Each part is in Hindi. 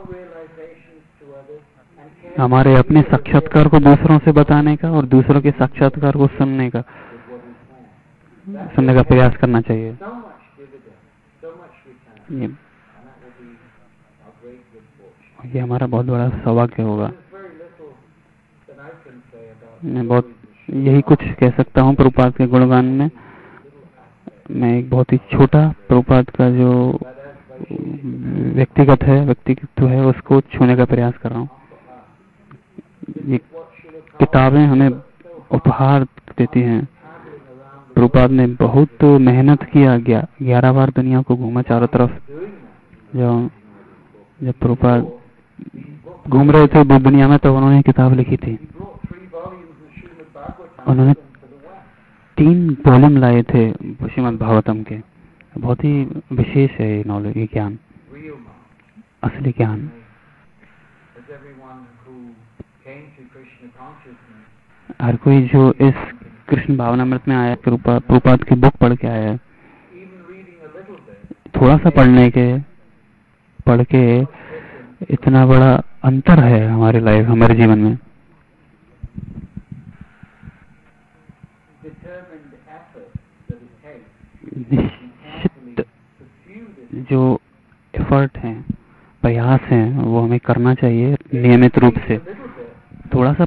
हमारे अपने साक्षात्कार को दूसरों से बताने का और दूसरों के साक्षात्कार को सुनने का प्रयास करना चाहिए। ये हमारा बहुत बड़ा सौभाग्य होगा। मैं बहुत यही कुछ कह सकता हूँ प्रभुपाद के गुणगान में। मैं एक बहुत ही छोटा प्रभुपाद का जो व्यक्तित्व है उसको छूने का प्रयास कर रहा हूँ। ये किताबें हमें उपहार देती हैं। प्रभुपाद ने बहुत मेहनत किया, 11 बार दुनिया को घूमा चारों तरफ। जब प्रभुपाद घूम रहे थे दुनिया में तो उन्होंने किताब लिखी थी। उन्होंने 3 वॉल्यूम लाए थे श्रीमद् भागवतम के। बहुत ही विशेष है ये नॉलेज, ये ज्ञान, असली ज्ञान। हर कोई जो इस कृष्ण भावनामृत में आया, प्रभुपाद की बुक पढ़ के आया है, थोड़ा सा पढ़ के इतना बड़ा अंतर है हमारे जीवन में। निश्चित जो एफर्ट है, प्रयास है, वो हमें करना चाहिए नियमित रूप से। थोड़ा सा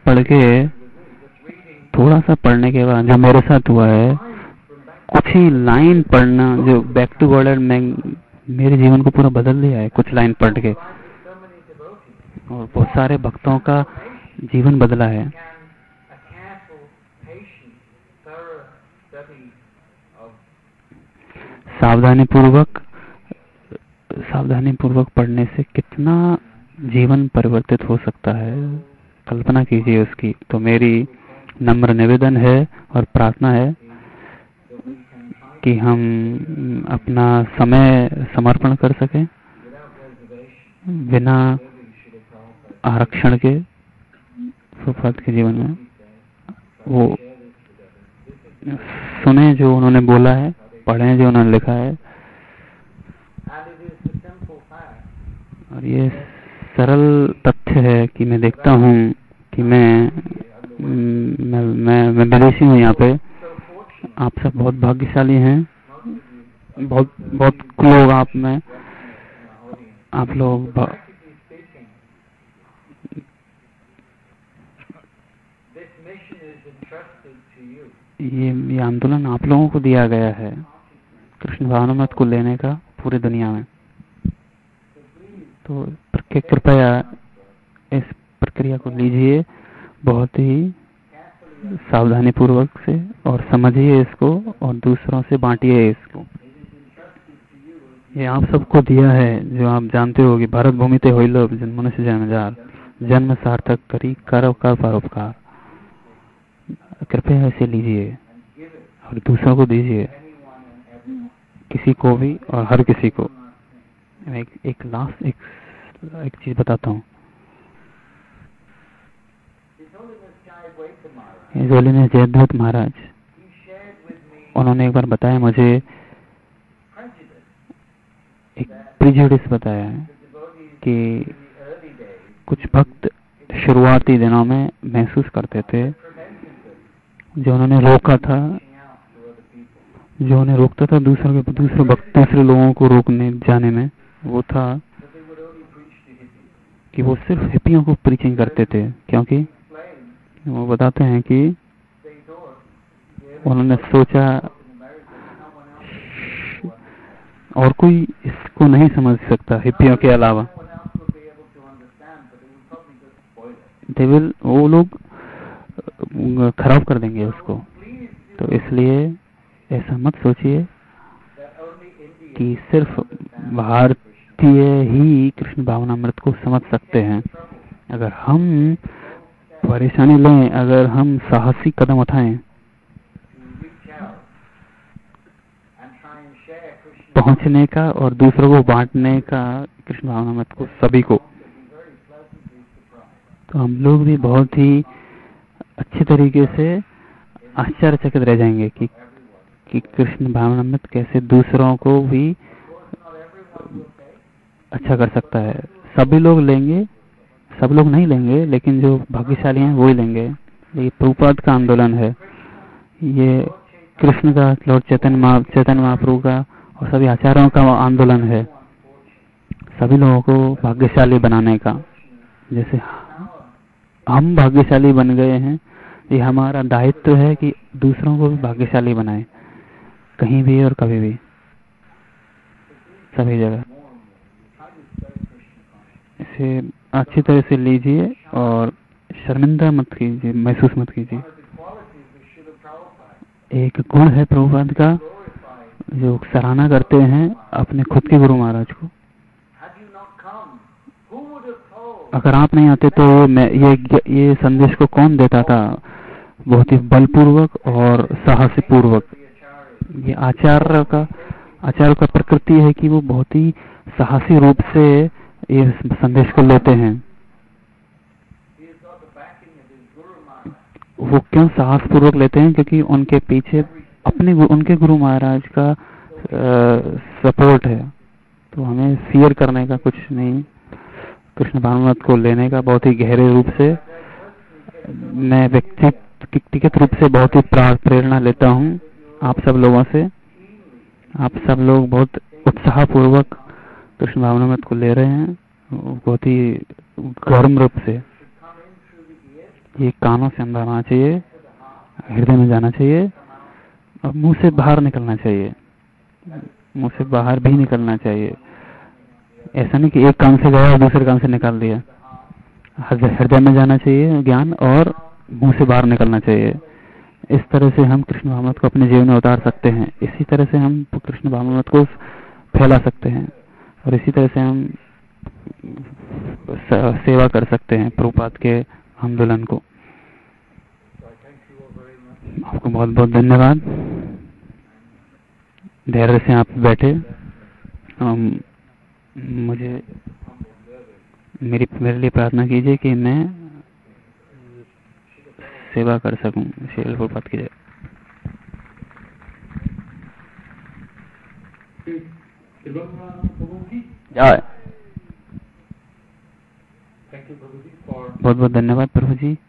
पढ़ने के बाद जो मेरे साथ हुआ है, कुछ ही लाइन पढ़ना जो बैक टू गॉड मेरे जीवन को पूरा बदल दिया है। कुछ लाइन पढ़ के और बहुत सारे भक्तों का जीवन बदला है। सावधानी पूर्वक पढ़ने से कितना जीवन परिवर्तित हो सकता है, कल्पना कीजिए उसकी। तो मेरी नम्र निवेदन है और प्रार्थना है कि हम अपना समय समर्पण कर सकें बिना आरक्षण के प्रभुपाद के जीवन में। वो सुने जो उन्होंने बोला है, पढ़ें जो उन्होंने लिखा है। और ये सरल तथ्य है कि मैं देखता हूँ कि मैं विदेशी हूँ यहाँ पे। आप सब बहुत भाग्यशाली हैं। बहुत लोग आप लोग ये आंदोलन आप लोगों को दिया गया है कृष्ण भावनामृत को लेने का पूरी दुनिया में। तो कृपया इस प्रक्रिया को लीजिए बहुत ही सावधानी पूर्वक से और समझिए इसको और दूसरों से बांटिए इसको। ये आप सबको दिया है, जो आप जानते हो कि भारत भूमि ते होइलो मनुष्य जन्मजार, जन्म सार्थक करी कर परोपकार। कृपया इसे लीजिए और दूसरों को दीजिए, किसी को भी और हर किसी को। एक चीज बताता हूँ। जयद्रथ महाराज, उन्होंने एक बार बताया मुझे, एक प्रिजुडिस बताया कि कुछ भक्त शुरुआती दिनों में महसूस करते थे, जो उन्होंने रोकता था दूसरे लोगों को रोकने जाने में, वो था कि वो सिर्फ हिप्पियों को प्रीचिंग करते थे। क्योंकि वो बताते हैं कि उन्होंने सोचा और कोई इसको नहीं समझ सकता हिप्पियों के अलावा। वो लोग खराब कर देंगे उसको। तो इसलिए ऐसा मत सोचिए कि सिर्फ भारतीय ही कृष्ण भावनामृत को समझ सकते हैं। अगर हम परेशानी लें, अगर हम साहसी कदम उठाएं, पहुंचने का और दूसरों को बांटने का कृष्ण भावनामृत को सभी को, तो हम लोग भी बहुत ही अच्छे तरीके से आश्चर्यचकित रह जाएंगे कि कृष्ण भावनामृत कैसे दूसरों को भी अच्छा कर सकता है, सभी लोग लेंगे, सब लोग नहीं लेंगे, लेकिन जो भाग्यशाली हैं वो ही लेंगे। ये प्रभुपाद का आंदोलन है, ये कृष्ण का, लॉर्ड चैतन्य महाप्रभु का और सभी आचार्यों का आंदोलन है, सभी लोगों को भाग्यशाली बनाने का। जैसे हम भाग्यशाली बन गए हैं, ये हमारा दायित्व है कि दूसरों को भी भाग्यशाली बनाए, कहीं भी और कभी भी, सभी जगह। इसे अच्छी तरह से लीजिए और शर्मिंदा मत कीजिए, महसूस मत कीजिए। एक गुण है प्रभुपाद का, जो सराहना करते हैं अपने खुद के गुरु महाराज को। अगर आप नहीं आते तो ये संदेश को कौन देता था, बहुत ही बलपूर्वक और साहसीपूर्वक। ये आचार्य का प्रकृति है कि वो बहुत ही साहसी रूप से ये संदेश को लेते हैं। वो क्यों साहसपूर्वक लेते हैं? क्योंकि उनके पीछे उनके गुरु महाराज का सपोर्ट है। तो हमें फियर करने का कुछ नहीं, कृष्ण भावनामृत को लेने का बहुत ही गहरे रूप से। मैं व्यक्तिगत रूप से बहुत ही प्रेरणा लेता हूँ आप सब लोगों से। आप सब लोग बहुत उत्साहपूर्वक कृष्ण भावनामृत को ले रहे हैं, बहुत ही गर्म रूप से। ये कानों से अंदर आना चाहिए, हृदय में जाना चाहिए और मुंह से बाहर निकलना चाहिए, मुंह से बाहर भी निकलना चाहिए। ऐसा नहीं कि एक कान से गया और दूसरे कान से निकाल दिया। हृदय में जाना चाहिए ज्ञान और मुंह से बाहर निकलना चाहिए। इस तरह से हम कृष्ण भावनामृत को अपने जीवन में उतार सकते हैं। इसी तरह से हम कृष्ण भावनामृत को फैला सकते हैं और इसी तरह से हम सेवा कर सकते हैं प्रभुपाद के आंदोलन को। आपको बहुत बहुत धन्यवाद। धैर्य से आप बैठे। मेरे लिए प्रार्थना कीजिए कि मैं सेवा कर सकूं। श्रील प्रभुपाद की जय। जय। बहुत बहुत धन्यवाद प्रभु जी,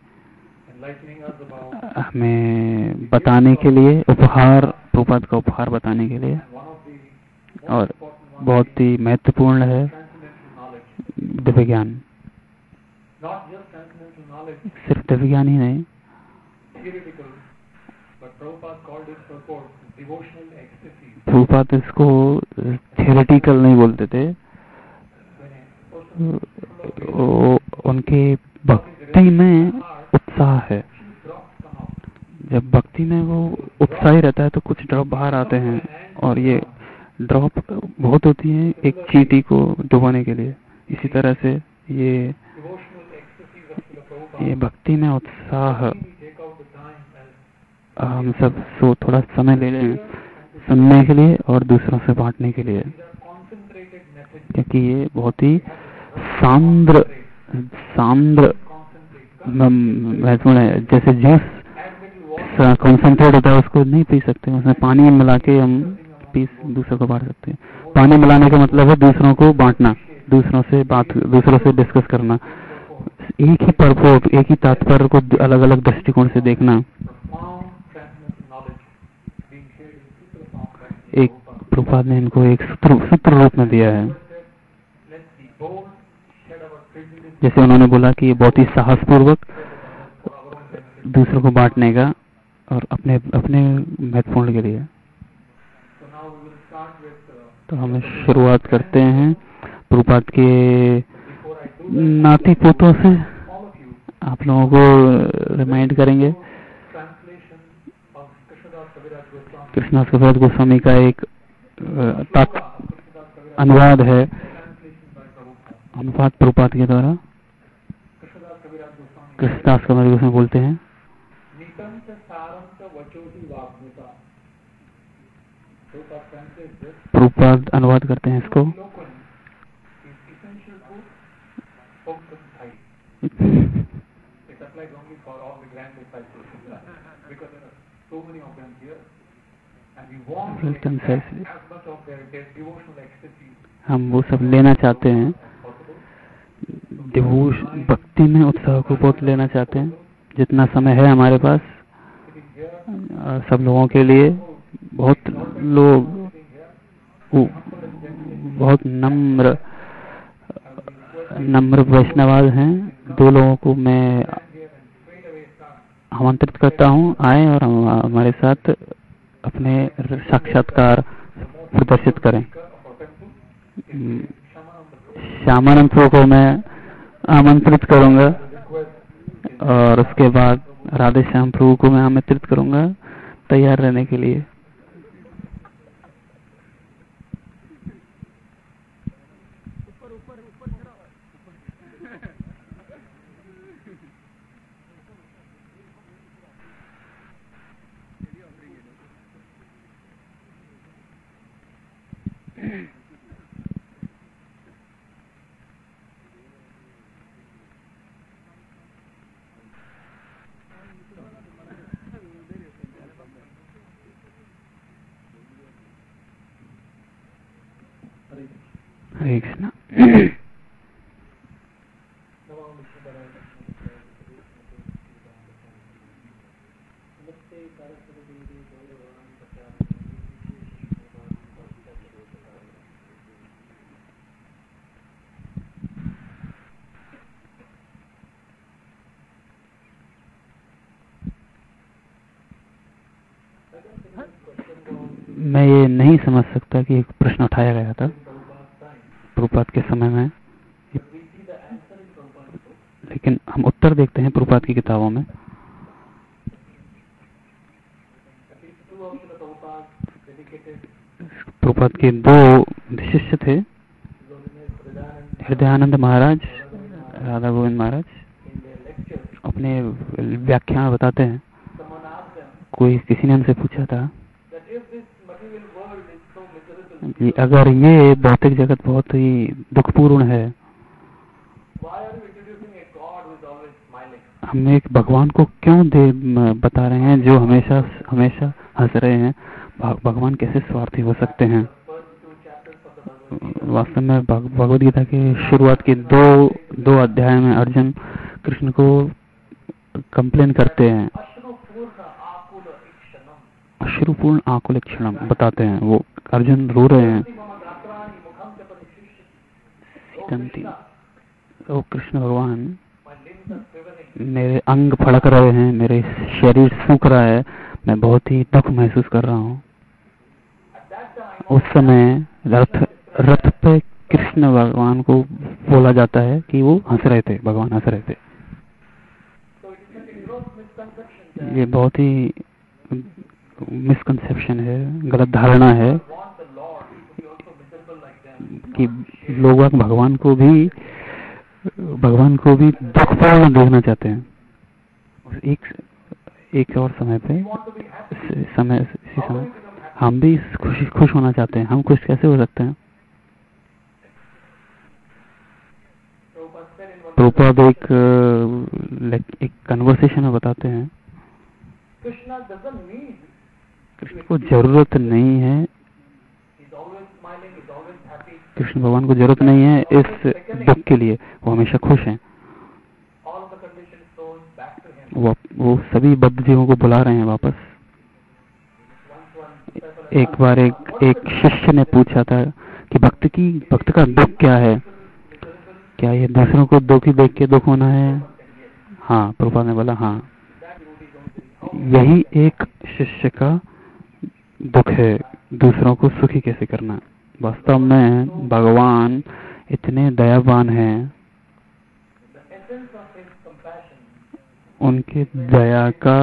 हमें बताने के लिए, उपहार, प्रभुपाद का उपहार बताने के लिए। और बहुत ही महत्वपूर्ण है दिव्य ज्ञान। सिर्फ दिव्य ज्ञान ही नहीं, प्रभुपाद इसको थियोरेटिकल नहीं बोलते थे। उनके भक्ति में उत्साह है। जब भक्ति में वो उत्साही रहता है तो कुछ ड्रॉप बाहर आते हैं, और ये ड्रॉप बहुत होती है एक चींटी को डुबाने के लिए। इसी तरह से ये भक्ति में उत्साह। हम सब थोड़ा समय ले लें सुनने के लिए और दूसरों से बांटने के लिए, क्योंकि ये बहुत ही सांद्र महत्वपूर्ण है। जैसे जूस कॉन्सेंट्रेट होता है, उसको नहीं पी सकते, उसमें पानी मिला के हम दूसरों को बांट सकते हैं। पानी मिलाने का मतलब है दूसरों को बांटना, दूसरों से डिस्कस करना, एक ही पर्पस, एक ही तात्पर्य को अलग अलग दृष्टिकोण से देखना। एक प्रभुपाद ने इनको एक सूत्र रूप में दिया है। जैसे उन्होंने बोला कि ये बहुत ही साहसपूर्वक दूसरों को बांटने का और अपने महत्वपूर्ण के लिए। तो हम शुरुआत करते हैं प्रभुपाद के नाती पोतों से। आप लोगों को रिमाइंड करेंगे, कृष्णदास कविराज गोस्वामी का एक अनुवाद है, अनुवाद प्रभुपाद के द्वारा। कृष्णदास कविराज गोस्वामी बोलते हैं, प्रभुपाद अनुवाद करते हैं इसको। हम वो सब लेना चाहते हैं भक्ति में उत्साह को बहुत लेना चाहते हैं। जितना समय है हमारे पास सब लोगों के लिए, बहुत लोग बहुत नम्र वैष्णवाद हैं। 2 लोगों को मैं आमंत्रित करता हूं, आए और हमारे साथ अपने साक्षात्कार प्रदर्शित करें। श्यामानंद प्रभु को मैं आमंत्रित करूंगा और उसके बाद राधे श्याम प्रभु को मैं आमंत्रित करूंगा तैयार रहने के लिए। हरे कृष्णा। मैं ये नहीं समझ सकता कि एक प्रश्न उठाया गया था प्रभुपाद के समय में, लेकिन हम उत्तर देखते हैं प्रभुपाद की किताबों में। प्रभुपाद के 2 शिष्य थे, हृदयानंद महाराज, राधा गोविंद महाराज। अपने व्याख्या में बताते हैं, किसी ने हमसे पूछा था कि अगर ये भौतिक जगत बहुत ही दुखपूर्ण है, हम एक भगवान को क्यों बता रहे हैं जो हमेशा हमेशा हंस रहे हैं? भगवान कैसे स्वार्थी हो सकते हैं? वास्तव में भगवद गीता के शुरुआत के 2 अध्याय में अर्जुन कृष्ण को कंप्लेन करते हैं, अश्रुपूर्ण आकुल क्षणम बताते हैं। वो अर्जुन रो रहे हैं, ओ कृष्ण भगवान, मेरे अंग फड़क रहे हैं, मेरे शरीर सूख रहा है, मैं बहुत ही दुख महसूस कर रहा हूँ। उस समय रथ पे कृष्ण भगवान को बोला जाता है कि वो हंस रहे थे, भगवान हंस रहे थे। ये बहुत ही मिसकंसेप्शन है, गलत धारणा है कि लोग भगवान को भी दुखपूर्ण देखना चाहते हैं। एक और समय पे इसी समय हम भी खुश होना चाहते हैं। हम खुश कैसे हो सकते हैं? प्रभुपाद एक कन्वर्सेशन में बताते हैं, कृष्ण को जरूरत नहीं है, कृष्ण भगवान को जरूरत नहीं है इस दुख के लिए, वो हमेशा खुश हैं। वो सभी बद्ध जीवों को बुला रहे हैं वापस। एक बार एक शिष्य ने पूछा था कि भक्त का दुख क्या है? क्या ये दूसरों को दुखी देख के दुख होना है? हाँ, प्रभुपाद ने बोला हाँ, यही एक शिष्य का दुख है, दूसरों को सुखी कैसे करना। वास्तव में भगवान इतने दयावान हैं, उनके दया का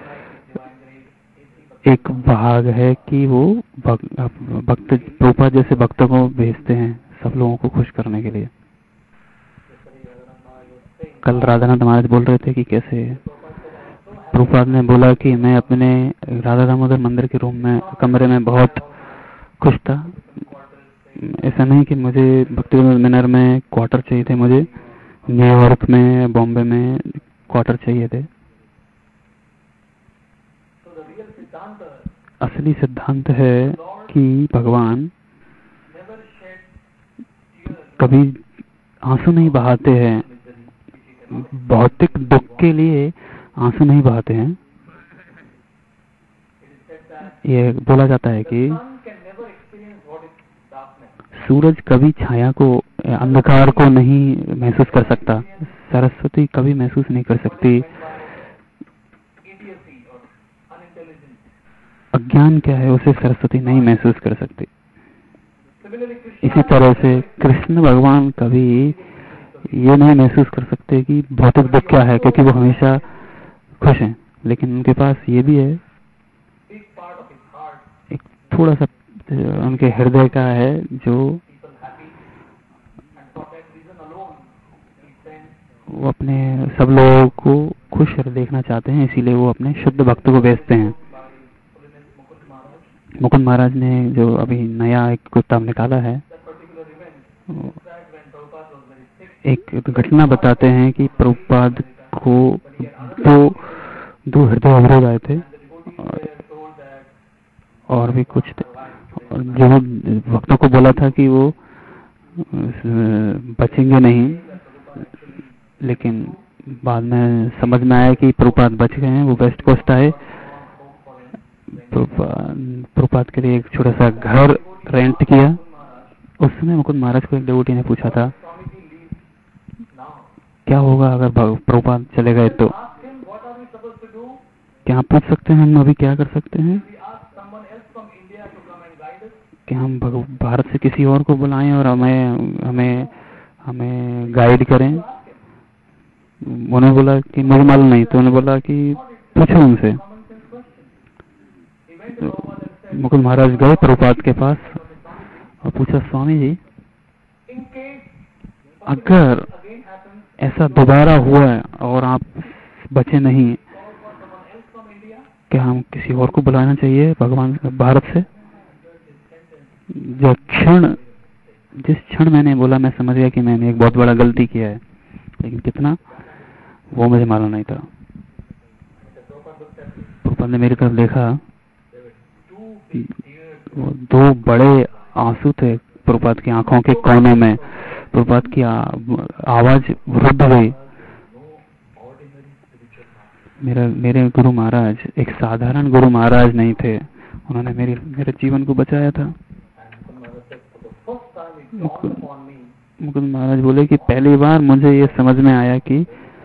एक भाग है कि वो भक्त प्रभुपाद जैसे भक्तों को भेजते हैं सब लोगों को खुश करने के लिए। कल राधानाथ महाराज बोल रहे थे कि कैसे प्रभुपाद ने बोला कि मैं अपने राधा दामोदर मंदिर के रूम में कमरे में बहुत खुश था। ऐसा नहीं कि मुझे भक्ति मिनर में क्वार्टर चाहिए थे, मुझे न्यूयॉर्क में, बॉम्बे में क्वार्टर चाहिए थे। असली सिद्धांत है कि भगवान कभी आंसू नहीं बहाते हैं भौतिक दुख के लिए आंसू नहीं बहाते हैं। ये बोला जाता है कि सूरज कभी छाया को, अंधकार को नहीं महसूस कर सकता। सरस्वती कभी महसूस नहीं कर सकती। अज्ञान क्या है उसे सरस्वती नहीं महसूस कर सकती। इसी तरह से कृष्ण भगवान कभी ये नहीं महसूस कर सकते कि भौतिक दुख क्या है, क्योंकि वो हमेशा खुश हैं। लेकिन उनके पास ये भी है, एक थोड़ा सा उनके हृदय का है जो वो अपने सब लोगों को खुश देखना चाहते हैं, इसीलिए वो अपने शुद्ध भक्त को भेजते हैं। मुकुंद महाराज ने जो अभी नया एक किताब निकाला है, एक घटना बताते हैं कि प्रभुपाद को दो हृदय अवरोध आए थे और भी कुछ थे, और जो भक्तों को बोला था कि वो बचेंगे नहीं, लेकिन बाद में समझ में आया कि प्रभुपाद बच गए हैं। वो वेस्ट कोस्ट आए, प्रभुपाद के लिए एक छोटा सा घर रेंट किया। उस समय मुकुंद महाराज को एक डिवोटी ने पूछा था क्या होगा अगर प्रभुपाद चले गए तो। क्या आप पूछ सकते हैं हम अभी क्या कर सकते हैं? कि हम भारत से किसी और को बुलाएं और हमें गाइड करें? उन्होंने बोला कि मुझे मालूम नहीं। तो उन्होंने बोला कि पूछो उनसे। तो मुकुंद महाराज गए प्रभुपाद के पास और पूछा, स्वामी जी अगर ऐसा दोबारा हुआ है और आप बचे नहीं, क्या हम किसी और को बुलाना चाहिए भगवान भारत से? जिस क्षण मैंने बोला, मैं समझ गया कि मैंने एक बहुत बड़ा गलती किया है, लेकिन कितना वो मुझे मालूम नहीं था। प्रभुपाद ने मेरी तरफ देखा, वो दो बड़े आंसू थे प्रभुपाद की आंखों के कोनों में। प्रभुपाद की आवाज रुद्ध गई। मेरे गुरु महाराज एक साधारण गुरु महाराज नहीं थे, उन्होंने मेरे जीवन को बचाया था। मुकुंद महाराज बोले कि पहली बार मुझे ये समझ में आया कि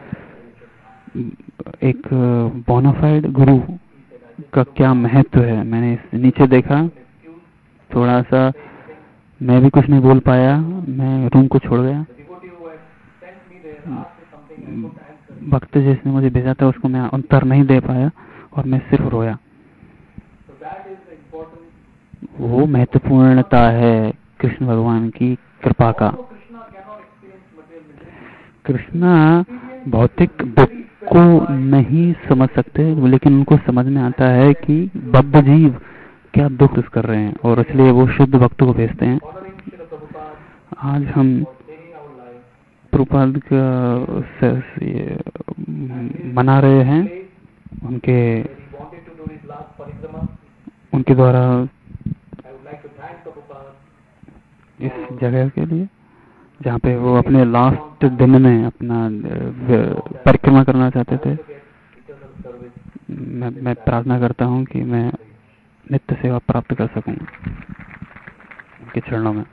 एक बोनाफाइड गुरु का क्या महत्व है। मैंने नीचे देखा, थोड़ा सा मैं भी कुछ नहीं बोल पाया, मैं रूम को छोड़ गया। भक्त जिसने मुझे भेजा था उसको मैं उत्तर नहीं दे पाया और मैं सिर्फ रोया। वो महत्वपूर्णता है कृष्ण भगवान की कृपा का। कृष्णा भौतिक दुख को नहीं समझ सकते, लेकिन उनको समझ में आता है कि बद्ध जीव क्या दुख कर रहे हैं, और इसलिए वो शुद्ध भक्त को भेजते हैं। आज हम प्रभुपाद का मना रहे हैं, उनके द्वारा इस जगह के लिए जहाँ पे वो अपने लास्ट दिन में अपना परिक्रमा करना चाहते थे। मैं प्रार्थना करता हूँ कि मैं नित्य सेवा प्राप्त कर सकूं उनके चरणों में।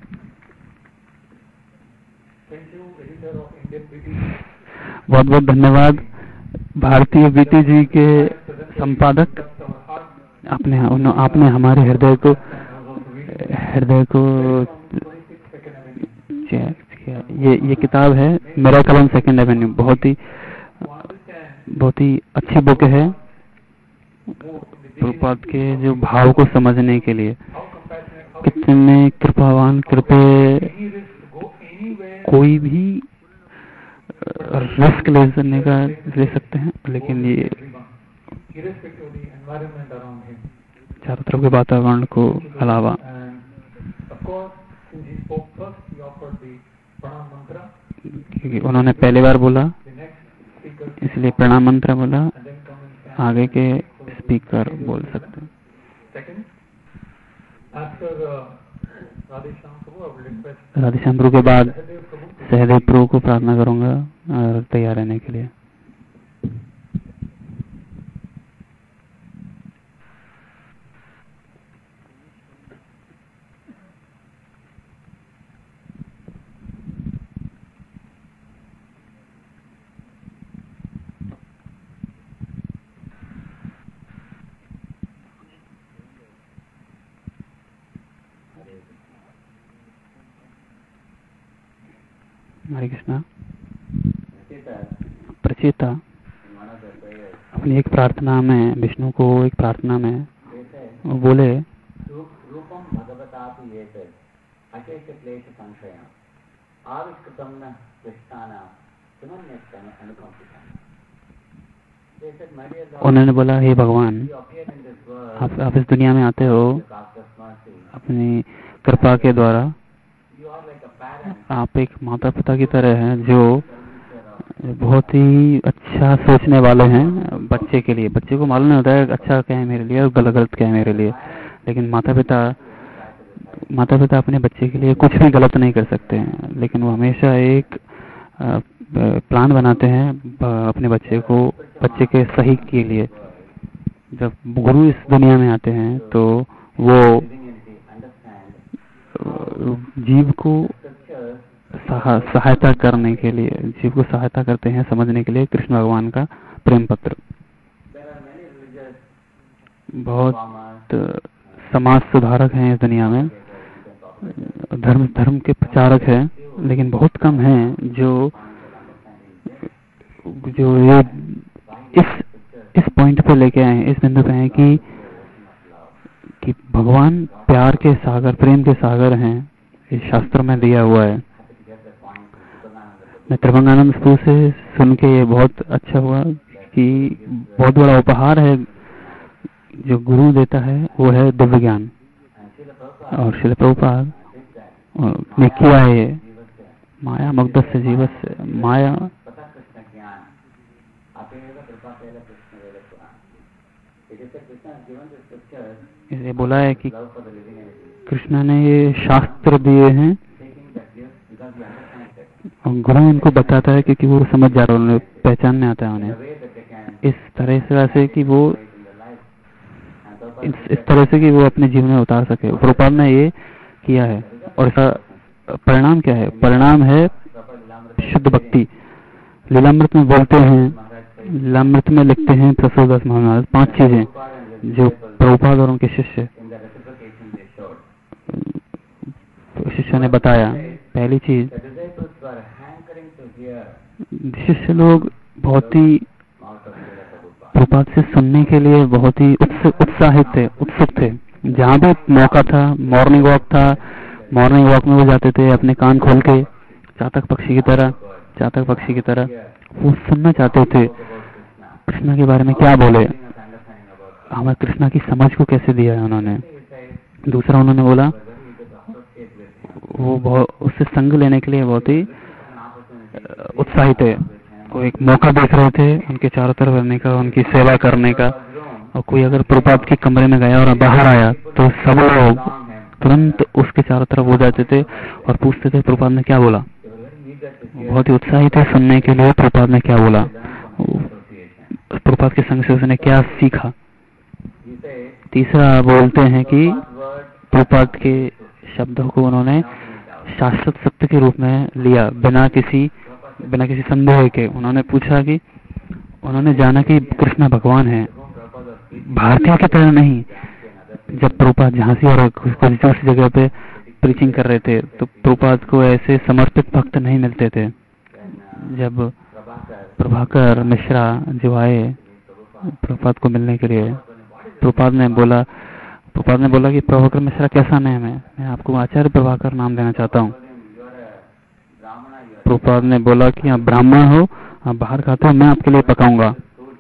बहुत बहुत धन्यवाद भारतीय बीटी जी के संपादक। आपने हमारे हृदय को ये किताब है मिरेकल ऑन सेकंड एवेन्यू, बहुत ही अच्छी बुक है प्रभुपाद के जो भाव को समझने के लिए। कितने कृपावान कृपे कोई भी रिस्क ले सकते हैं, लेकिन ये चारों तरफ के वातावरण को अलावा क्योंकि उन्होंने पहली बार बोला इसलिए प्रणाम मंत्र बोला, आगे के स्पीकर बोल सकते हैं। राधेश्याम प्रभु के बाद सहदेव प्रभु को प्रार्थना करूंगा और तैयार रहने के लिए। हरे कृष्णा। प्रचेता अपनी एक प्रार्थना में, विष्णु को एक प्रार्थना में बोले, उन्होंने बोला, हे भगवान, आप इस दुनिया में आते हो अपनी कृपा के द्वारा। आप एक माता पिता की तरह हैं जो बहुत ही अच्छा सोचने वाले हैं बच्चे के लिए। बच्चे को मालूम नहीं होता है अच्छा क्या है मेरे लिए और गलत क्या है मेरे लिए, लेकिन माता पिता अपने बच्चे के लिए कुछ भी गलत नहीं कर सकते हैं, लेकिन वो हमेशा एक प्लान बनाते हैं अपने बच्चे के सही के लिए। जब गुरु इस दुनिया में आते हैं तो वो जीव को सहायता करने के लिए, जीव को सहायता करते हैं समझने के लिए कृष्ण भगवान का प्रेम पत्र। बहुत समाज सुधारक हैं इस दुनिया में, धर्म के प्रचारक हैं, लेकिन बहुत कम हैं जो ये इस पॉइंट पे लेके आए, इस बिंदु पे हैं कि भगवान प्यार के सागर, प्रेम के सागर हैं। इस शास्त्र में दिया हुआ है। मैं त्रिभंगानंद स्कूल से सुन के ये बहुत अच्छा हुआ कि बहुत बड़ा उपहार है जो गुरु देता है, वो है दिव्य ज्ञान। और श्रील प्रभुपाद ने किया है ये, माया मुग्धस्य जीवस्य माया। इसलिए बोला है कि कृष्ण ने ये शास्त्र दिए हैं और गुरु उनको बताता है क्योंकि वो समझ जा रहा है, उन्हें पहचानने आता है उन्हें इस तरह से, वैसे कि वो इस तरह से कि वो अपने जीवन में उतार सके। प्रभुपाद ने ये किया है और इसका परिणाम क्या है? परिणाम है शुद्ध भक्ति। लीलामृत में बोलते हैं, लीलामृत में लिखते हैं प्रसूदास महाराज 5 चीजें जो प्रभुपाद और उनके शिष्य ने बताया। पहली चीज, शिष्य लोग बहुत ही प्रभुपाद से सुनने के लिए बहुत ही उत्साहित थे, उत्सुक थे। जहाँ भी मौका था, मॉर्निंग वॉक में वो जाते थे अपने कान खोल के, चातक पक्षी की तरह वो सुनना चाहते थे कृष्णा के बारे में क्या बोले, हमें कृष्णा की समझ को कैसे दिया है उन्होंने। दूसरा उन्होंने बोला वो उससे संग लेने के लिए बहुत ही उत्साहित है। वो एक मौका देख रहे थे उनके चारों तरफ रहने का, उनकी सेवा करने का। और कोई अगर प्रभुपाद के कमरे में गया और बाहर आया तो सब लोग तुरंत उसके चारों तरफ हो जाते थे और पूछते थे प्रभुपाद ने क्या बोला। बहुत ही उत्साहित है सुनने के लिए प्रभुपाद ने क्या बोला, प्रभुपाद के संग से उसने क्या सीखा। तीसरा बोलते हैं कि प्रभुपाद के शब्दों को उन्होंने शाश्वत सत्य के रूप में लिया, बिना किसी संदेह के। उन्होंने पूछा कि उन्होंने जाना कि कृष्ण भगवान है, भारतीय की तरह नहीं। जब प्रभुपाद झांसी और दूसरी जगह पे प्रीचिंग कर रहे थे तो प्रभुपाद को ऐसे समर्पित भक्त नहीं मिलते थे। जब प्रभाकर मिश्रा जो आए प्रभुपाद को मिलने के लिए, प्रभुपाद ने बोला कि प्रभाकर मिश्रा कैसा नाम है, मैं आपको आचार्य प्रभाकर नाम देना चाहता हूँ। प्रभुपाद ने बोला कि आप ब्राह्मण हो, आप बाहर खाते हो, मैं आपके लिए पकाऊंगा।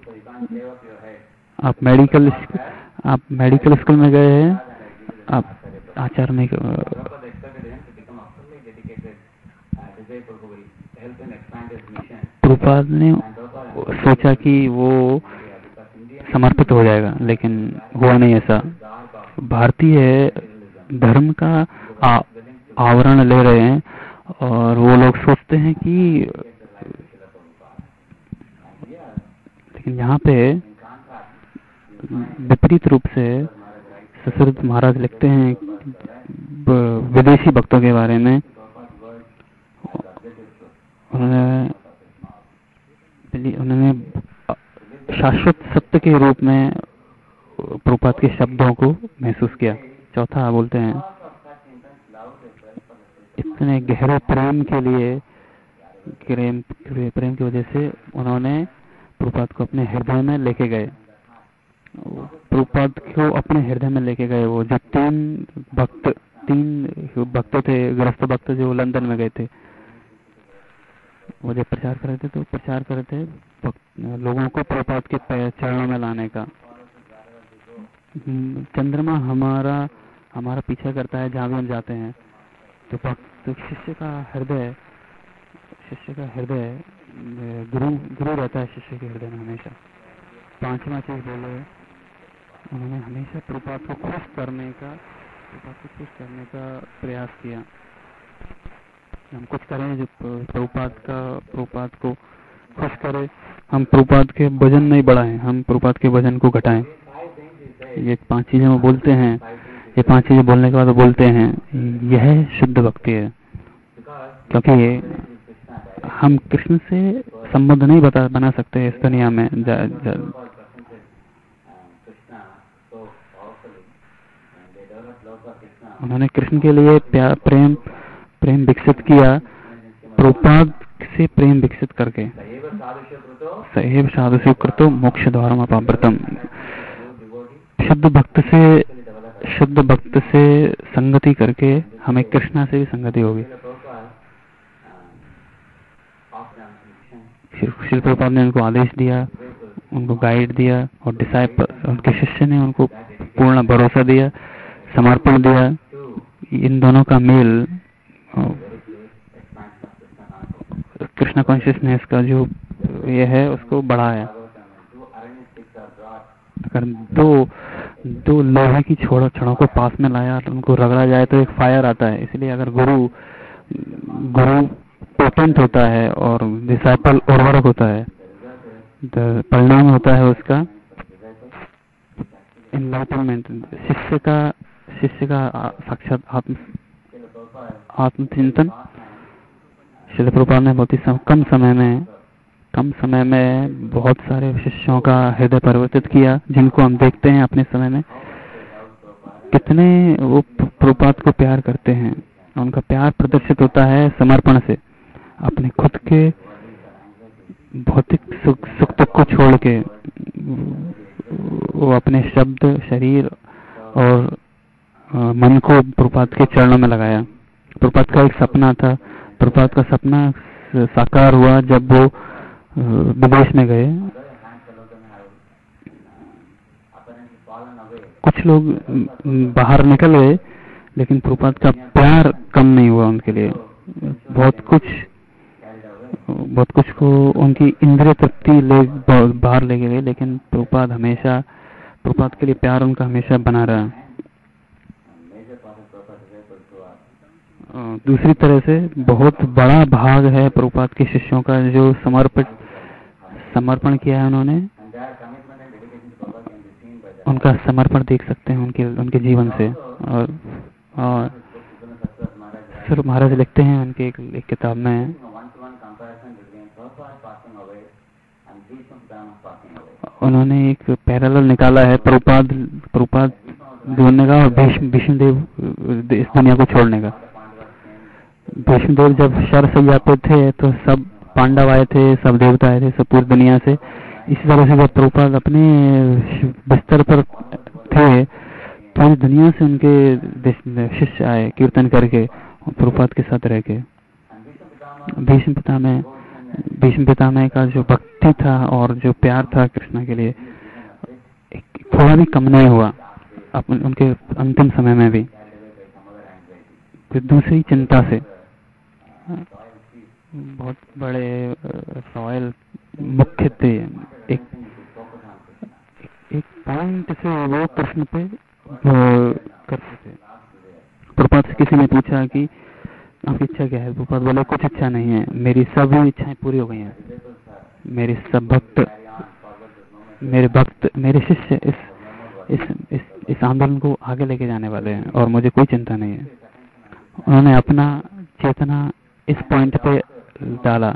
आप मेडिकल स्कूल में गए हैं, आप आचार्य में। प्रभुपाद ने सोचा कि वो समर्पित हो जाएगा, लेकिन हुआ नहीं ऐसा। भारतीय धर्म का आवरण ले रहे हैं और वो लोग सोचते हैं कि, लेकिन यहाँ पे विपरीत रूप से ससुरत महाराज लिखते हैं विदेशी भक्तों के बारे में। उन्होंने शाश्वत सत्य के रूप में प्रभुपाद के शब्दों को महसूस किया। चौथा बोलते हैं इतने गहरे प्रेम के लिए, प्रेम की वजह से उन्होंने प्रभुपाद को अपने हृदय में लेके गए। प्रभुपाद को अपने हृदय में लेके गए। वो जो तीन भक्त थे, गृहस्थ भक्त जो लंदन में गए थे, वो जब प्रचार कर रहे थे तो प्रचार कर रहे थे लोगों को प्रभुपाद के चरणों में लाने का। चंद्रमा हमारा पीछा करता है जहाँ भी हम जाते हैं। तो शिष्य का हृदय गुरु रहता है शिष्य के हृदय में हमेशा। पांचवा चीज बोले, उन्होंने हमेशा प्रभुपाद को खुश करने का प्रयास किया। हम कुछ करें जो प्रभुपाद को खुश करे। हम प्रभुपाद के वजन नहीं बढ़ाएं, हम प्रभुपाद के वजन को घटाएं। ये 5 चीजें वो बोलते हैं। ये 5 चीजें बोलने के बाद वो बोलते हैं यह शुद्ध भक्ति है। क्योंकि हम कृष्ण से संबंध नहीं बना सकते इस दुनिया में। उन्होंने कृष्ण के लिए प्रेम विकसित किया, प्रभुपाद से प्रेम विकसित करके। सएव साधु कृतो मोक्ष द्वारम अपाव्रतम। शुद्ध भक्त से संगति करके हमें कृष्णा से भी संगति होगी। श्री प्रभुपाद ने उनको आदेश दिया, उनको गाइड दिया, और डिसाइपल उनके शिष्य ने उनको पूर्ण भरोसा दिया, समर्पण दिया। इन दोनों का मेल कृष्ण कॉन्शियसनेस का जो ये है उसको बढ़ाया। अगर दो लोहे की छड़ों को पास में लाया और उनको रगड़ा जाए तो एक फायर आता है। इसलिए अगर गुरु पोटेंट होता है और डिसाइपल उर्वरक होता है, परिणाम होता है उसका एनलाइटनमेंट। शिष्य का साक्षात आत्मचिंतन। श्रील प्रभुपाद ने बहुत ही कम समय में बहुत सारे शिष्यों का हृदय परिवर्तित किया, जिनको हम देखते हैं अपने समय में कितने वो प्रभुपाद को प्यार करते हैं। उनका प्यार प्रदर्शित होता है समर्पण से। अपने खुद के भौतिक सुख दुख को छोड़ के वो अपने शब्द, शरीर और मन को प्रभुपाद के चरणों में लगाया। प्रभुपाद का एक सपना था। प्रभुपाद का सपना साकार हुआ जब वो विदेश में गए। कुछ लोग बाहर निकल गए, लेकिन प्रभुपाद का प्यार कम नहीं हुआ उनके लिए। बहुत कुछ को उनकी इंद्रिय तृप्ति बाहर ले गए, लेकिन प्रभुपाद के लिए प्यार उनका हमेशा बना रहा। दूसरी तरह से बहुत बड़ा भाग है प्रभुपाद के शिष्यों का जो समर्पण किया है उन्होंने। उनका समर्पण देख सकते हैं उनके जीवन से। और सर महाराज लिखते हैं उनके एक किताब में, उन्होंने एक पैरेलल निकाला है प्रभुपाद ढूंढने का और भीष्मदेव इस दुनिया को छोड़ने का। भीष्मदेव जब शरसैया पे थे तो सब पांडव आए थे, सब देवता आए थे, सब पूरी दुनिया से। इसी तरह से जब प्रभुपाद अपने बिस्तर पर थे, पूरी दुनिया से उनके शिष्य आए कीर्तन करके और प्रभुपाद के साथ रह के। भीष्म पितामह का जो भक्ति था और जो प्यार था कृष्ण के लिए थोड़ा भी कम नहीं हुआ उनके अंतिम समय में भी। फिर दूसरी चिंता से बहुत बड़े रॉयल मुख्य थे। एक पॉइंट से वो कृष्ण पे करते थे। प्रभुपाद से किसी ने पूछा कि आपकी इच्छा क्या है? प्रभुपाद बोले कुछ इच्छा नहीं है, मेरी सभी इच्छाएं पूरी हो गई हैं। मेरे सब भक्त, मेरे शिष्य इस आंदोलन को आगे लेके जाने वाले हैं और मुझे कोई चिंता नहीं है। उन्होंने अपना चेतना इस पॉइंट पे डाला।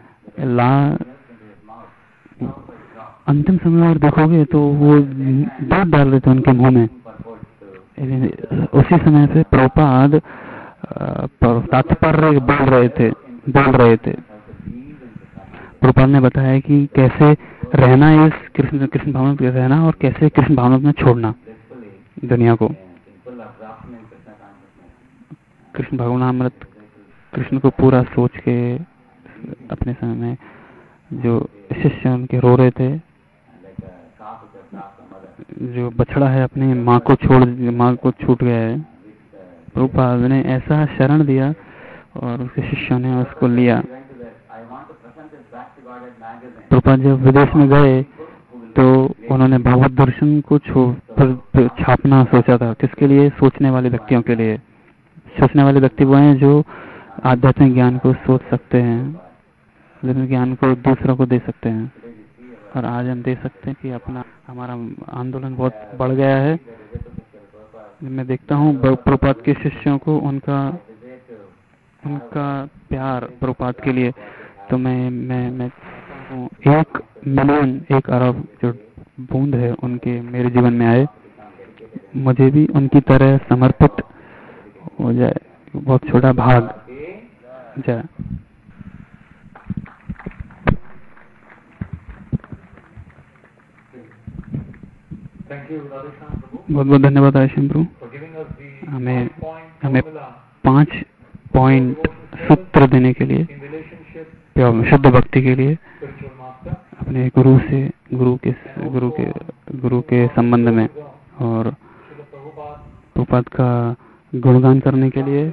अंतिम समय और देखोगे तो वो दूध डाल रहे थे उनके मुंह में। उसी समय पे प्रभुपाद तात्पर्य बोल रहे थे। प्रभुपाद ने बताया कि कैसे रहना इस कृष्ण भावना में रहना और कैसे कृष्ण भावना में छोड़ना दुनिया को। कृष्ण भावनामृत, कृष्ण को पूरा सोच के अपने समय में जो शिष्य उनके रो रहे थे, जो बछड़ा है अपनी माँ को छूट गया है, प्रभुपाद ने ऐसा शरण दिया और उसके शिष्यों ने उसको लिया। प्रभुपाद जब विदेश में गए तो उन्होंने भगवत दर्शन को छापना सोचा था। किसके लिए? सोचने वाले व्यक्तियों के लिए। सोचने वाले व्यक्ति वो हैं जो आध्यात्मिक ज्ञान को सोच सकते हैं, ज्ञान को दूसरों को दे सकते हैं। और आज हम देख सकते हैं कि हमारा आंदोलन बहुत बढ़ गया है। मैं देखता हूँ प्रभुपाद के शिष्यों को उनका प्यार प्रभुपाद के लिए, तो मैं 1 मिलियन 1 अरब जो बूंद है उनके मेरे जीवन में आए, मुझे भी उनकी तरह समर्पित हो जाए, बहुत छोटा भाग जाए। बहुत बहुत धन्यवाद आयुष्मान प्रभु, हमें 5 पॉइंट सूत्र देने के लिए, शुद्ध भक्ति के लिए अपने गुरु के संबंध में, और प्रभुपाद का गुणगान करने के लिए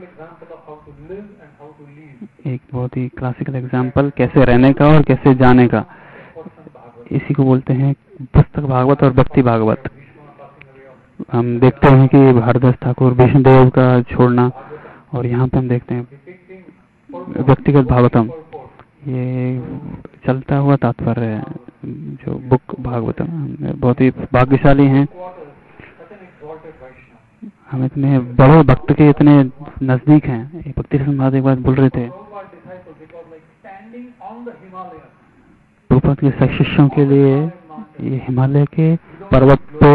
एक बहुत ही क्लासिकल एग्जाम्पल कैसे रहने का और कैसे जाने का। इसी को बोलते हैं पुस्तक भागवत और भक्ति भागवत। हम देखते हैं कि हरदास ठाकुर विष्णुदेव का छोड़ना, और यहाँ पे हम देखते हैं व्यक्तिगत भागवतम, ये चलता हुआ तात्पर्य है जो बुक भागवतम। बहुत ही भाग्यशाली हैं, हम इतने बड़े भक्त के इतने नजदीक हैं। भक्ति संवाद एक बात बोल रहे थे, प्रभुपाद के शिष्यों के लिए ये हिमालय के पर्वत पे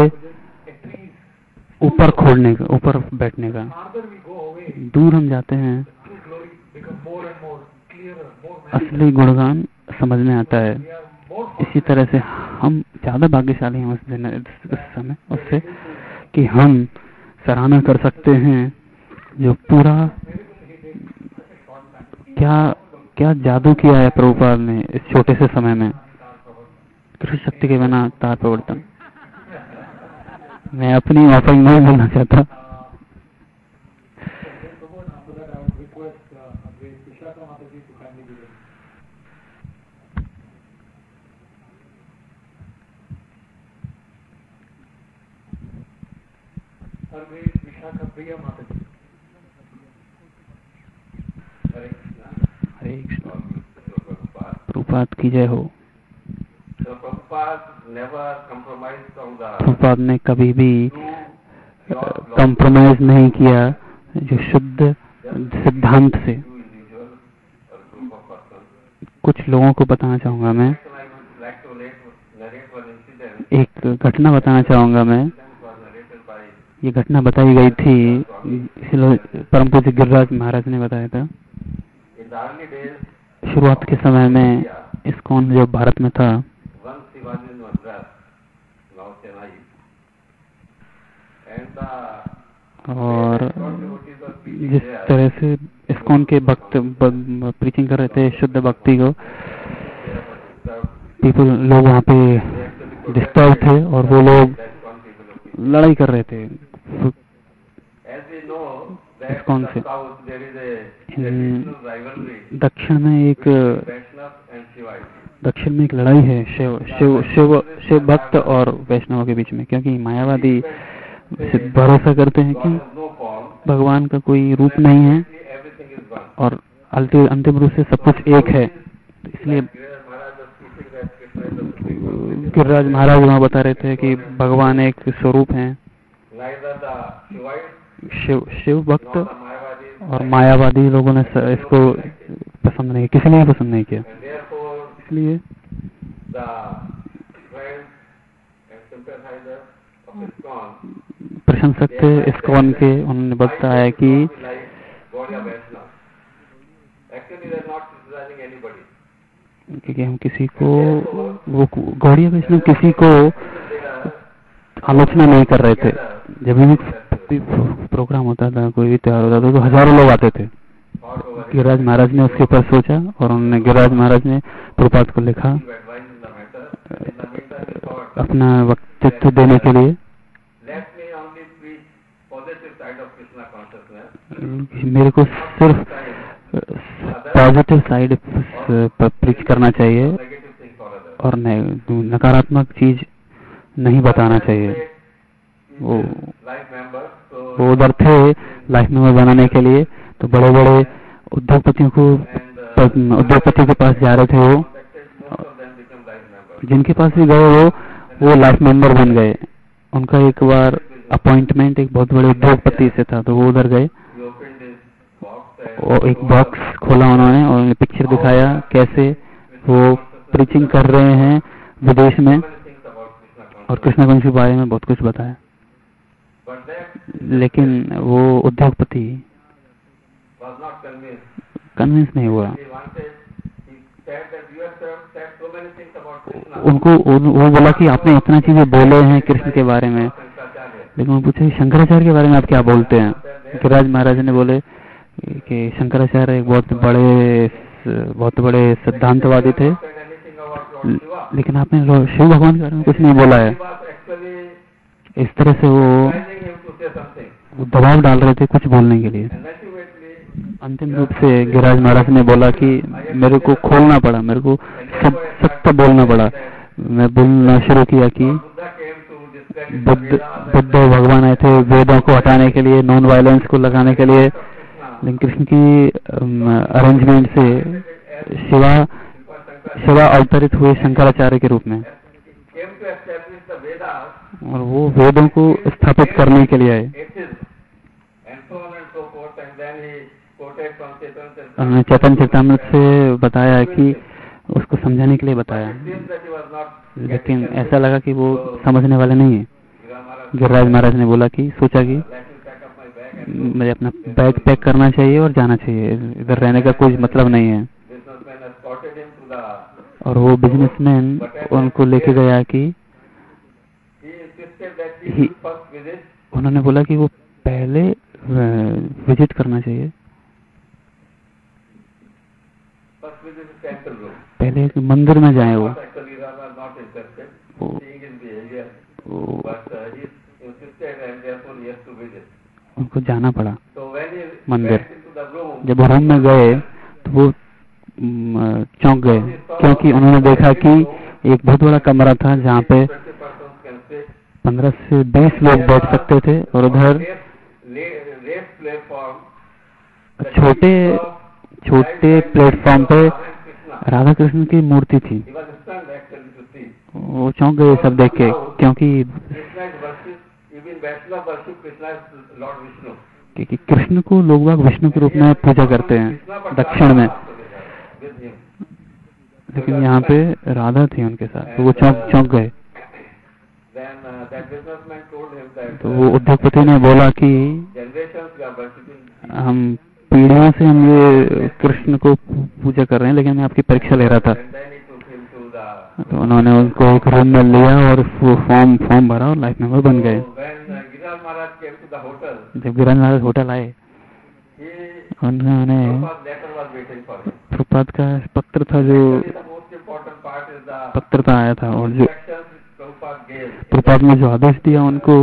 ऊपर बैठने का, दूर हम जाते हैं असली गुणगान समझ में आता है। इसी तरह से हम ज्यादा भाग्यशाली हैं उस समय उससे कि हम सराहना कर सकते हैं जो पूरा क्या जादू किया है प्रभुपाद ने इस छोटे से समय में। कृष्ण शक्ति के बिना तार प्रवर्तन। मैं अपनी ऑफरिंग नहीं बोलना चाहता। हरे कृष्ण। प्रभुपाद की जय हो। प्रभुपाद ने कभी भी कंप्रोमाइज नहीं किया जो शुद्ध सिद्धांत से। कुछ लोगों को बताना चाहूंगा मैं, एक घटना बताना चाहूंगा मैं। ये घटना बताई गई थी, परम पूज्य गिरिराज महाराज ने बताया था। शुरुआत के समय में इस्कॉन जो भारत में था, और जिस तरह से इस्कॉन के भक्त प्रीचिंग कर रहे थे शुद्ध भक्ति को, लोग वहाँ पे डिस्टर्ब थे और वो लोग लड़ाई कर रहे थे इस्कॉन से। दक्षिण में एक लड़ाई है शिव भक्त और वैष्णव के बीच में, क्योंकि मायावादी भरोसा करते हैं कि भगवान का कोई रूप नहीं है, और अंतिम रूप से सब कुछ एक है। इसलिए गिरिराज महाराज वहाँ बता रहे थे कि भगवान एक स्वरूप हैं। शिव भक्त और मायावादी लोगों ने इसको पसंद नहीं, किसी ने पसंद नहीं किया। इसलिए प्रशंसक थे इस्कॉन के, उन्होंने बताया कि क्योंकि हम किसी को, वो गौड़िया वैष्णव किसी को आलोचना नहीं कर रहे थे। जब भी प्रोग्राम होता था, कोई भी त्योहार होता था, तो हजारों लोग आते थे। गिरिराज महाराज ने उसके ऊपर सोचा और उन्होंने, गिरिराज महाराज ने प्रभुपाद को लिखा अपना वक्तव्य देने के लिए। मेरे को सिर्फ पॉजिटिव साइड पर प्रीच करना चाहिए और नकारात्मक चीज नहीं बताना चाहिए। वो उधर थे लाइफ मेंबर बनाने के लिए, तो बड़े बड़े उद्योगपतियों के पास जा रहे थे। वो जिनके पास भी गए वो लाइफ मेंबर बन गए। उनका एक बार अपॉइंटमेंट एक बहुत बड़े उद्योगपति से था, तो वो उधर गए। वो एक बॉक्स खोला उन्होंने और उन्हें पिक्चर दिखाया कैसे वो प्रीचिंग कर रहे हैं विदेश में, और कृष्ण कुंज के बारे में बहुत कुछ बताया। लेकिन वो उद्योगपति कन्विंस नहीं हुआ। उनको वो बोला कि आपने इतना चीजें बोले हैं कृष्ण के बारे में, लेकिन वो पूछे शंकराचार्य के बारे में आप क्या बोलते हैं। गिरिराज महाराज ने बोले कि शंकराचार्य एक बहुत बड़े सिद्धांतवादी थे, लेकिन आपने शिव भगवान के बारे में कुछ नहीं बोला है। इस तरह से वो दबाव डाल रहे थे कुछ बोलने के लिए। अंतिम रूप से गिरिराज महाराज ने बोला कि मेरे को खोलना पड़ा, मेरे को सत्य बोलना पड़ा। मैं बोलना शुरू किया कि बुद्ध भगवान आए थे वेदों को हटाने के लिए, नॉन वायलेंस को लगाने के लिए, लेकिन कृष्ण की अरेंजमेंट से शिवा अवतरित हुए शंकराचार्य के रूप में, और वो वेदों को स्थापित करने के लिए आए। उन्होंने चैतन्य चरितामृत से बताया कि उसको समझाने के लिए बताया, लेकिन ऐसा लगा कि वो समझने वाले नहीं है। गिरिराज महाराज ने बोला कि सोचा कि मुझे अपना बैग पैक करना चाहिए और जाना चाहिए, इधर रहने का कोई मतलब नहीं है। और वो बिजनेसमैन उनको लेके गया कि उन्होंने बोला कि वो पहले विजिट करना चाहिए, पहले एक मंदिर में जाए। वो उनको जाना पड़ा मंदिर। जब वो रूम में गए तो वो चौंक गए, क्योंकि उन्होंने देखा कि एक बहुत बड़ा कमरा था जहाँ पे 15 से 20 लोग बैठ सकते थे, और उधर छोटे प्लेटफॉर्म पे राधा कृष्ण की मूर्ति थी। वो चौंक गए सब देख के, क्योंकि कृष्ण को लोग बाग विष्णु के रूप में पूजा करते हैं दक्षिण में, लेकिन यहाँ पे राधा थी उनके साथ, तो वो चौंक गए। तो वो उद्योगपति ने बोला कि हम पीढ़ियों से हम ये कृष्ण को पूजा कर रहे हैं, लेकिन मैं आपकी परीक्षा ले रहा था। तो उन्होंने उनको एक रूम में लिया और वो फॉर्म भरा और लाइफ मेंबर बन गए। जब गिरिराज महाराज होटल आए, उन्होंने प्रभुपाद का पत्र था, जो पत्र आया था, और जो प्रभुपाद ने जो आदेश दिया उनको,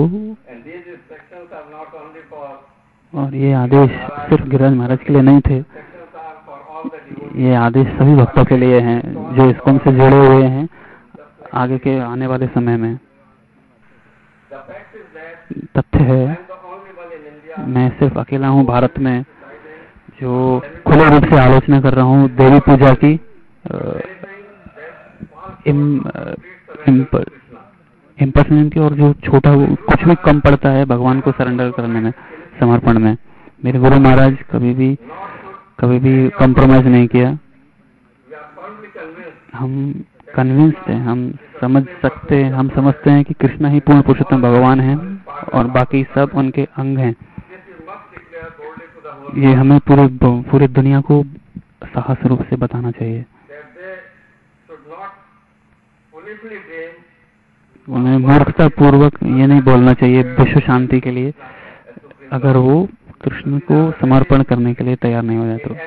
और ये आदेश सिर्फ गिरिराज महाराज के लिए नहीं थे, ये आदेश सभी भक्तों के लिए हैं जो इस्कॉन से जुड़े हुए हैं आगे के आने वाले समय में। तथ्य है, मैं सिर्फ अकेला हूँ भारत में जो खुले रूप से आलोचना कर रहा हूँ देवी पूजा की, इम्पर्सनेशन की, और जो छोटा कुछ भी कम पड़ता है भगवान को सरेंडर करने में, समर्पण में। मेरे गुरु महाराज कभी भी कॉम्प्रोमाइज नहीं किया। हम कन्विंस्ड हैं, हम समझते हैं कि कृष्ण ही पूर्ण पुरुषोत्तम भगवान हैं और बाकी सब उनके अंग हैं। ये हमें पूरी दुनिया को साहस रूप से बताना चाहिए। उन्हें मूर्खता पूर्वक ये नहीं बोलना चाहिए विश्व शांति के लिए, अगर वो कृष्ण को समर्पण करने के लिए तैयार नहीं हो जाए तो।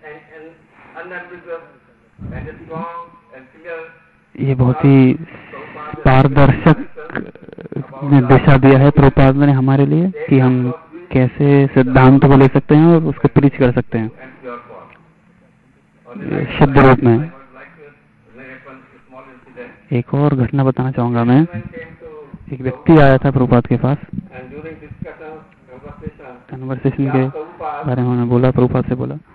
ये बहुत ही पारदर्शक दिशा दिया है प्रभुपाद ने हमारे लिए कि हम कैसे सिद्धांत को ले सकते हैं और उसको प्रीच कर सकते हैं शुद्ध रूप में। एक और घटना बताना चाहूंगा मैं। एक व्यक्ति आया था प्रभुपाद के पास, कन्वर्सेशन के बारे में उन्होंने बोला, प्रभुपाद से बोला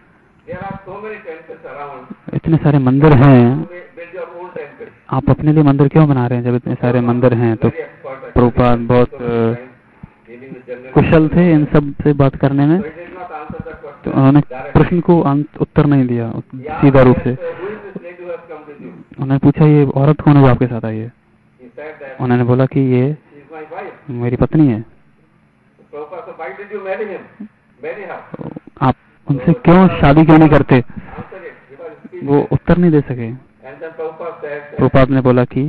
इतने सारे मंदिर हैं, आप अपने लिए मंदिर क्यों बना रहे हैं जब इतने सारे मंदिर हैं। तो प्रभुपाद बहुत कुशल थे इन सब से बात करने में, तो उन्होंने प्रश्न को उत्तर नहीं दिया सीधा रूप से। उन्होंने पूछा ये औरत कौन है जो आपके साथ आई है। उन्होंने बोला कि ये मेरी पत्नी है। आप उनसे क्यों शादी क्यों नहीं करते। वो उत्तर नहीं दे सके। प्रभुपाद ने बोला कि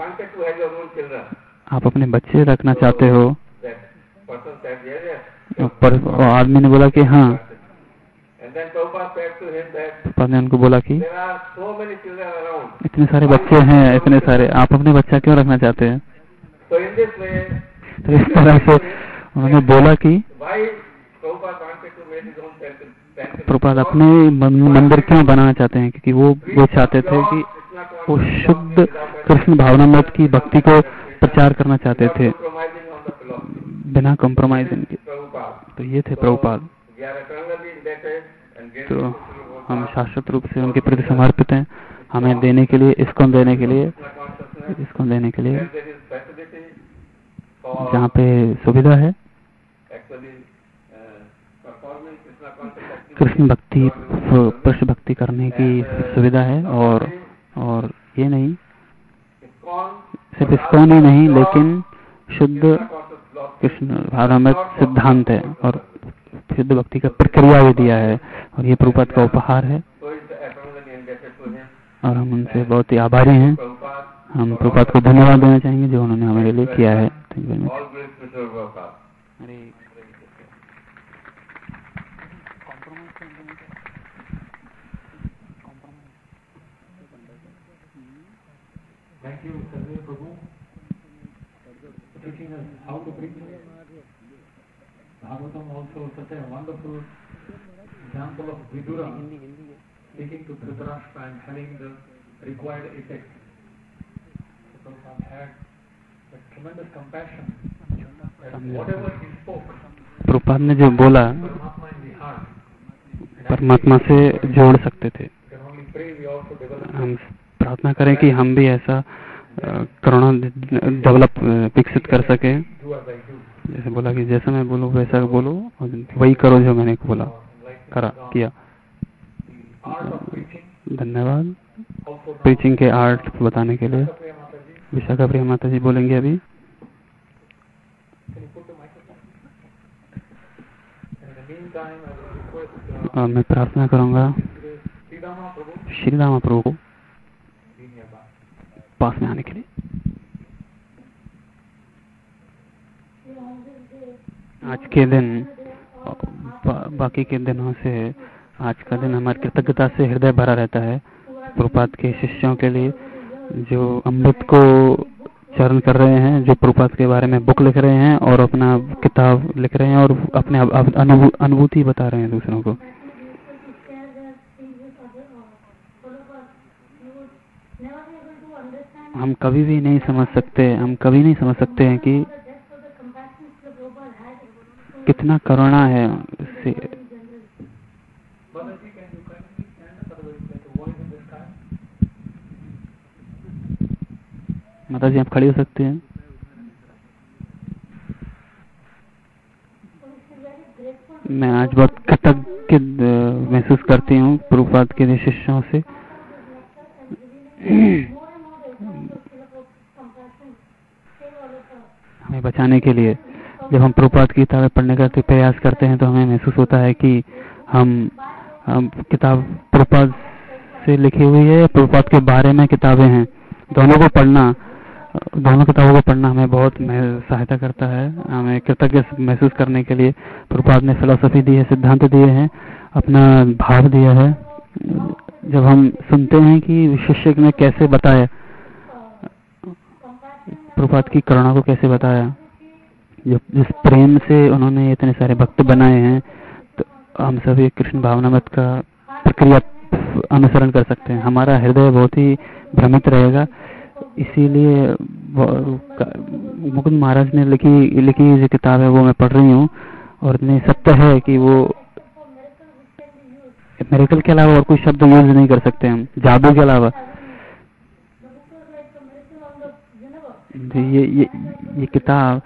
आप अपने बच्चे रखना चाहते हो। आदमी ने बोला कि हाँ। प्रभुपाद ने उनको बोला कि इतने सारे बच्चे हैं, इतने सारे, आप अपने बच्चा क्यों रखना चाहते हैं। तो इस तरह से उन्होंने बोला कि प्रभुपाद अपने मंदिर क्यों बनाना चाहते हैं, क्योंकि वो चाहते थे कि वो शुद्ध कृष्ण भावनामृत की भक्ति को प्रचार करना चाहते थे बिना कॉम्प्रोमाइजिंग के। तो ये थे प्रभुपाद। तो हम शाश्वत रूप से उनके प्रति समर्पित हैं। हमें देने के लिए, इसको देने के लिए जहाँ पे सुविधा है कृष्ण भक्ति, कृष्ण भक्ति करने की सुविधा है। और ये नहीं सिर्फ इस्कॉन ही नहीं, लेकिन शुद्ध कृष्ण भावनामृत सिद्धांत है और शुद्ध भक्ति का प्रक्रिया भी दिया है, और ये प्रभुपाद का उपहार है और हम उनसे बहुत ही आभारी हैं। हम प्रभुपाद को धन्यवाद देना चाहेंगे जो उन्होंने हमारे लिए किया है। Thank you. Thank you, Sarvesh Prabhu, for teaching us how to preach. Bhagavatam also such a wonderful example of Vidura speaking to Dhritarashtra and having the required effect. So Prabhupada had a tremendous compassion that whatever he spoke, Prabhupada ने जो बोला परमात्मा से जोड़ सकते थे। हम प्रार्थना करें कि हम भी ऐसा करुणा विकसित कर सके। जैसे बोला कि जैसा मैं बोलूं वैसा बोलो और वही करो जो मैंने बोला किया। धन्यवाद प्रीचिंग के आर्ट बताने के लिए। विशाखा प्रिया माता जी बोलेंगे अभी। और मैं प्रार्थना करूंगा श्री रामा प्रभु को पास में आने के लिए। आज के दिन बाकी के दिनों से आज का दिन हमारी कृतज्ञता से हृदय भरा रहता है प्रभुपाद के शिष्यों के लिए जो अमृत को चरण कर रहे हैं, जो प्रभुपाद के बारे में बुक लिख रहे हैं और अपना किताब लिख रहे हैं और अपने अनुभूति बता रहे हैं दूसरों को। हम कभी नहीं समझ सकते हैं कि कितना करुणा है उससे। माता जी आप खड़ी हो सकती हैं। मैं आज बहुत कृतज्ञ महसूस करती हूँ प्रभुपाद के शिष्यों से हमें बचाने के लिए। जब हम प्रभुपाद की किताबें पढ़ने का प्रयास करते हैं तो हमें महसूस होता है कि हम किताब प्रभुपाद से लिखी हुई है, प्रभुपाद के बारे में किताबें हैं। दोनों किताबों को पढ़ना हमें बहुत सहायता करता है, हमें कृतज्ञ महसूस करने के लिए। प्रभुपाद ने फिलॉसफी दी है, सिद्धांत दिए हैं, अपना भाव दिया है। जब हम सुनते हैं कि शिष्य ने कैसे बताया, प्रभुपाद की करुणा को कैसे बताया, जिस प्रेम से उन्होंने इतने सारे भक्त बनाए हैं, तो हम सभी कृष्ण भावनामृत का प्रक्रिया अनुसरण कर सकते हैं। हमारा हृदय बहुत ही भ्रमित रहेगा। इसीलिए मुकुंद महाराज ने लिखी जो किताब है वो मैं पढ़ रही हूँ, और इतनी सत्य है कि वो मिरेकल के अलावा और कोई शब्द यूज नहीं कर सकते हम, जादू के अलावा। ये किताब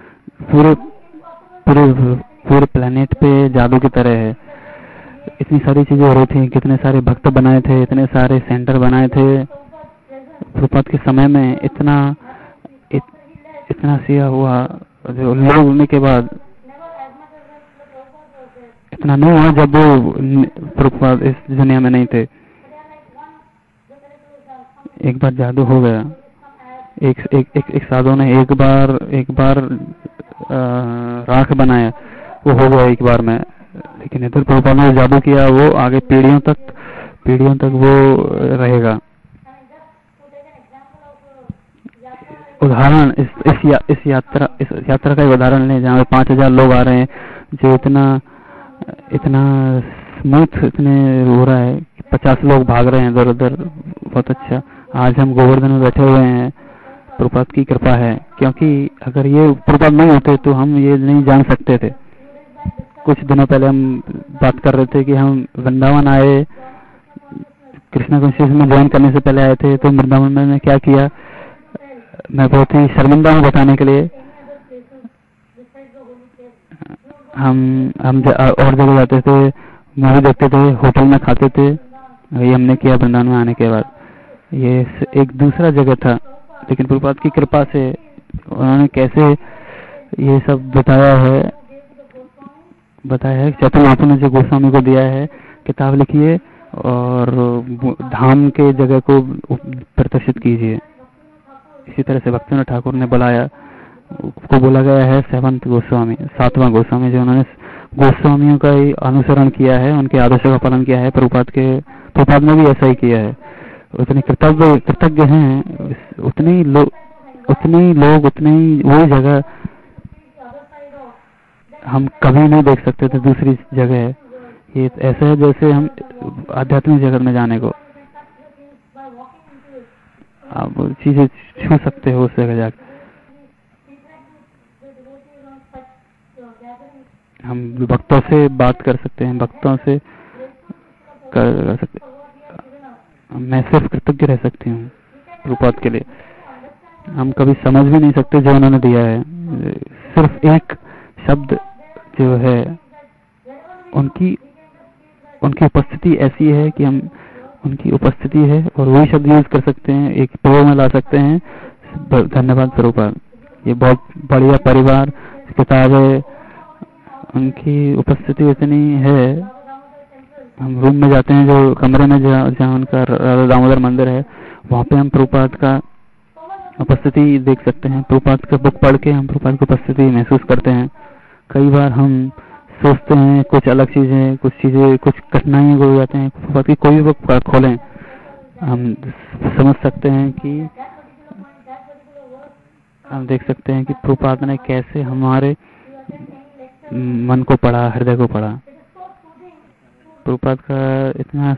पूरे प्लेनेट पे जादू की तरह है। इतनी सारी चीजें हो रही थी, कितने सारे भक्त बनाए थे, इतने सारे सेंटर बनाए थे। प्रभुपाद के समय में इतना सिया हुआ, जो लोग होने के बाद इतना नहीं हुआ जब वो प्रभुपाद इस दुनिया में नहीं थे। एक बार जादू हो गया। एक साधु ने एक बार राख बनाया, वो हो गया एक बार में। लेकिन इधर प्रभुपाद ने जादू किया, वो आगे पीढ़ियों तक वो रहेगा। उदाहरण इस यात्रा का एक उदाहरण लें, जहाँ 5000 लोग आ रहे हैं, जो इतना स्मूथ इतने हो रहा है, 50 लोग भाग रहे हैं इधर उधर। बहुत अच्छा। आज हम गोवर्धन में बैठे हुए हैं, प्रभुपाद की कृपा है। क्योंकि अगर ये प्रभुपाद नहीं होते तो हम ये नहीं जान सकते थे। कुछ दिनों पहले हम बात कर रहे थे कि हम वृंदावन आए, कृष्णा कॉन्शियस में ज्वाइन करने से पहले आए थे। तो वृंदावन में क्या किया, मैं बहुत ही शर्मिंदा हूँ बताने के लिए। हम और जगह जाते थे, मूवी देखते थे, होटल में खाते थे। ये हमने किया वृंदावन में आने के बाद। ये एक दूसरा जगह था, लेकिन प्रभुपाद की कृपा से उन्होंने कैसे ये सब बताया है। चैतन्य महाप्रभु ने जो गोस्वामी को दिया है, किताब लिखिए और धाम के जगह को प्रदर्शित कीजिए। इसी तरह से भक्तिनाथ ठाकुर ने बोला गया है सातवां गोस्वामी, जो उन्होंने गोस्वामियों का ही अनुसरण किया है, उनके आदर्शों का पालन किया है। प्रभुपाद ने भी ऐसा ही किया है। उतने कृतज्ञ हैं, उतने ही लोग उतनी वही जगह हम कभी नहीं देख सकते थे दूसरी जगह। ये ऐसा है जैसे हम आध्यात्मिक जगत में जाने को आप चीजें छू सकते हो उस जगह जाकर। हम भक्तों से बात कर सकते हैं, भक्तों से कर सकते। मैं सिर्फ कृतज्ञ रह सकती हूँ प्रभुपाद के लिए। हम कभी समझ भी नहीं सकते जो उन्होंने दिया है। सिर्फ एक शब्द जो है, उनकी उपस्थिति ऐसी है कि हम उनकी उपस्थिति है और वही शब्द यूज कर सकते हैं, एक प्रयोग में ला सकते हैं। धन्यवाद प्रभुपाद। ये बहुत बढ़िया परिवार किताब है, उनकी उपस्थिति इतनी है। हम रूम में जाते हैं, जो कमरे में जहाँ उनका राधा दामोदर मंदिर है, वहाँ पे हम प्रभुपाद का उपस्थिति देख सकते हैं। प्रभुपाद का बुक पढ़ के हम प्रभुपाद की उपस्थिति महसूस करते हैं। कई बार हम सोचते हैं कुछ अलग चीजें, कुछ कठिनाइयां हो जाते हैं। प्रभुपाद की कोई भी बुक खोलें, हम समझ सकते हैं कि हम देख सकते हैं कि प्रभुपाद ने कैसे हमारे मन को पढ़ा, हृदय को पढ़ा। प्रभुपाद का इतना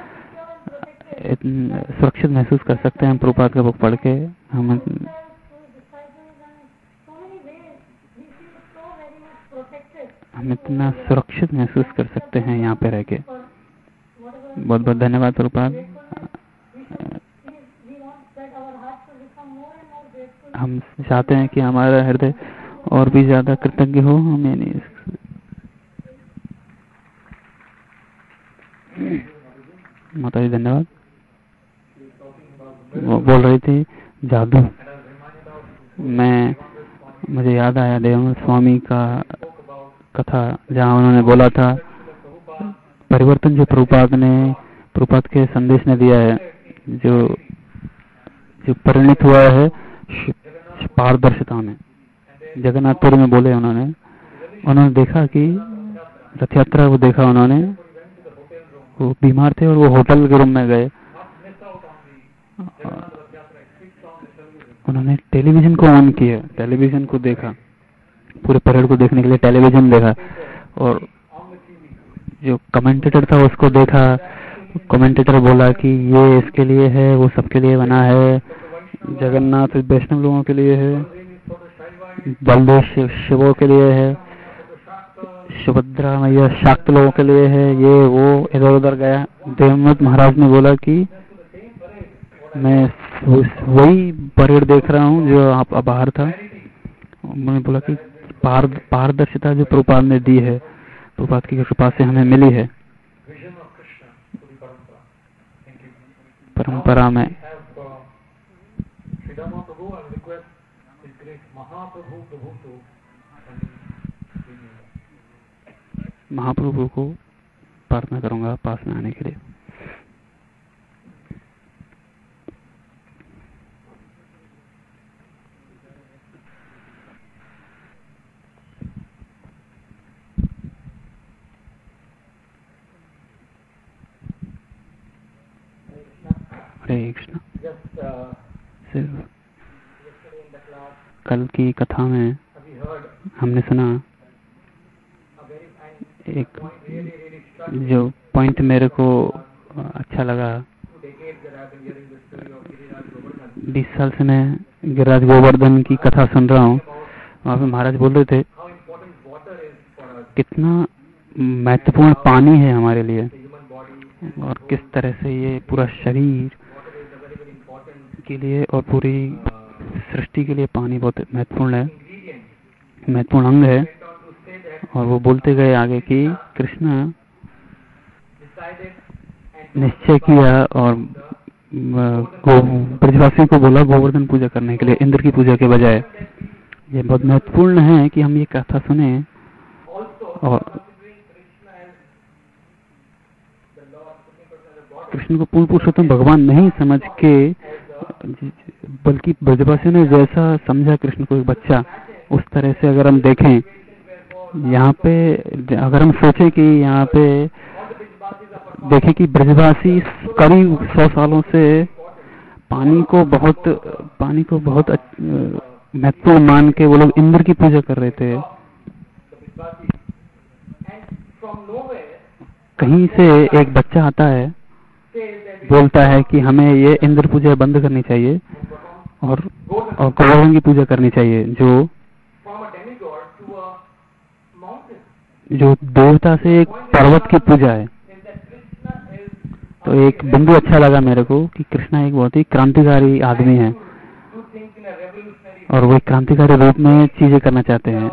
सुरक्षित महसूस कर सकते हैं हम प्रभुपाद का बुक पढ़ के। हम इतना सुरक्षित महसूस कर सकते हैं यहाँ पे रह के। बहुत बहुत धन्यवाद प्रभुपाद। हम चाहते हैं कि हमारा हृदय और भी ज्यादा कृतज्ञ हो। हमें नहीं माता जी धन्यवाद। वो बोल रही थी जादू। मुझे याद आया देवानंद स्वामी का कथा जहाँ उन्होंने बोला था परिवर्तन जो प्रभुपाद के संदेश ने दिया है, जो परिणित हुआ है पारदर्शिता में। जगन्नाथपुरी में बोले उन्होंने देखा कि रथ यात्रा को देखा उन्होंने, वो बीमार थे और वो होटल के रूम में गए। उन्होंने टेलीविजन को ऑन किया, टेलीविजन को देखा, पूरे परेड को देखने के लिए टेलीविजन देखा और जो कमेंटेटर था उसको देखा। कमेंटेटर बोला कि ये इसके लिए है, वो सबके लिए बना है, जगन्नाथ वैष्णव लोगों के लिए है, बलदेव शिवों के लिए है, सुभद्रा मैया शाक्त लोगों के लिए है, ये वो इधर उधर गया। देवनाथ महाराज ने बोला कि मैं वही परेड देख रहा हूँ जो आप बाहर था। मैंने बोला कि पारदर्शिता जो प्रभुपाद ने दी है, प्रभुपाद की कृपा से हमें मिली है। परंपरा में महाप्रभु को प्रार्थना करूंगा पास में आने के लिए। हरे कृष्ण। कल की कथा में हमने सुना एक जो पॉइंट मेरे को अच्छा लगा। 20 साल से मैं गिरिराज गोवर्धन की कथा सुन रहा हूँ। वहाँ पे महाराज बोल रहे थे कितना महत्वपूर्ण पानी है हमारे लिए और किस तरह से ये पूरा शरीर के लिए और पूरी सृष्टि के लिए पानी बहुत महत्वपूर्ण है, महत्वपूर्ण अंग है। और वो बोलते गए आगे कि कृष्ण निश्चय किया और ब्रजवासियों को बोला गोवर्धन पूजा करने के लिए इंद्र की पूजा के बजाय। ये बहुत महत्वपूर्ण है कि हम ये कथा सुने और कृष्ण को पूर्ण पुरुषोत्तम भगवान नहीं समझ के, बल्कि ब्रजवासियों ने जैसा समझा कृष्ण को एक बच्चा, उस तरह से अगर हम देखें यहाँ पे, अगर हम सोचें कि यहाँ पे देखें कि ब्रजवासी करीब 100 सालों से पानी को बहुत महत्वपूर्ण मान के वो लोग इंद्र की पूजा कर रहे थे। कहीं से एक बच्चा आता है, बोलता है कि हमें ये इंद्र पूजा बंद करनी चाहिए और गोवर्धन की पूजा करनी चाहिए, जो देवता से एक पर्वत की पूजा है। तो एक बिंदु अच्छा लगा मेरे को कि कृष्णा एक बहुत ही क्रांतिकारी आदमी है और वो क्रांतिकारी रूप में चीजें करना चाहते हैं।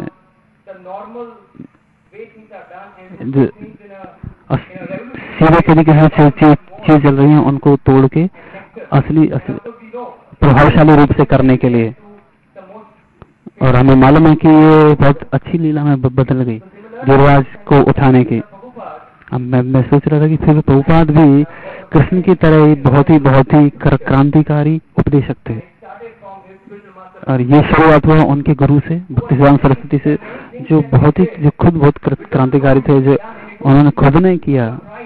सीधे तरीके से चीज चल रही है उनको तोड़ के असली प्रभावशाली रूप से करने के लिए। और हमें मालूम है कि ये बहुत अच्छी लीला में बदल गई गिरिराज को उठाने की। अब मैं सोच रहा था कि फिर प्रभुपाद भी कृष्ण की तरह ही बहुत ही क्रांतिकारी उपदेशक थे। और ये शुरुआत हुआ उनके गुरु से, भक्तिसिद्धांत सरस्वती से, जो खुद बहुत क्रांतिकारी थे, जो उन्होंने खुद ने किया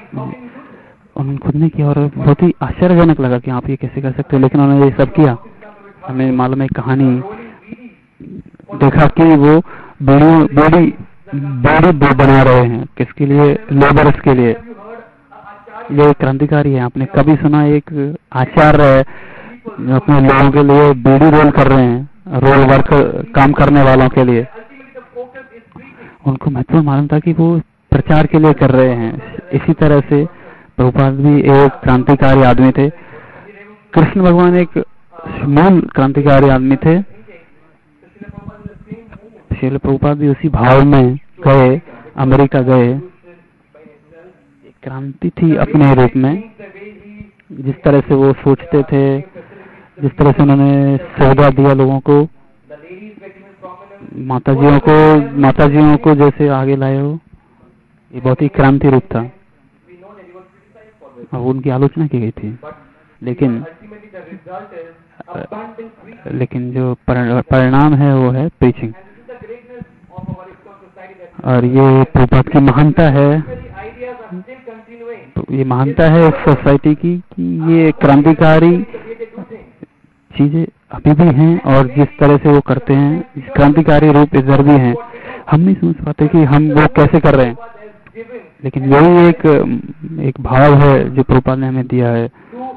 और बहुत ही आश्चर्यजनक लगा कि आप ये कैसे कर सकते हो, लेकिन उन्होंने ये सब किया। हमें मालूम है कहानी देखा कि वो बॉडी बना रहे हैं, किसके लिए? लेबर्स के लिए। ये क्रांतिकारी है। आपने कभी सुना एक आचार्य अपने लोगों के लिए बीड़ी रोल कर रहे हैं, रोल वर्क काम करने वालों के लिए? उनको महत्वपूर्ण मालूम था कि वो प्रचार के लिए कर रहे हैं। इसी तरह से प्रभुपाद भी एक क्रांतिकारी आदमी थे। कृष्ण भगवान एक मूल क्रांतिकारी आदमी थे। श्रील प्रभुपाद भी उसी भाव में गए, अमेरिका गए। क्रांति थी अपने रूप में, जिस तरह से वो सोचते थे, जिस तरह से उन्होंने सौदा दिया लोगों को, माताजियों को जैसे आगे लाए हो, ये बहुत ही क्रांति रूप था और उनकी आलोचना की गई थी। लेकिन जो परिणाम है वो है प्रीचिंग। और ये प्रभुपाद की महानता है, ये महानता है इस सोसाइटी की कि ये क्रांतिकारी चीजें अभी भी हैं और जिस तरह से वो करते हैं क्रांतिकारी रूप इधर भी हैं। हम नहीं समझ पाते कि हम वो कैसे कर रहे हैं, लेकिन यही एक भाव है जो प्रभुपाद ने हमें दिया है।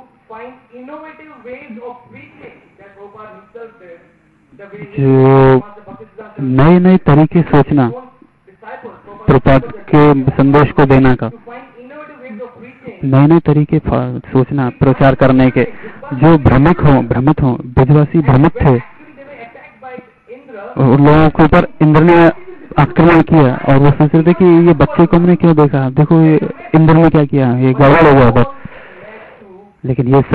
जो नए नए तरीके सोचना, प्रभुपाद के संदेश को देना का, नए नए तरीके सोचना, प्रचार करने के। जो भ्रमित हो, ब्रजवासी भ्रमित थे, उन लोगों के ऊपर इंद्र ने आक्रमण किया और वो सोच रहे थे कि ये बच्चे को हमने क्यों देखा, देखो ये इंद्र ने क्या किया, ये गड़बड़ हो गया उधर। लेकिन ये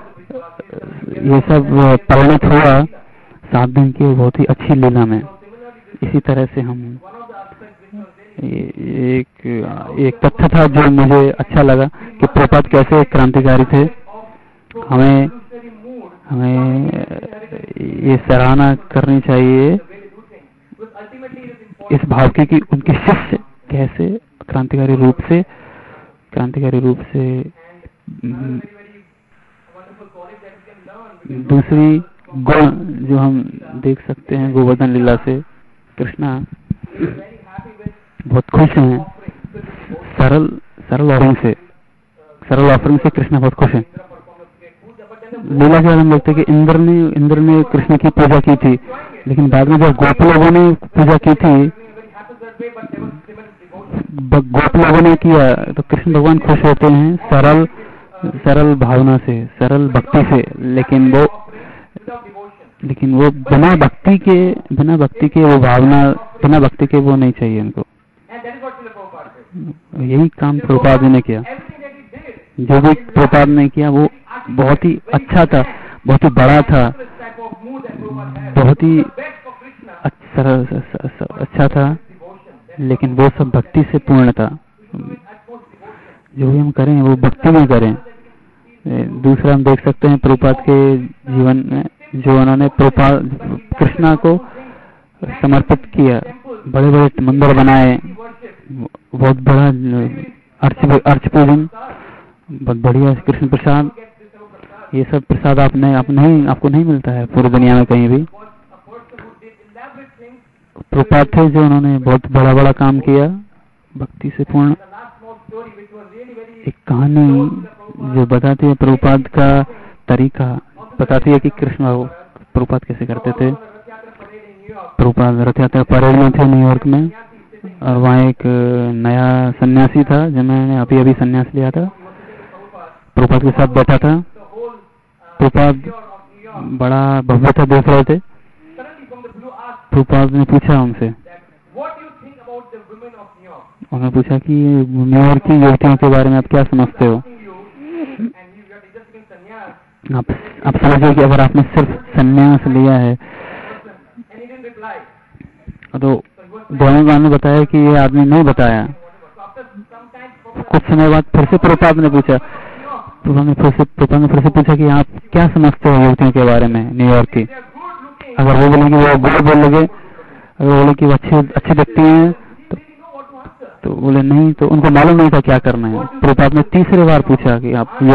सब परिणत हुआ 7 दिन की बहुत ही अच्छी लीला में। इसी तरह से हम एक तथ्य था जो मुझे अच्छा लगा कि प्रभुपाद कैसे क्रांतिकारी थे। हमें ये सराहना करनी चाहिए इस भाव की कि उनके शिष्य कैसे क्रांतिकारी रूप से दूसरी गुण जो हम देख सकते हैं गोवर्धन लीला से, कृष्णा बहुत खुश हैं सरल ऑफरिंग से कृष्णा बहुत खुश हैं। लीला के बाद हम देखते हैं कि इंद्र ने कृष्ण की पूजा की थी, लेकिन बाद में जब गोप लोगों ने पूजा की थी, गोप लोगों ने किया, तो कृष्ण भगवान खुश होते हैं सरल भावना से, सरल भक्ति से। लेकिन वो बिना भक्ति के वो भावना, बिना भक्ति के वो नहीं चाहिए उनको। यही काम प्रभुपाद ने किया। जो भी प्रभुपाद ने किया वो बहुत ही अच्छा था, बहुत ही बड़ा था, बहुत ही अच्छा था, लेकिन वो सब भक्ति से पूर्ण था। जो भी हम करें वो भक्ति में करें। दूसरा हम देख सकते हैं प्रभुपाद के जीवन में, जो उन्होंने कृष्णा को समर्पित किया, बड़े बड़े मंदिर बनाए, बहुत बड़ा अर्च पूजन, बहुत बढ़िया कृष्ण प्रसाद। ये सब प्रसाद आपको नहीं मिलता है पूरी दुनिया में कहीं भी। प्रभुपाद थे जो उन्होंने बहुत बड़ा काम किया भक्ति से पूर्ण। एक कहानी जो बताती है प्रभुपाद का तरीका, बताती है कि कृष्ण प्रभुपाद कैसे करते थे। प्रभुपाद रथ यात्रा परेड में थे न्यूयॉर्क में, और वहाँ एक नया सन्यासी था जिन्होंने अभी सन्यास लिया था, प्रभुपाद के साथ बैठा था। प्रभुपाद बड़ा भव्यता देख रहे थे। प्रभुपाद ने पूछा उनसे, उन्होंने पूछा कि न्यूयॉर्क की युवतियों के बारे में आप क्या समझते हो। आप समझिए कि अगर आपने सिर्फ संन्यास लिया है, तो दोनों ने बताया कि ये आदमी नहीं बताया। कुछ समय बाद फिर से प्रभुपाद ने पूछा, प्रभुपाद ने फिर से पूछा कि आप क्या समझते हो युवतियों के बारे में न्यूयॉर्क की। अगर वो बोलेंगे वो गुड बोल लगे, अगर बोले कि वो अच्छी दिखती हैं, तो बोले नहीं, तो उनको मालूम नहीं था क्या करना है। प्रभुपाद ने तीसरी बार पूछा कि आप ये,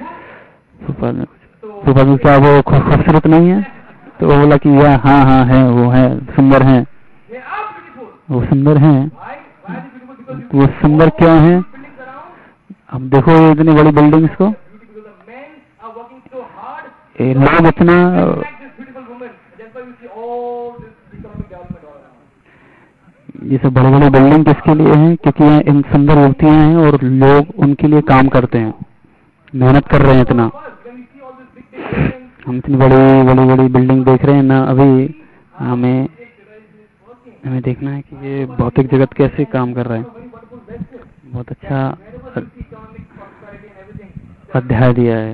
प्रभुपाद ने क्या वो खूबसूरत नहीं है, तो वो बोला कि हाँ है, वो है, सुंदर है, वो सुंदर है। वो सुंदर क्यों है? अब देखो ये इतनी बड़ी बिल्डिंग्स को, लोग इतना, ये सब बड़े बड़े बिल्डिंग किसके लिए हैं? क्योंकि यहाँ इन सुंदर युवतियां हैं और लोग उनके लिए काम करते हैं, मेहनत कर रहे हैं इतना। हम इतनी बड़ी बड़ी बड़ी बिल्डिंग देख रहे हैं ना, अभी हमें देखना है कि ये भौतिक जगत कैसे काम कर रहा है। बहुत अच्छा अध्याय दिया है।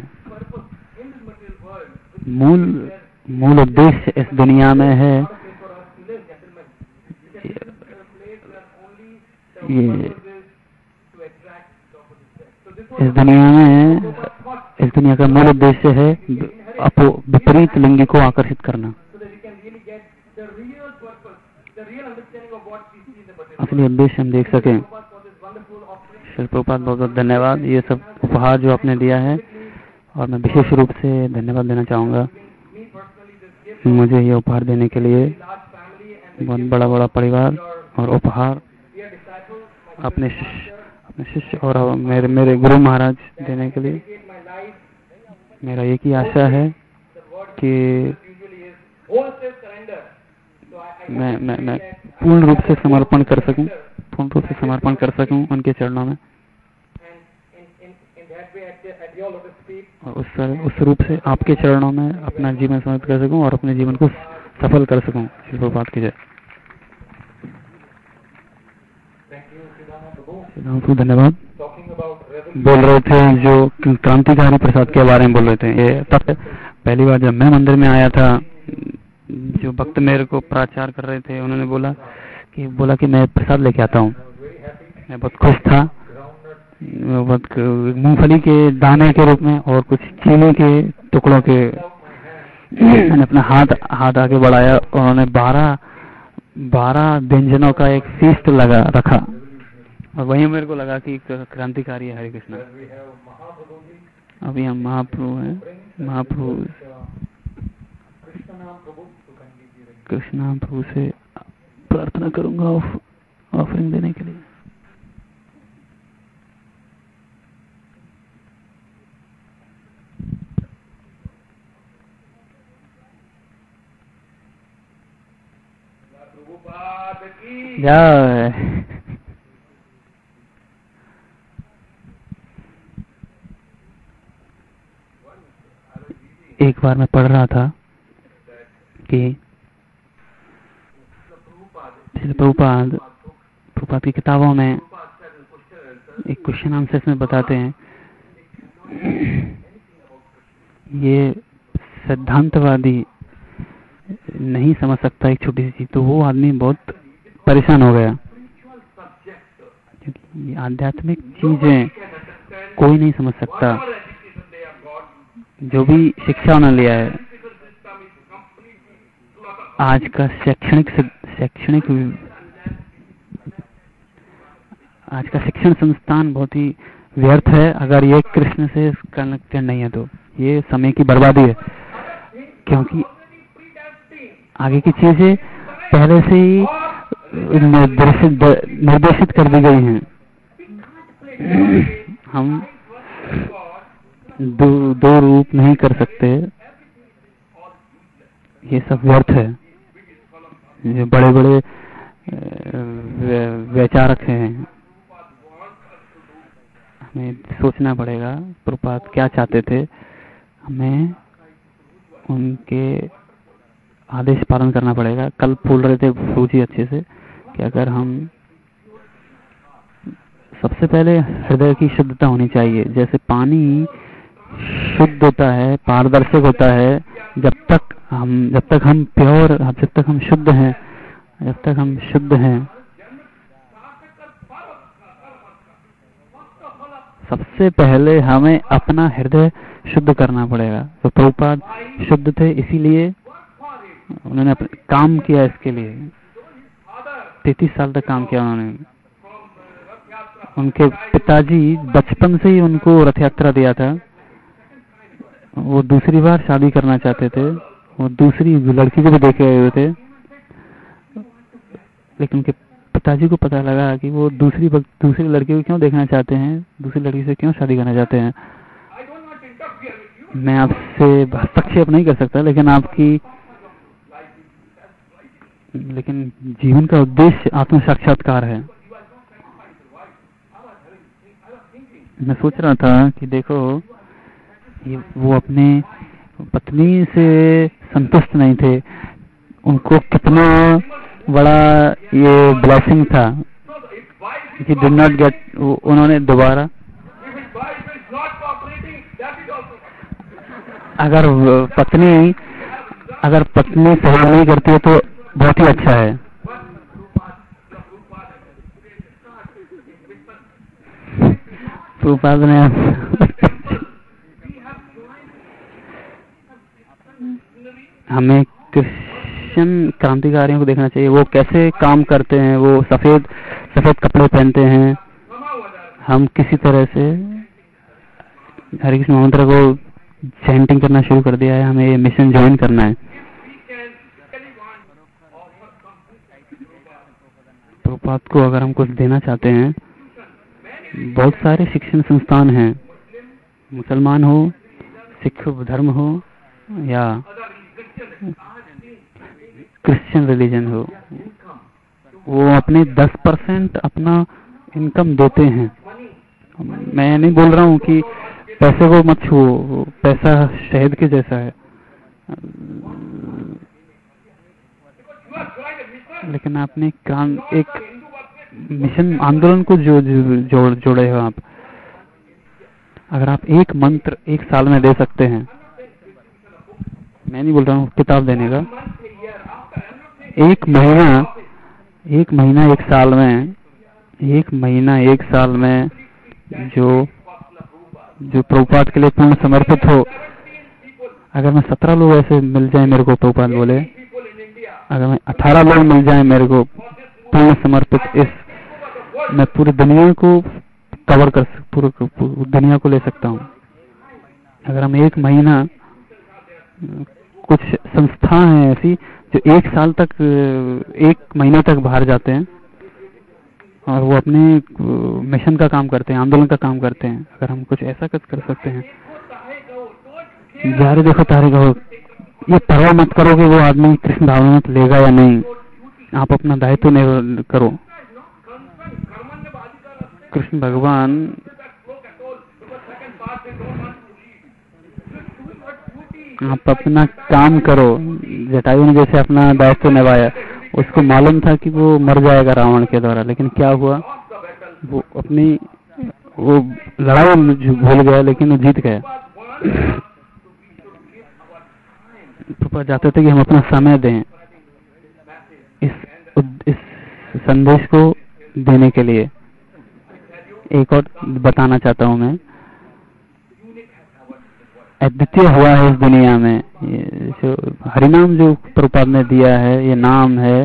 मूल उद्देश्य इस दुनिया में है, ये इस दुनिया का मूल उद्देश्य है विपरीत लिंगी को आकर्षित करना। असली उद्देश्य हम देख सकें। श्री प्रभुपाद बहुत बहुत धन्यवाद, ये सब उपहार जो आपने दिया है, और मैं विशेष रूप से धन्यवाद देना चाहूँगा मुझे ये उपहार देने के लिए। बहुत बड़ा परिवार और उपहार अपने शिष्य और मेरे गुरु महाराज देने के लिए। मेरा एक ही आशा है कि मैं पूर्ण रूप से समर्पण कर सकूं उनके चरणों में, और उस रूप से आपके चरणों में अपना जीवन समर्पित कर सकूं और अपने जीवन को सफल कर सकूं। श्री प्रभुपाद की जय। धन्यवाद। बोल रहे थे जो क्रांतिकारी प्रसाद के बारे में बोल रहे थे। ये तब पहली बार जब मैं मंदिर में आया था, जो भक्त मेरे को प्रचार कर रहे थे, उन्होंने बोला कि मैं प्रसाद लेके आता हूँ। मैं बहुत खुश था। मूंगफली के दाने के रूप में और कुछ चीनी के टुकड़ों के मैंने अपना हाथ आगे बढ़ाया, और उन्होंने 12 व्यंजनों का एक फीस्ट रखा, और वहीं मेरे को लगा कि क्रांतिकारी है। हरे कृष्णा। अभी हम महाप्रभु हैं। महाप्रभु कृष्णा प्रभु से प्रार्थना करूंगा ऑफरिंग देने के लिए। जय। एक बार मैं पढ़ रहा था कि प्रभुपाद की किताबों में एक क्वेश्चन आंसर में बताते हैं, ये सिद्धांतवादी नहीं समझ सकता एक छोटी सी चीज, तो वो आदमी बहुत परेशान हो गया, क्योंकि ये आध्यात्मिक चीजें कोई नहीं समझ सकता। जो भी शिक्षा उन्होंने लिया है, आज का शिक्षण संस्थान बहुत ही व्यर्थ है अगर ये कृष्ण से कनेक्टेड नहीं है, तो ये समय की बर्बादी है, क्योंकि आगे की चीजें पहले से ही निर्देशित कर दी गई हैं। हम दो रूप नहीं कर सकते, ये सब व्यर्थ है। ये बड़े वैचारक हैं, हमें सोचना पड़ेगा प्रभुपाद क्या चाहते थे। हमें उनके आदेश पालन करना पड़ेगा। कल बोल रहे थे सूची अच्छे से कि अगर हम सबसे पहले हृदय की शुद्धता होनी चाहिए। जैसे पानी शुद्ध होता है, पारदर्शक होता है, जब तक हम प्योर, जब तक हम शुद्ध हैं, सबसे पहले हमें अपना हृदय शुद्ध करना पड़ेगा। तो प्रभुपाद शुद्ध थे, इसीलिए उन्होंने काम किया इसके लिए। 33 साल तक काम किया उन्होंने। उनके पिताजी बचपन से ही उनको रथ यात्रा दिया था। वो दूसरी बार शादी करना चाहते थे, वो दूसरी लड़की को भी देखे हुए थे, लेकिन उनके पिताजी को पता लगा कि वो दूसरी लड़की को क्यों देखना चाहते हैं, दूसरी लड़की से क्यों शादी करना चाहते हैं। मैं आपसे हस्तक्षेप नहीं कर सकता, लेकिन जीवन का उद्देश्य आत्म साक्षात्कार है। मैं सोच रहा था कि देखो, वो अपने पत्नी से संतुष्ट नहीं थे। उनको कितना बड़ा ये ब्लेसिंग था कि डिड नॉट गेट, उन्होंने दोबारा, अगर पत्नी सहयोग नहीं करती है तो बहुत ही अच्छा है। प्रभुपाद ने हमें क्रिश्चियन क्रांतिकारियों को देखना चाहिए, वो कैसे काम करते हैं। वो सफेद कपड़े पहनते हैं। हम किसी तरह से हरे कृष्ण मंत्र को चैंटिंग करना शुरू कर दिया है। हमें ये मिशन ज्वाइन करना है। प्रभुपाद को अगर हम कुछ देना चाहते हैं, बहुत सारे शिक्षण संस्थान हैं, मुसलमान हो, सिख धर्म हो या क्रिश्चियन रिलीजन हो, वो अपने 10% अपना इनकम देते हैं। मैं नहीं बोल रहा हूँ कि पैसे को मत छुओ, पैसा शहद के जैसा है, लेकिन आपने एक मिशन आंदोलन को जोड़े हो आप। अगर आप एक मंत्र एक साल में दे सकते हैं, मैं नहीं बोल रहा हूँ किताब देने का, एक महीना एक साल में जो प्रभुपाद के लिए पूर्ण समर्पित हो। अगर मैं 17 लोग ऐसे मिल जाए मेरे को, प्रभुपाद बोले, अगर मैं 18 लोग मिल जाए मेरे को पूर्ण समर्पित, मैं पूरी दुनिया को कवर कर, पूरी दुनिया को ले सकता हूँ। अगर हम एक महीना, कुछ संस्था है ऐसी जो एक साल तक, एक महीना तक बाहर जाते हैं और वो अपने मिशन का काम करते हैं, आंदोलन का काम करते हैं। अगर हम कुछ ऐसा कर सकते हैं, जारे देखो तारे कहो, ये परवाह मत करो कि वो आदमी कृष्ण भावना मत लेगा या नहीं, आप अपना दायित्व नहीं करो। कृष्ण भगवान आप अपना काम करो। जटायु ने जैसे अपना दायित्व निभाया, उसको मालूम था कि वो मर जाएगा रावण के द्वारा, लेकिन क्या हुआ, वो लड़ाई भूल गया, लेकिन वो जीत गया। प्रभुपाद चाहते थे कि हम अपना समय दें इस संदेश को देने के लिए। एक और बताना चाहता हूं मैं, अद्वितीय हुआ है इस दुनिया में। जो हरिनाम जो प्रभुपाद ने दिया है, ये नाम है,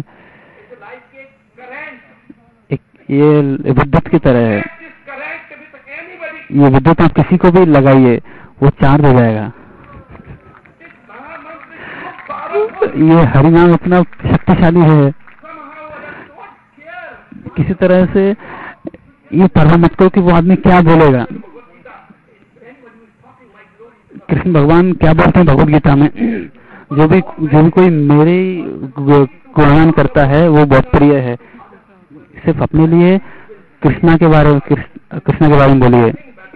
ये विद्युत की तरह है। ये विद्युत आप किसी को भी लगाइए, वो चार्ज हो जाएगा। ये हरिनाम इतना शक्तिशाली है, किसी तरह से ये परवाह मत करो कि वो आदमी क्या बोलेगा। कृष्ण भगवान क्या बोलते हैं भगवद गीता में, जो भी कोई मेरे गुणगान करता है वो बहुत प्रिय है। सिर्फ अपने लिए कृष्णा के बारे में बोलिए,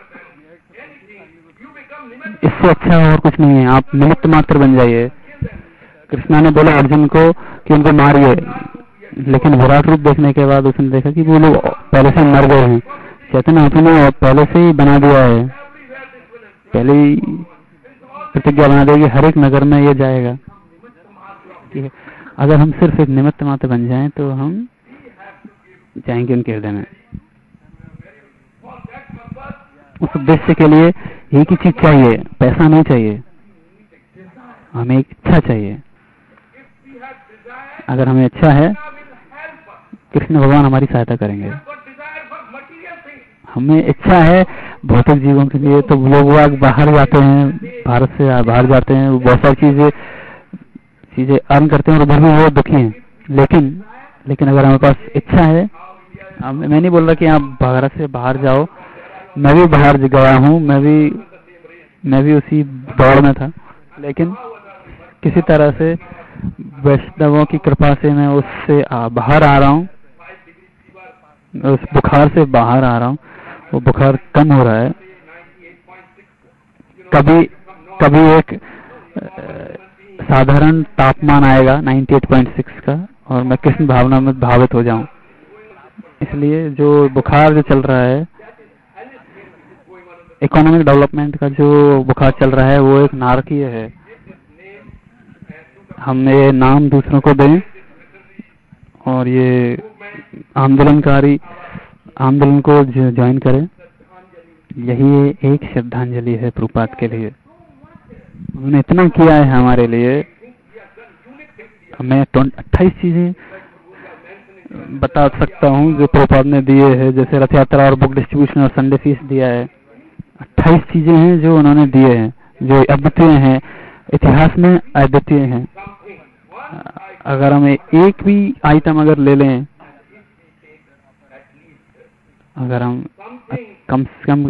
इससे अच्छा और कुछ नहीं है। आप निमित्त मात्र बन जाइए। कृष्णा ने बोला अर्जुन को कि उनको मारिए, लेकिन विराट रूप देखने के बाद उसने देखा कि वो लोग पहले से मर गए हैं। चैतन्य महाप्रभु ने पहले से ही बना दिया है, पहले ही प्रतिज्ञा बना देगी, हर एक नगर में ये जाएगा। ठीक है, अगर हम सिर्फ एक निमित्त मात्र बन जाएं तो हम जाएंगे उनके हृदय में। उस उद्देश्य के लिए एक ही चीज चाहिए, पैसा नहीं चाहिए, हमें एक इच्छा चाहिए। अगर हमें इच्छा है, कृष्ण भगवान हमारी सहायता करेंगे। हमें इच्छा है भौतिक जीवन के लिए, तो लोग बाहर जाते हैं, भारत से बाहर जाते हैं, बहुत सारी चीजें अर्न करते हैं और वो भी बहुत दुखी हैं। लेकिन अगर हमारे पास इच्छा है, मैं नहीं बोल रहा कि आप भारत से बाहर जाओ, मैं भी बाहर गया हूँ, मैं भी उसी दौड़ में था, लेकिन किसी तरह से वैष्णवों की कृपा से मैं उससे बाहर आ रहा हूँ, उस बुखार से बाहर आ रहा हूँ। वो बुखार कम हो रहा है। कभी एक साधारण तापमान आएगा 98.6 का और मैं कृष्ण भावना में भावित हो जाऊं। इसलिए जो बुखार जो चल रहा है, इकोनॉमिक डेवलपमेंट का जो बुखार चल रहा है, वो एक नारकीय है। हम ये नाम दूसरों को दें और ये आंदोलनकारी आंदोलन को ज्वाइन करें, यही एक श्रद्धांजलि है प्रभुपाद के लिए। उन्होंने इतना किया है हमारे लिए। मैं 28 चीजें बता सकता हूँ जो प्रभुपाद ने दिए हैं, जैसे रथ यात्रा और बुक डिस्ट्रीब्यूशन और संडे फीस दिया है। 28 चीजें हैं जो उन्होंने दिए हैं, जो अद्वितीय हैं, इतिहास में अद्वितीय हैं। अगर हम एक भी आइटम अगर ले लें, अगर हम कम से कम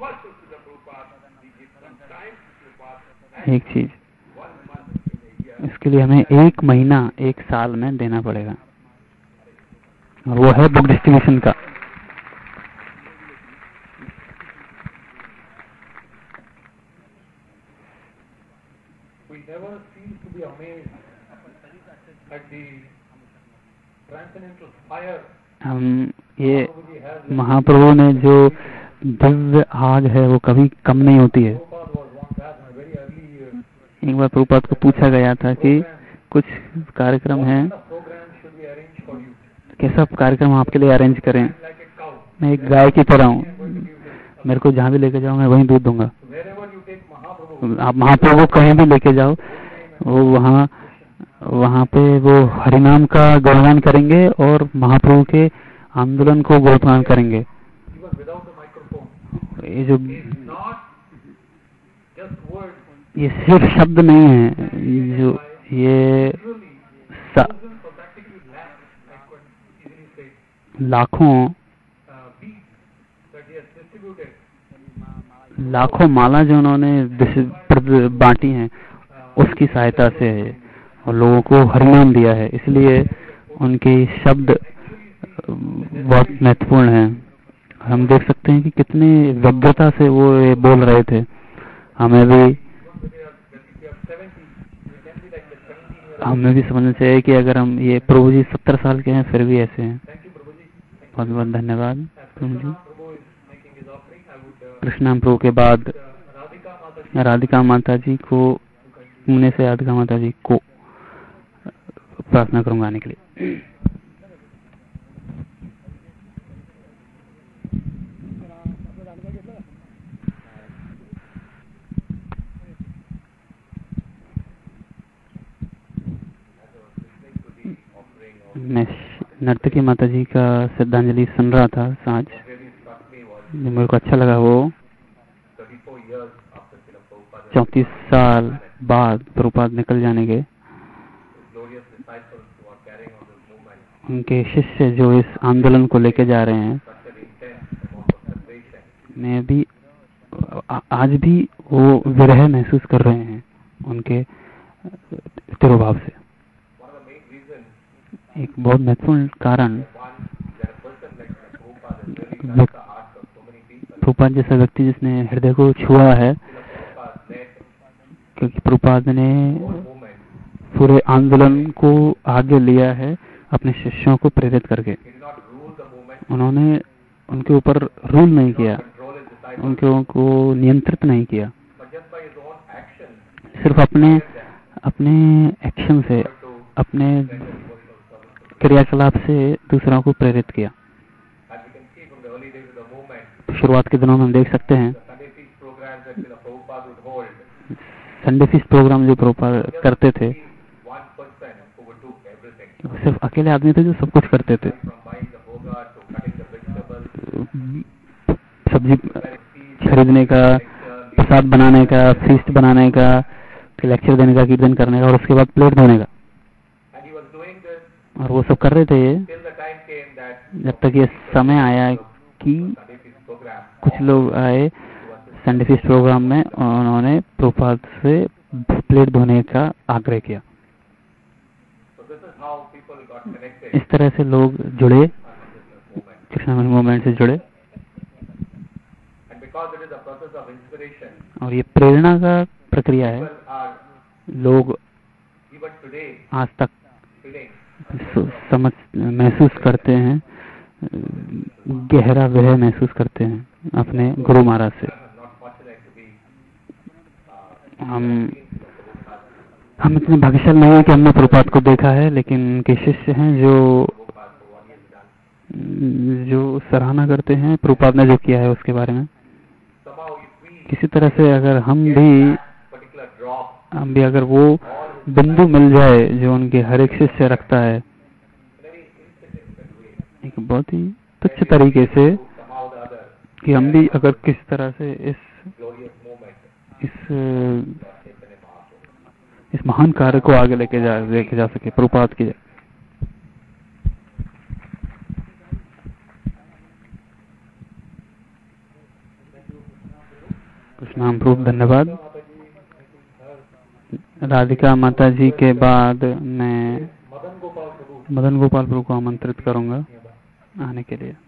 एक चीज, इसके लिए हमें 1 महीना 1 साल में देना पड़ेगा, और वो है बुक डिस्ट्रीब्यूशन का। हम ये महाप्रभु ने जो दिव्य आग है वो कभी कम नहीं होती है। एक बार प्रभुपाद को पूछा गया था कि कुछ कार्यक्रम है, कैसा कार्यक्रम आपके लिए अरेंज करें। मैं एक गाय की तरह हूँ, मेरे को जहाँ भी लेके जाओ मैं वहीं दूध दूंगा। आप महाप्रभु को कहीं भी लेके जाओ, वो वहाँ पे वो हरिनाम का गुणगान करेंगे और महाप्रभु के आंदोलन को गुणगान करेंगे। ये जो ये सिर्फ शब्द नहीं है, जो ये लाखों माला जो उन्होंने बांटी हैं उसकी सहायता से है और लोगों को हरिनाम दिया है। इसलिए उनके शब्द बहुत महत्वपूर्ण हैं। हम देख सकते हैं कि कितनी व्यग्रता से वो ये बोल रहे थे। हमें भी समझना चाहिए कि अगर हम ये प्रभु जी 70 साल के हैं फिर भी ऐसे हैं। बहुत बहुत धन्यवाद प्रभु जी। कृष्णा प्रभु के बाद राधिका माता जी को, मुने से राधिका माता जी को प्रार्थना करूंगा आने के लिए। मैं नर्तकी माता जी का श्रद्धांजलि सुन रहा था आज, मेरे को अच्छा लगा। वो 34 साल बाद प्रभुपाद निकल जाने के, उनके शिष्य जो इस आंदोलन को लेके जा रहे हैं, मैं भी आज भी वो विरह महसूस कर रहे हैं उनके तिरुभाव से। एक बहुत महत्वपूर्ण कारण, प्रभुपाद जैसा व्यक्ति जिसने हृदय को छुआ है, क्योंकि प्रभुपाद ने पूरे आंदोलन को आगे लिया है अपने शिष्यों को प्रेरित करके। उन्होंने उनके ऊपर रूल नहीं किया, उनको नियंत्रित नहीं किया, सिर्फ अपने एक्शन से, अपने क्रियाकलाप से दूसरों को प्रेरित किया। शुरुआत के दिनों में हम देख सकते हैं संडे फीस्ट प्रोग्राम जो प्रभुपाद करते थे, सिर्फ अकेले आदमी थे जो सब कुछ करते थे। सब्जी खरीदने का, प्रसाद बनाने का, फीस्ट बनाने का, लेक्चर देने का, कीर्तन करने का और उसके बाद प्लेट धोने का, और वो सब कर रहे थे ये जब तक ये समय आया कि कुछ लोग आए संडे फीस्ट प्रोग्राम में, उन्होंने प्रभुपाद से प्लेट धोने का आग्रह किया। इस तरह से लोग जुड़े, कृष्णा मूवमेंट से जुड़े, और ये प्रेरणा का प्रक्रिया है। लोग आज तक समझ महसूस करते हैं, गहरा वह महसूस करते हैं अपने गुरु महाराज से। हम इतने भाग्यशाली नहीं है कि हमने प्रभुपाद को देखा है, लेकिन उनके शिष्य हैं जो सराहना करते हैं प्रभुपाद ने जो किया है उसके बारे में। किसी तरह से अगर हम भी अगर वो बिंदु मिल जाए जो उनके हर एक शिष्य रखता है, एक बहुत ही तुच्छ तरीके से, कि हम भी अगर किस तरह से इस महान कार्य को आगे लेके जा सके प्रभुपाद की। कृष्णाम प्रभु, धन्यवाद। राधिका माता जी के बाद मैं मदन गोपाल प्रभु को आमंत्रित करूंगा आने के लिए।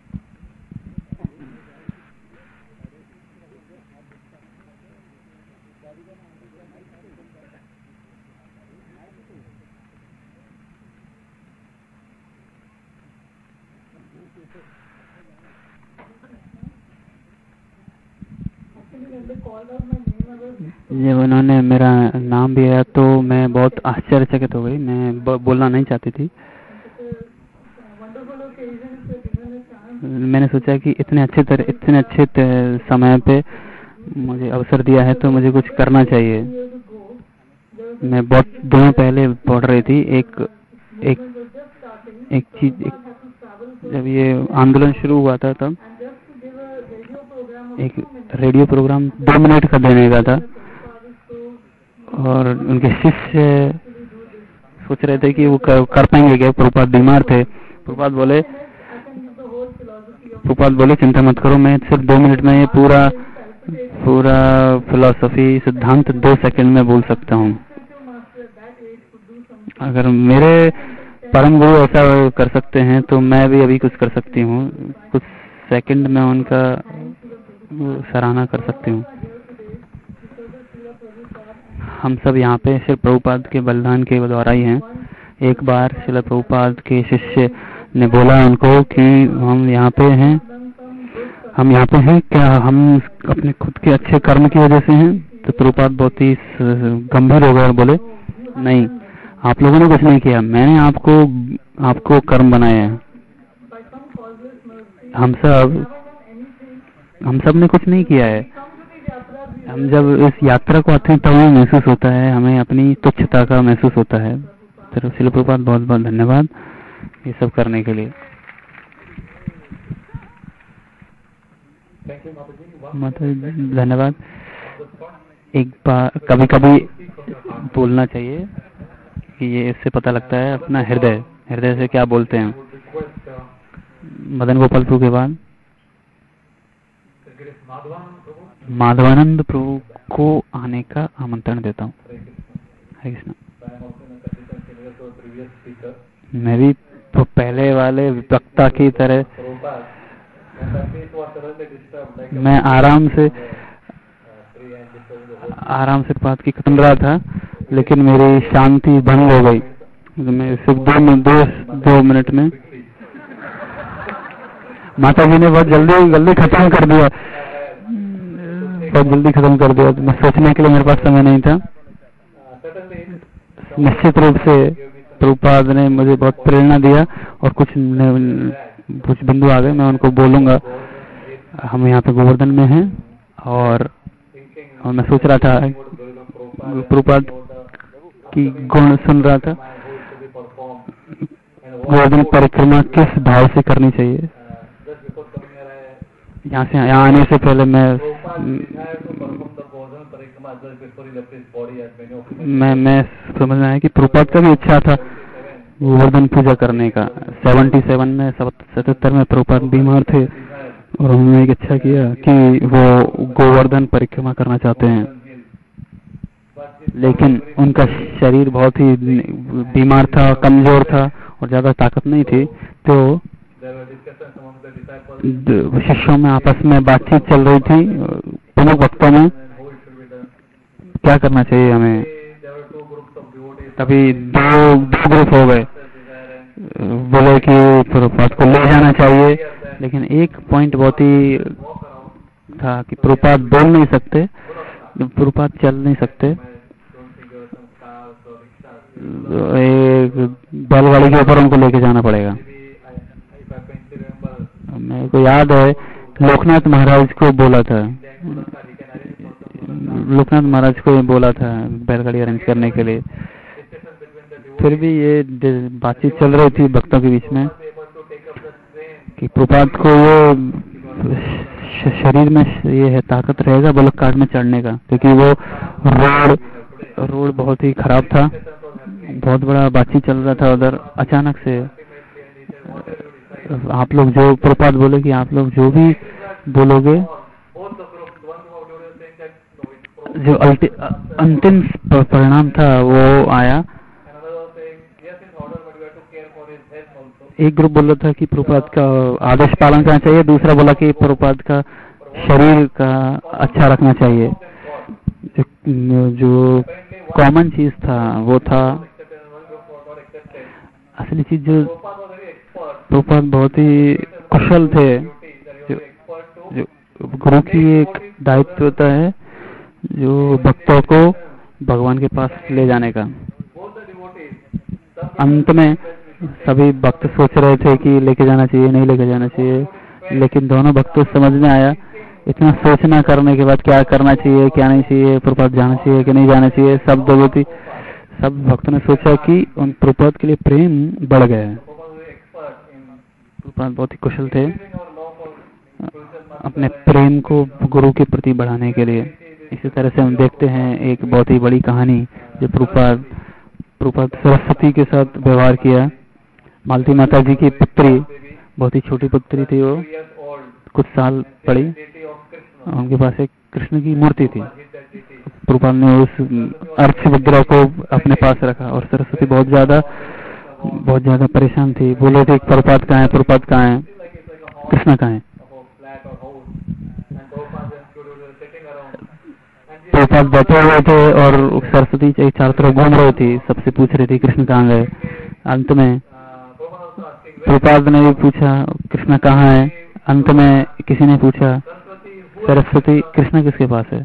जब उन्होंने मेरा नाम भी आया तो मैं बहुत आश्चर्यचकित हो गई। मैं बोलना नहीं चाहती थी। मैंने सोचा कि इतने अच्छे समय पे मुझे अवसर दिया है तो मुझे कुछ करना चाहिए। मैं बहुत दिनों पहले पढ़ रही थी एक चीज, जब ये आंदोलन शुरू हुआ था तब एक रेडियो प्रोग्राम 2 मिनट का देने का था, और उनके शिष्य सोच रहे थे कि वो कर पाएंगे क्या। प्रभुपाद बीमार थे। प्रभुपाद बोले चिंता मत करो, मैं सिर्फ 2 मिनट में ये पूरा फिलॉसफी सिद्धांत 2 सेकंड में बोल सकता हूँ। अगर मेरे परम गुरु ऐसा कर सकते हैं तो मैं भी अभी कुछ कर सकती हूँ। कुछ सेकंड में उनका सराहना कर सकती हूँ। हम सब यहाँ पे श्री प्रभुपाद के बलिदान के द्वारा ही हैं। एक बार श्री प्रभुपाद के शिष्य ने बोला उनको कि हम यहाँ पे हैं क्या हम अपने खुद के अच्छे कर्म की वजह से हैं? तो प्रभुपाद बहुत ही गंभीर हो गए और बोले नहीं, आप लोगों ने कुछ नहीं किया, मैंने आपको कर्म बनाया है। हम सब ने कुछ नहीं किया है। हम जब इस यात्रा को आते हैं तब हमें महसूस होता है, हमें अपनी तुच्छता का महसूस होता है। तो श्रील प्रभुपाद बहुत बहुत धन्यवाद ये सब करने के लिए। माता जी धन्यवाद। एक बार कभी कभी बोलना चाहिए कि ये इससे पता लगता है अपना हृदय से क्या बोलते हैं। मदन गोपाल प्रभु के बाद माधवानंद प्रभु को आने का आमंत्रण देता हूँ। हरे कृष्ण। मैं भी तो पहले वाले वक्ता की तरह मैं आराम से बात की खत्म रहा था, लेकिन मेरी शांति भंग हो गई। मैं सिर्फ 2 मिनट में माता जी ने बहुत जल्दी खत्म कर दिया, तो मैं सोचने के लिए मेरे पास समय नहीं था। निश्चित रूप से प्रभुपाद ने मुझे बहुत प्रेरणा दिया और कुछ बिंदु आ गए, मैं उनको बोलूंगा। हम यहाँ पे गोवर्धन में हैं और मैं सोच रहा था प्रभुपाद की गुण सुन रहा था। गोवर्धन परिक्रमा किस भाव से करनी चाहिए। यहाँ आने से पहले मैं समझना है कि प्रभुपाद का भी इच्छा था गोवर्धन पूजा करने का। 77 में प्रभुपाद बीमार थे और उन्होंने एक इच्छा किया कि वो गोवर्धन परिक्रमा करना चाहते हैं, लेकिन उनका शरीर बहुत ही बीमार था, कमजोर था और ज्यादा ताकत नहीं थी। तो शिष्यों में आपस में बातचीत चल रही थी, प्रमुख वक्तों में क्या करना चाहिए हमें। तभी दो दो ग्रुप हो गए, बोले कि प्रभुपाद को ले जाना चाहिए, लेकिन एक पॉइंट बहुत ही था कि प्रभुपाद बोल नहीं सकते, प्रभुपाद चल नहीं सकते, एक बैलगाड़ी के ऊपर उनको लेके जाना पड़ेगा। मेरे को याद है लोकनाथ महाराज को बोला था, लोकनाथ महाराज को बोला था बैलगाड़ी अरेंज करने के लिए। फिर भी ये बातचीत चल रही थी भक्तों के बीच में कि प्रभुपाद को ये शरीर में ये है ताकत रहेगा बलक कार्ड में चढ़ने का, क्योंकि वो रोड बहुत ही खराब था, बहुत बड़ा बातचीत चल रहा था उधर। अचानक से आप लोग जो प्रभुपाद बोले कि आप लोग जो भी बोलोगे, जो अंतिम परिणाम था वो आया। एक ग्रुप बोल रहा था कि प्रभुपाद का आदेश पालन करना चाहिए, दूसरा बोला कि प्रभुपाद का शरीर का अच्छा रखना चाहिए। जो कॉमन चीज था वो था, असली चीज जो प्रभुपाद बहुत ही कुशल थे। जो गुरु की एक दायित्व होता है जो भक्तों को भगवान के पास ले जाने का। अंत में सभी भक्त सोच रहे थे कि लेके जाना चाहिए नहीं लेके जाना चाहिए, लेकिन दोनों भक्तों समझ में आया, इतना सोचना करने के बाद क्या करना चाहिए क्या नहीं चाहिए, प्रभुपाद जाना चाहिए कि नहीं जाना चाहिए, सब भक्तों ने सोचा कि उन प्रभुपाद के लिए प्रेम बढ़ गया है। प्रभुपाद बहुत ही कुशल थे अपने प्रेम को गुरु के प्रति बढ़ाने के लिए। इसी तरह से हम देखते हैं एक बहुत ही बड़ी कहानी जो प्रभुपाद सरस्वती के साथ व्यवहार किया। मालती माता जी की पुत्री, बहुत ही छोटी पुत्री थी, वो कुछ साल पड़ी, उनके पास एक कृष्ण की मूर्ति थी। प्रभुपाद ने उस अर्थ विग्रह को अपने पास रखा और सरस्वती बहुत ज्यादा परेशान थी, बोले थे प्रभुपाद कहाँ है, प्रभुपाद कहाँ है, कृष्ण कहाँ है। प्रभुपाद बैठे हुए थे और सरस्वती चारों तरफ घूम रही थी, सबसे पूछ रही थी कृष्ण कहाँ गए। अंत में प्रभुपाद ने भी पूछा कृष्ण कहाँ है, अंत में किसी ने पूछा सरस्वती कृष्ण किसके पास है,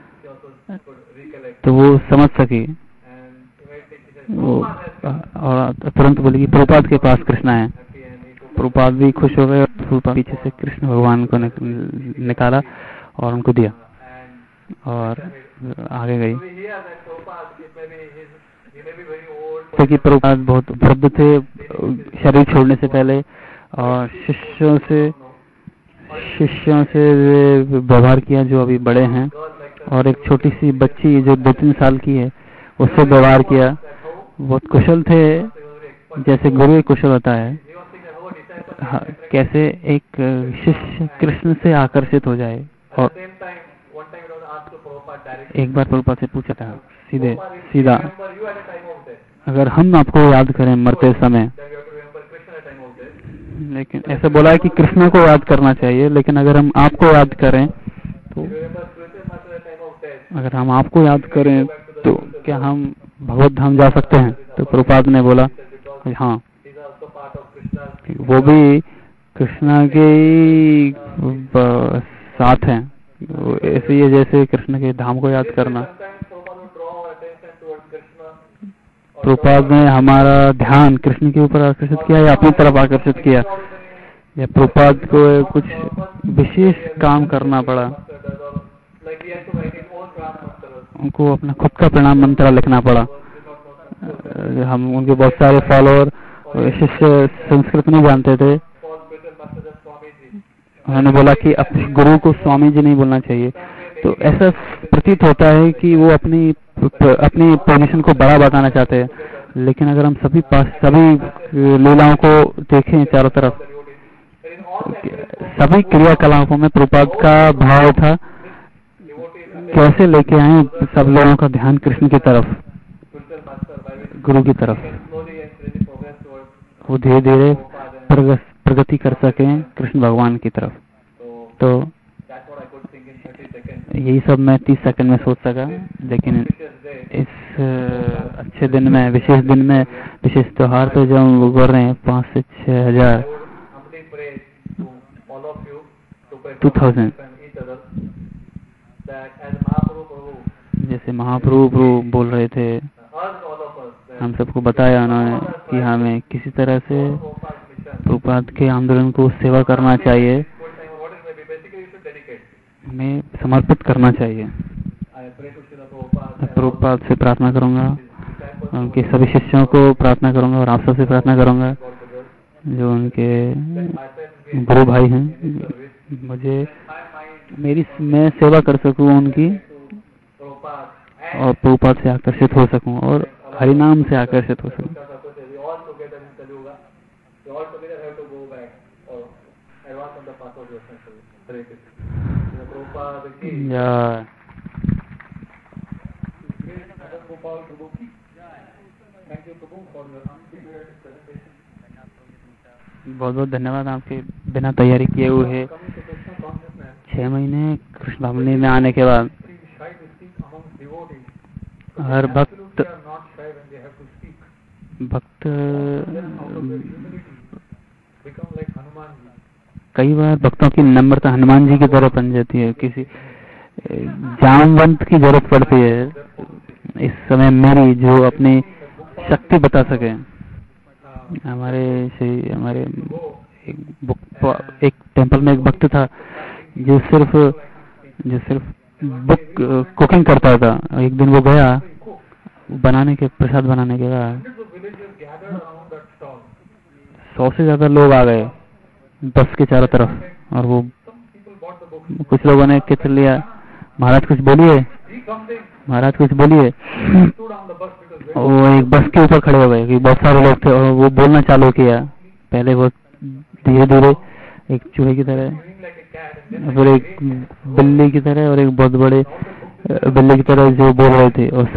तो वो समझ सकी वो और तुरंत बोली कि प्रभुपाद के पास कृष्ण है। प्रभुपाद भी खुश हो गए, प्रभुपाद पीछे से कृष्ण भगवान को निकाला और उनको दिया और आगे गई। क्योंकि प्रभुपाद बहुत वृद्ध थे शरीर छोड़ने से पहले, और शिष्यों से व्यवहार किया जो अभी बड़े हैं, और एक छोटी सी बच्ची जो 2-3 साल की है उससे व्यवहार किया। बहुत कुशल थे, जैसे गुरु कुशल होता है। हाँ, कैसे एक शिष्य कृष्ण से आकर्षित हो जाए। और एक बार प्रभुपाद से पूछा था सीधा, अगर हम आपको याद करें मरते समय, लेकिन ऐसा बोला है कि कृष्ण को याद करना चाहिए, लेकिन अगर हम आपको याद करें तो क्या हम भगवत धाम जा सकते हैं? तो प्रभुपाद ने बोला हाँ, वो भी कृष्ण के साथ हैं, ऐसे ही जैसे कृष्ण के धाम को याद करना। प्रभुपाद ने हमारा ध्यान कृष्ण के ऊपर आकर्षित किया या अपनी तरफ आकर्षित किया, या प्रभुपाद को कुछ विशेष काम करना पड़ा, उनको अपना खुद का प्रणाम मंत्र लिखना पड़ा। हम उनके बहुत सारे फॉलोअर शिष्य संस्कृत नहीं जानते थे, उन्होंने बोला कि अपने गुरु को स्वामी जी नहीं बोलना चाहिए। तो ऐसा प्रतीत होता है कि वो अपनी पोजीशन को बड़ा बताना चाहते हैं, लेकिन अगर हम सभी लीलाओं को देखें चारों तरफ, सभी क्रियाकलापों में प्रभुपाद का भाव था कैसे लेके आए सब लोगों का ध्यान कृष्ण की तरफ, गुरु की तरफ, वो धीरे धीरे प्रगति कर सके कृष्ण भगवान की तरफ। तो यही सब मैं 30 सेकंड में सोच सका, लेकिन इस अच्छे दिन में, विशेष दिन में, विशेष त्योहार तो जब वो कर रहे हैं 5 से 6 हजार 2000 जैसे महाप्रभु बोल रहे थे, हम सबको बताया उन्होंने कि हमें किसी तरह से प्रभुपाद के आंदोलन को सेवा करना चाहिए, हमें समर्पित करना चाहिए। प्रभुपाद से प्रार्थना करूंगा, उनके सभी शिष्यों को प्रार्थना करूंगा और आप सबसे प्रार्थना करूंगा जो उनके गुरु भाई हैं, मुझे मैं सेवा कर सकूं उनकी और प्रभुपाद से आकर्षित हो सकूं और हरिनाम से आकर्षित हो सकूं। बहुत बहुत धन्यवाद आपके बिना तैयारी किए हुए 6 महीने कृष्ण भवनी में आने के बाद हर भक्त कई बार भक्तों की नम्रता हनुमान जी की तरह बन जाती है, किसी जामवंत की जरूरत पड़ती है इस समय मेरी, जो अपनी शक्ति बता सके। हमारे एक टेंपल में एक भक्त था जो सिर्फ कुकिंग करता था। एक दिन वो गया प्रसाद बनाने के बाद 100 से ज्यादा लोग आ गए बस के चारों तरफ, और वो कुछ लोगों ने कह लिया, महाराज कुछ बोलिए, महाराज कुछ बोलिए। वो एक बस के ऊपर खड़े हो गए कि बहुत सारे लोग थे, और वो बोलना चालू किया। पहले वो धीरे धीरे एक चूहे की तरह, फिर एक बिल्ली की तरह और एक बहुत बड़े बिल्ली की तरह जो बोल रहे थे, और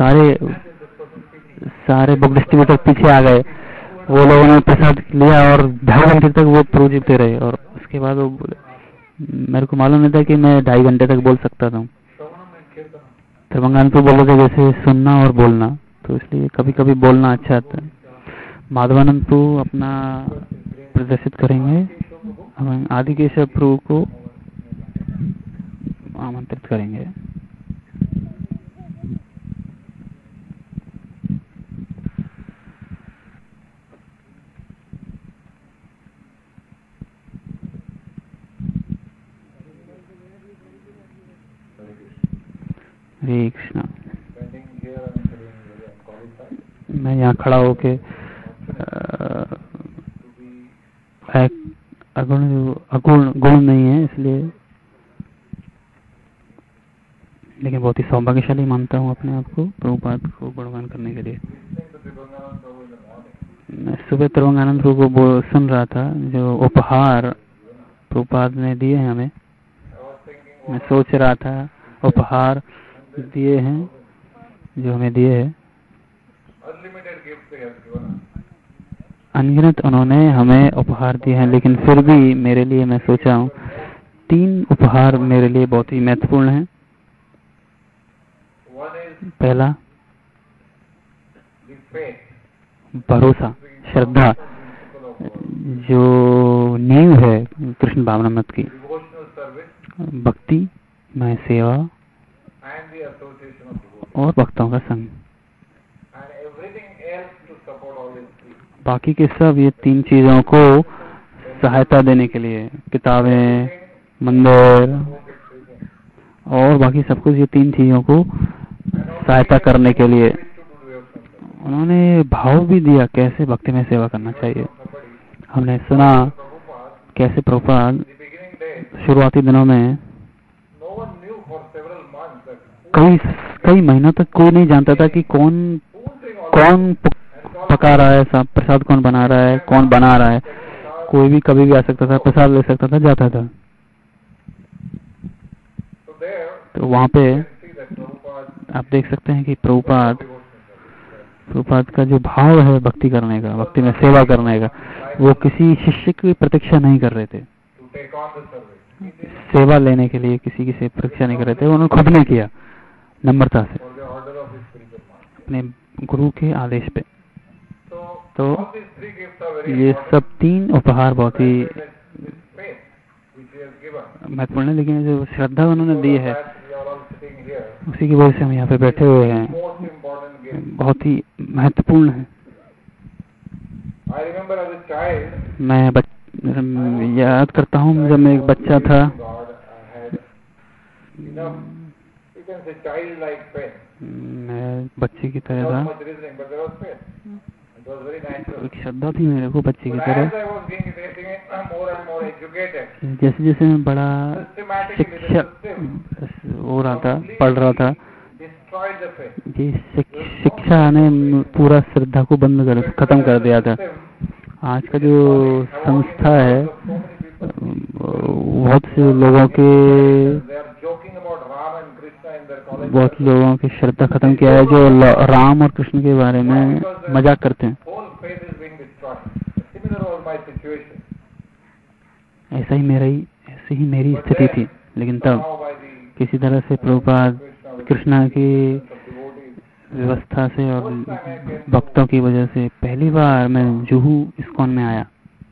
सारे बुक डिस्ट्रीब्यूटर पीछे आ गए। वो लोगों ने प्रसाद लिया और 2.5 घंटे तक वो प्रभु जीते रहे, और उसके बाद वो बोले, मेरे को मालूम नहीं था कि मैं 2.5 घंटे तक बोल सकता था। त्रिभंगानंद बोल रहे थे जैसे सुनना और बोलना, तो इसलिए कभी कभी बोलना अच्छा आता है। माधवानंद प्रभु अपना प्रदर्शित करेंगे, हम आदिकेशव प्रभु को आमंत्रित करेंगे। हरे कृष्णा। मैं यहाँ खड़ा होके गुण नहीं है इसलिए, लेकिन बहुत ही सौभाग्यशाली मानता हूँ अपने आप को प्रभुपाद को गुणगान करने के लिए। मैं सुबह त्रिभंगानंद प्रभु को सुन रहा था, जो उपहार प्रभुपाद ने दिए हैं हमें। मैं सोच रहा था उपहार दिए हैं जो हमें दिए हैं, अनगिनत उन्होंने हमें उपहार दिए हैं, लेकिन फिर भी मेरे लिए मैं सोचा हूँ 3 उपहार मेरे लिए बहुत ही महत्वपूर्ण हैं। पहला भरोसा, श्रद्धा, जो नींव है कृष्ण भावनामृत की, भक्ति में सेवा और भक्तों का संग, बाकी के सब ये 3 चीजों को सहायता देने के लिए, किताबें, मंदिर और बाकी सब कुछ, ये 3 चीजों को सहायता करने के लिए उन्होंने भाव भी दिया कैसे भक्ति में सेवा करना चाहिए। हमने सुना कैसे प्रभुपाद शुरुआती दिनों में कई महीनों तक कोई नहीं जानता था कि कौन पका रहा है, सब प्रसाद कौन बना रहा है, कौन बना रहा है। कोई भी कभी भी आ सकता था, प्रसाद ले सकता था, जाता था। तो वहाँ पे आप देख सकते हैं कि प्रभुपाद का जो भाव है भक्ति करने का, भक्ति में सेवा करने का, वो किसी शिष्य की प्रतीक्षा नहीं कर रहे थे। सेवा लेने के लिए किसी की प्रतीक्षा नहीं कर रहे थे, उन्होंने खुद ने किया नम्रता से। अपने गुरु के आदेश पे। So तो all these three gifts are very ये important. सब 3 उपहार बहुत ही This faith which he has given. महत्वपूर्ण है, लेकिन जो श्रद्धा उन्होंने दी है That we are all sitting here. उसी की वजह से हम यहाँ पे बैठे हुए हैं, Most important gift. बहुत ही महत्वपूर्ण है। I remember as a child. मैं याद करता हूँ जब मैं एक बच्चा था, God, I had enough, you can say childlike faith. मैं बच्चे की तरह Not था, much reasoning, but there was faith. It was very natural. एक श्रद्धा थी मेरे को बच्चे की But तरह। as I was getting more and more educated, जैसे जैसे मैं बड़ा systematically the शिक्षा system हो रहा था, पढ़ रहा था, destroyed the faith. ये शिक्षा ने पूरा श्रद्धा को खत्म कर दिया था। आज का जो संस्था है, बहुत से लोगों के They are joking about Ram and Krishna in their college. बहुत लोगों की श्रद्धा खत्म किया है, जो राम और कृष्ण के बारे में मजाक करते हैं। Whole faith is being destroyed. Similar was my situation. ऐसे ही मेरी स्थिति थी, लेकिन तब Now by the किसी तरह से प्रभुपाद कृष्णा की व्यवस्था से और भक्तों की वजह से पहली बार मैं जुहू इस्कॉन में आया।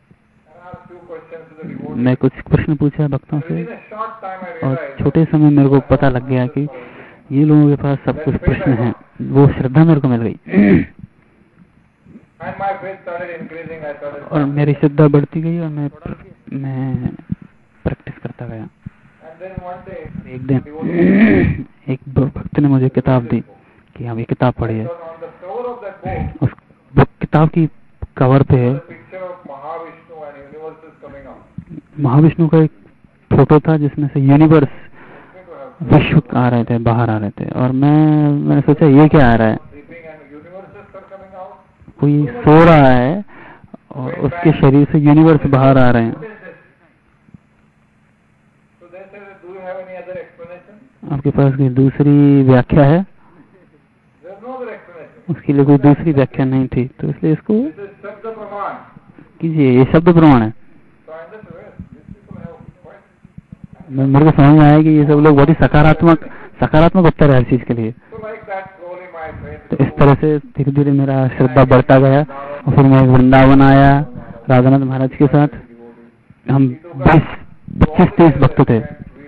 मैं कुछ प्रश्न पूछा भक्तों से और छोटे समय मेरे को पता लग गया कि ये लोगों के पास सब कुछ प्रश्न हैं। वो श्रद्धा मेरे को मिल गई और मेरी श्रद्धा बढ़ती गई और मैं प्रैक्टिस करता गया। एक दिन एक भक्त ने मुझे किताब दी कि हाँ ये किताब पढ़िए। उस किताब की कवर पे महाविष्णु का एक फोटो था जिसमें से यूनिवर्स, विश्व आ रहे थे, बाहर आ रहे थे। और मैंने सोचा ये क्या आ रहा है, कोई सो रहा है और उसके शरीर से यूनिवर्स बाहर आ रहे हैं। आपके पास कोई दूसरी व्याख्या है? उसके लिए कोई दूसरी व्याख्या नहीं थी, तो इसलिए इसको कीजिए, ये शब्द प्रमाण है। मेरे को समझ में आया कि ये सब लोग बहुत ही सकारात्मक उत्तर है हर चीज के लिए। तो इस तरह से धीरे धीरे मेरा श्रद्धा बढ़ता गया और फिर मैं वृंदावन आया राधानाथ महाराज के साथ। हम 25-30 भक्त थे,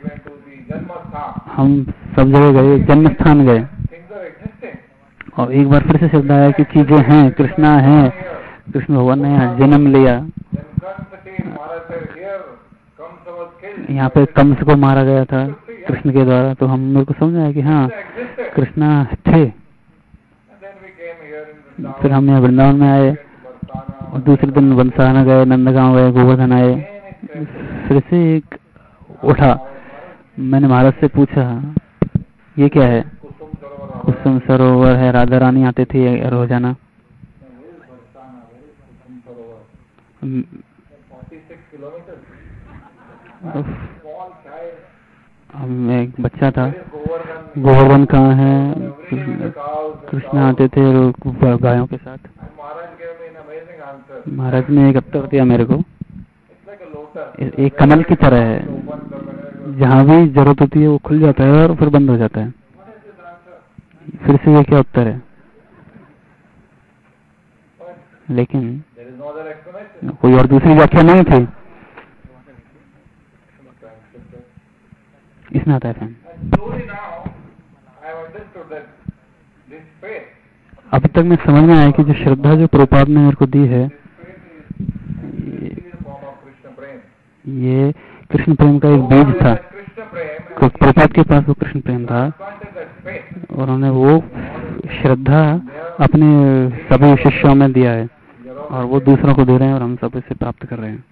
हम सब जगह गए, जन्म स्थान गए और एक बार फिर से श्रद्धा आया कि चीजें हैं, कृष्णा है, कृष्ण भगवान ने यहाँ जन्म लिया। यहाँ पे कंस को मारा गया था कृष्ण के द्वारा, तो मेरे को समझ आया कि हाँ कृष्णा थे। फिर हम यहाँ वृंदावन में आए और दूसरे दिन बरसाना गए, नंदगांव गए, गोवर्धन आए। फिर से एक उठा, मैंने महाराज से पूछा ये क्या है? कुसुम सरोवर है, राधा रानी आते थे रोजाना। मैं एक बच्चा था, गोवर्धन कहाँ है? कृष्ण आते थे गायों के साथ। महाराज ने एक उत्तर दिया मेरे को, एक कमल की तरह है, जहाँ भी जरूरत होती है वो खुल जाता है और फिर बंद हो जाता है। फिर से ये क्या उत्तर है? लेकिन कोई और दूसरी व्याख्या नहीं थी। इसमें आता है अभी तक मैं समझ में आया कि जो श्रद्धा जो प्रभुपाद ने मेरे को दी है, ये कृष्ण प्रेम का एक बीज था। प्रभुपाद के पास वो कृष्ण प्रेम था और उन्होंने वो श्रद्धा अपने सभी शिष्यों में दिया है और वो दूसरों को दे रहे हैं और हम सब इसे प्राप्त कर रहे हैं।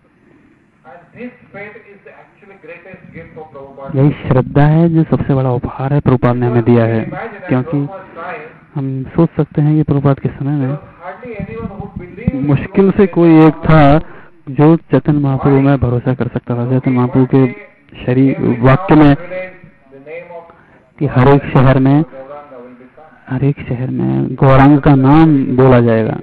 यही श्रद्धा है जो सबसे बड़ा उपहार है प्रभुपाद ने हमें दिया है, क्योंकि हम सोच सकते हैं कि प्रभुपाद के समय में मुश्किल से कोई एक था जो चैतन्य महाप्रभु में भरोसा कर सकता था। चैतन्य महाप्रभु के शरीर वाक्य में कि हर एक शहर में गौरांग का नाम बोला जाएगा।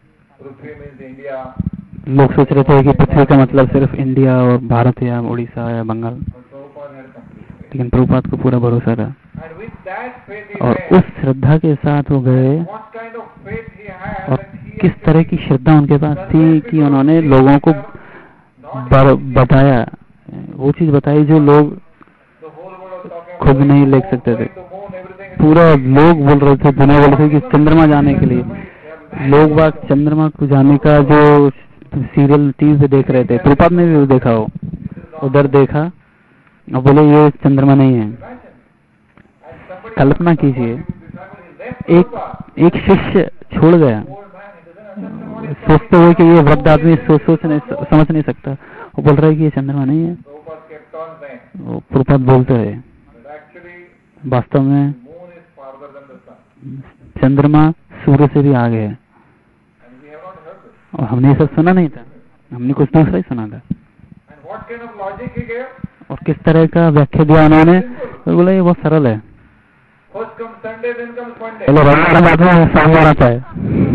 लोग सोच रहे थे कि पृथ्वी का मतलब सिर्फ इंडिया और भारत या उड़ीसा या बंगाल। लेकिन प्रभुपाद को पूरा भरोसा था And with that faith he और went. उस श्रद्धा के साथ वो गए What kind of faith he had और that he किस तरह की श्रद्धा उनके पास थी कि उन्होंने लोगों को बताया, वो चीज बताई जो लोग the whole world was talking खुद about नहीं going लिख to सकते थे। moon, everything is पूरा लोग बोल रहे थे, दुनिया बोल रही थी कि चंद्रमा जाने के लिए, लोग बाग चंद्रमा को जाने का जो सीरियल टीवी पे देख रहे थे, प्रभुपाद ने भी वो देखा, हो उधर देखा और बोले ये चंद्रमा नहीं है। कल्पना कीजिए, एक शिष्य छोड़ गया, सोचते हुए कि ये वृद्ध आदमी समझ नहीं सकता, वो बोल रहा है कि ये चंद्रमा नहीं है। वो प्रभुपाद बोलते हैं वास्तव में चंद्रमा सूर्य से भी आगे है, और हमने ये सब सुना नहीं था, हमने कुछ दूसरा ही सुना था। और किस तरह का व्याख्या दिया उन्होंने, तो बोला ये बहुत सरल है, बाद में सोमवार आता है।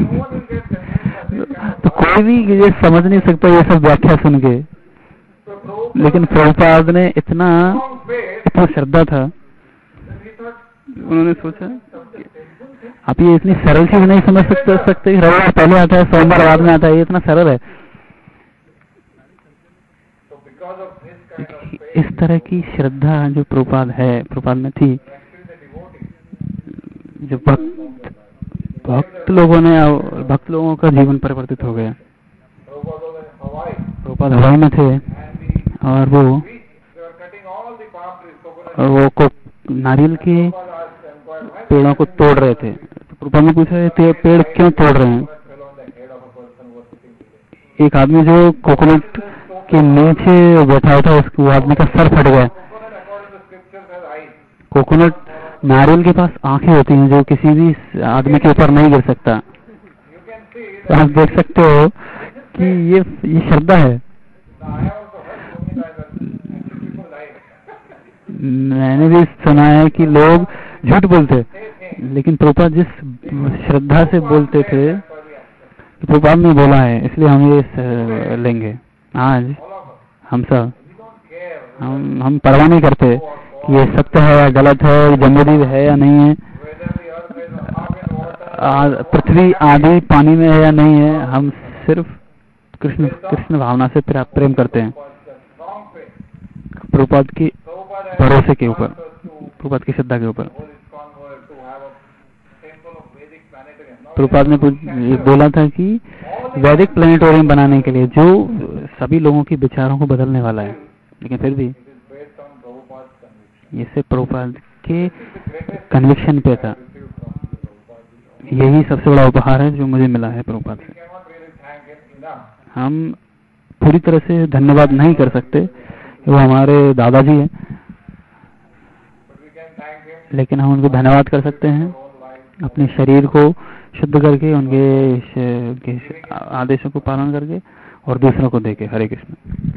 तो कोई भी ये समझ नहीं सकता ये सब व्याख्या सुन के, लेकिन प्रभुपाद ने इतना श्रद्धा था, उन्होंने सोचा आप ये इतनी सरल चीज नहीं समझ सकते, रविवार पहले आता है सोमवार बाद में आता है, ये इतना सरल है। इस तरह की श्रद्धा जो प्रभुपाद में थी, जो भक्त लोगों का जीवन परिवर्तित हो गया। प्रभुपाद हवाई में थे और वो नारियल के पेड़ों को तोड़ रहे थे। तो प्रभुपाद ने पूछा ये पेड़ क्यों तोड़ रहे हैं? एक आदमी जो कोकोनट के नीचे बैठा था, उसको आदमी का सर फट गया। कोकोनट नारियल के पास आंखें होती हैं जो किसी भी आदमी के ऊपर नहीं गिर सकता। तो आप देख सकते हो कि ये श्रद्धा है। मैंने भी सुना है कि लोग झूठ बोलते, लेकिन प्रभुपाद जिस श्रद्धा से बोलते थे, तो प्रभुपाद ने बोला है, इसलिए हम ये लेंगे। आज हम सब हम परवाह नहीं करते कि ये सत्य है या गलत है, जम्बूद्वीप है या नहीं है, पृथ्वी आधी पानी में है या नहीं है, हम सिर्फ कृष्ण भावना से प्रेम करते हैं, प्रभुपाद की भरोसे के ऊपर, प्रभुपाद की श्रद्धा के ऊपर। प्रभुपाद ने बोला था कि वैदिक प्लेनेटोरियम बनाने के लिए, जो सभी लोगों के विचारों को बदलने वाला है, लेकिन फिर भी ये सिर्फ प्रभुपाद के कन्विक्शन पे था। यही सबसे बड़ा उपहार है जो मुझे मिला है प्रभुपाद से। हम पूरी तरह से धन्यवाद नहीं कर सकते, वो हमारे दादाजी हैं, लेकिन हम उनको धन्यवाद कर सकते हैं अपने शरीर को शुद्ध करके, उनके आदेशों को पालन करके और दूसरों को देके। हरे Krishna.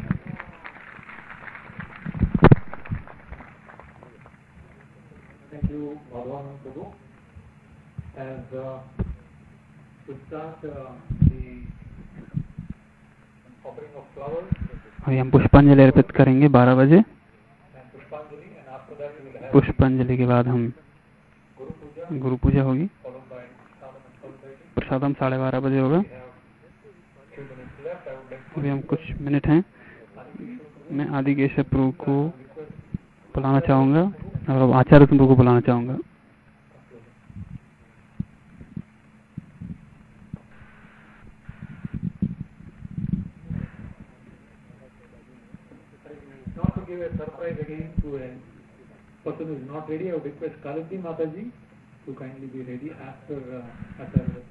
Thank you, Bhagavan Prabhu. As we start the offering of flowers. और हम पुष्पांजलि अर्पित करेंगे 12 बजे। पुष्पांजलि के बाद हम गुरु पूजा होगी, प्रसादम 12:30 बजे होगा। अभी हम कुछ मिनट हैं, मैं आदि केशव प्रभु को बुलाना चाहूँगा और आचार्य प्रभु को बुलाना चाहूँगा। Not to give a surprise again to a person who is not ready, I would request Kalati Mataji to kindly be ready after Acharya.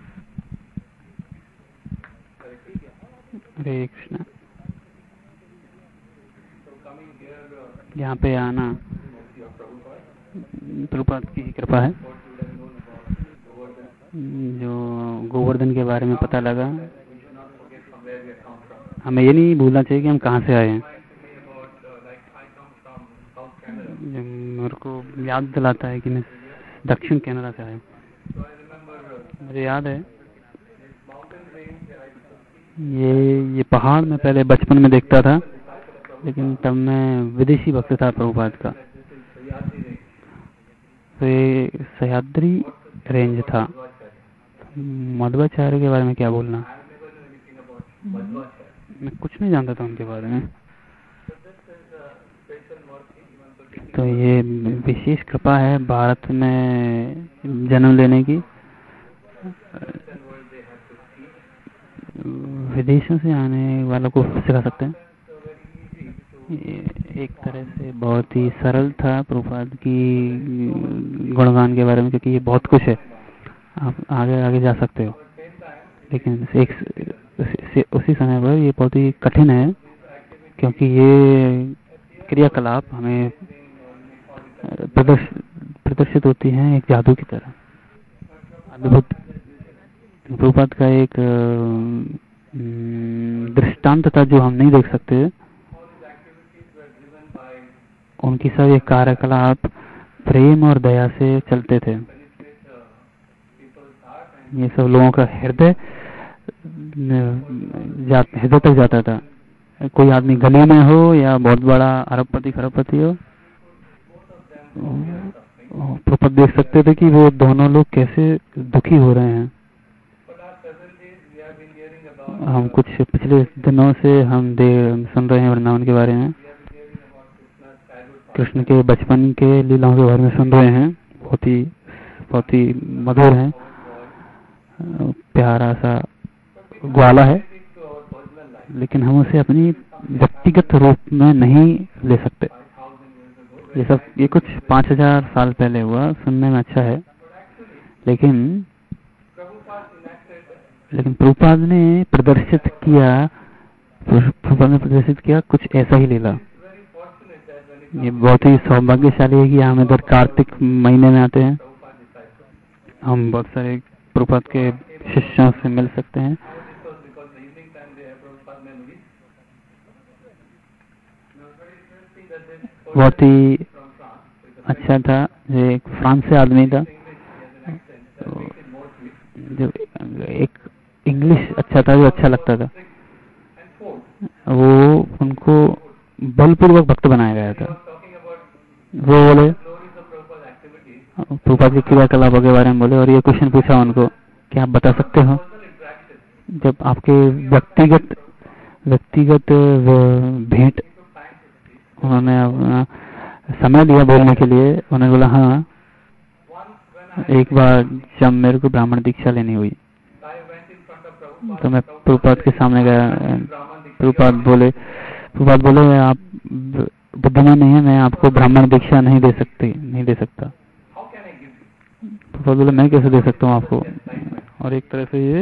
हरे कृष्ण। यहाँ पे आना प्रभुपाद की कृपा है। जो गोवर्धन के बारे में पता लगा, हमें ये नहीं भूलना चाहिए कि हम कहाँ से आए हैं। मेरे को याद दिलाता है कि मैं दक्षिण कनाडा से आया हूँ। मुझे याद है ये पहाड़ में पहले बचपन में देखता था, लेकिन तब मैं विदेशी भक्त था प्रभुपाद का। तो ये सह्याद्री रेंज था। मध्वाचार्य के बारे में क्या बोलना, मैं कुछ नहीं जानता था उनके बारे में। तो ये विशेष कृपा है भारत में जन्म लेने की। विदेशों से आने वालों को सिखा सकते हैं। एक तरह से बहुत ही सरल था प्रभुपाद की गुणगान के बारे में, क्योंकि ये बहुत कुछ है, आप आगे आगे जा सकते हो, लेकिन एक उसी समय पर ये बहुत ही कठिन है, क्योंकि ये क्रियाकलाप हमें प्रदर्शित होती हैं एक जादू की तरह। अद्भुत प्रभुपाद का एक दृष्टांत था जो हम नहीं देख सकते। उनकी सब एक कार्यकलाप प्रेम और दया से चलते थे। ये सब लोगों का हृदय तक जाता था। कोई आदमी गली में हो या बहुत बड़ा अरबपति खरबपति हो, प्रभुपाद देख सकते थे कि वो दोनों लोग कैसे दुखी हो रहे हैं। हम कुछ पिछले दिनों से हम सुन रहे हैं वृंदावन के बारे में, कृष्ण के बचपन के लीलाओं के बारे में सुन रहे हैं। बहुत ही मधुर है, प्यारा सा ग्वाला है, लेकिन हम उसे अपनी व्यक्तिगत रूप में नहीं ले सकते। ये कुछ 5000 साल पहले हुआ, सुनने में अच्छा है, लेकिन प्रभुपाद ने प्रदर्शित किया कुछ ऐसा ही लीला। ये बहुत ही सौभाग्यशाली है कि हम इधर कार्तिक महीने में आते हैं, हम बहुत सारे प्रभुपाद के शिष्यों से मिल सकते हैं। बहुत ही अच्छा था। एक फ्रांस से आदमी था, जो एक इंग्लिश अच्छा था, जो अच्छा लगता था। वो उनको बलपूर्वक भक्त बनाया गया था। वो बोले प्रभुपाद की क्रियाकलापों के बारे में बोले, और ये क्वेश्चन पूछा उनको कि आप बता सकते हो, जब आपके व्यक्तिगत भेंट उन्होंने समय दिया बोलने के लिए। उन्होंने बोला हाँ, एक बार जब मेरे को ब्राह्मण दीक्षा लेनी हुई तो मैं प्रभुपाद के सामने गया। प्रभुपाद बोले आप बुद्धिमान नहीं है, मैं आपको ब्राह्मण दीक्षा नहीं दे सकता। प्रभुपाद बोले मैं कैसे दे सकता हूँ आपको। और एक तरह से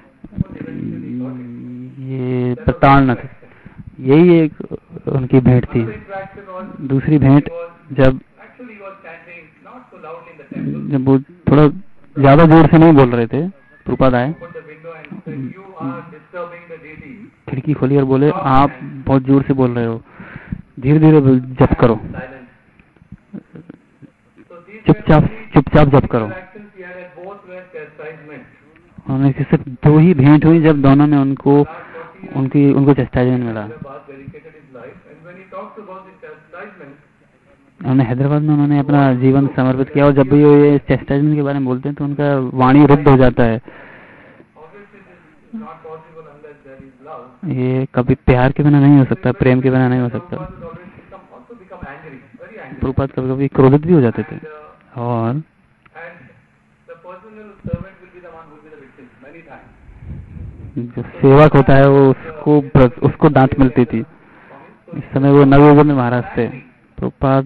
ये प्रताड़ना थी। यही एक उनकी भेंट थी। दूसरी भेंट जब वो थोड़ा ज्यादा जोर से नहीं बोल रहे थे, प्रभुपाद आए, खिड़की खोली और बोले आप बहुत जोर से बोल रहे हो, धीरे धीरे जप करो, चुपचाप जप करो। उन्होंने सिर्फ 2 ही भेंट हुई जब दोनों में उनको चेस्टाइजमेंट मिला। उन्होंने हैदराबाद में उन्होंने अपना जीवन समर्पित किया, और जब भी ये चेस्टाइजमेंट के बारे में बोलते हैं तो उनका वाणी रुद्ध हो जाता है। ये कभी प्यार के बिना नहीं हो सकता, प्रेम के बिना नहीं हो सकता। प्रभुपाद कभी क्रोधित भी हो जाते थे, और जो सेवक होता है वो उसको डांट मिलती थी। इस समय वो नवयुग में महाराज थे। प्रभुपाद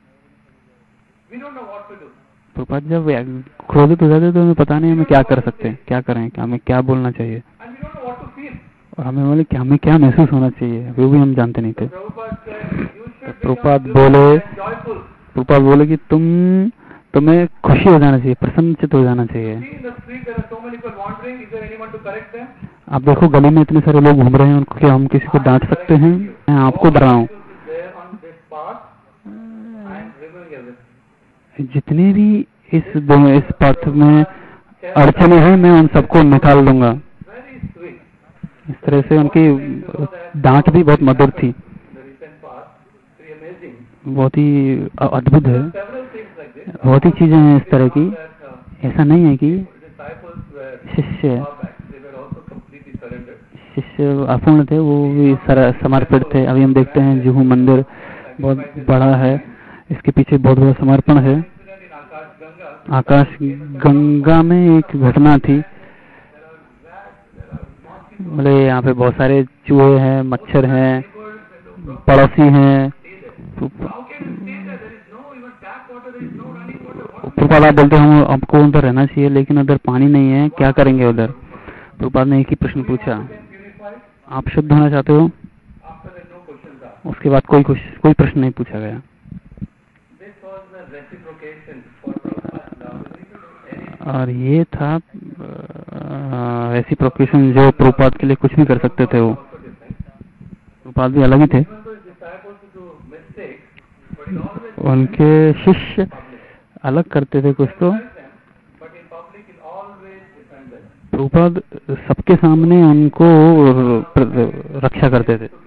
जब क्रोधित हो जाते तो हमें पता नहीं हमें क्या कर सकते हैं, क्या करें, हमें क्या बोलना चाहिए, और हमें क्या महसूस होना चाहिए, वो भी हम जानते नहीं थे। तो प्रभुपाद बोले कि तुम्हें खुशी हो जाना चाहिए, प्रसन्नचित हो जाना चाहिए। आप देखो गली में इतने सारे लोग घूम रहे हैं, उनको क्या हम किसी को डांट सकते हैं? मैं आपको डरा हूँ। जितने भी इस पथ में अड़चने हैं मैं उन सबको निकाल दूंगा। इस तरह से उनकी डांट भी बहुत मधुर थी, बहुत ही अद्भुत है। बहुत ही चीजें हैं इस तरह की। ऐसा नहीं है कि शिष्य अपूर्ण थे, वो भी समर्पित थे। अभी हम देखते हैं जुहू मंदिर बहुत बड़ा है, इसके पीछे बहुत बड़ा समर्पण है। आकाश गंगा में एक घटना थी, बोले यहाँ पे बहुत सारे चूहे हैं, मच्छर हैं, पड़ोसी हैं। प्रभुपाद बोलते हैं आपको उधर रहना चाहिए, लेकिन उधर पानी नहीं है, क्या करेंगे उधर? प्रभुपाद ने एक ही प्रश्न पूछा, आप शुद्ध होना चाहते हो? उसके बाद कोई प्रश्न नहीं पूछा गया। और ये था रेसिप्रोकेशन, जो प्रभुपाद के लिए कुछ भी कर सकते थे। वो प्रभुपाद भी अलग ही थे। उनके शिष्य अलग करते थे कुछ, तो प्रभुपाद सबके सामने उनको रक्षा करते थे।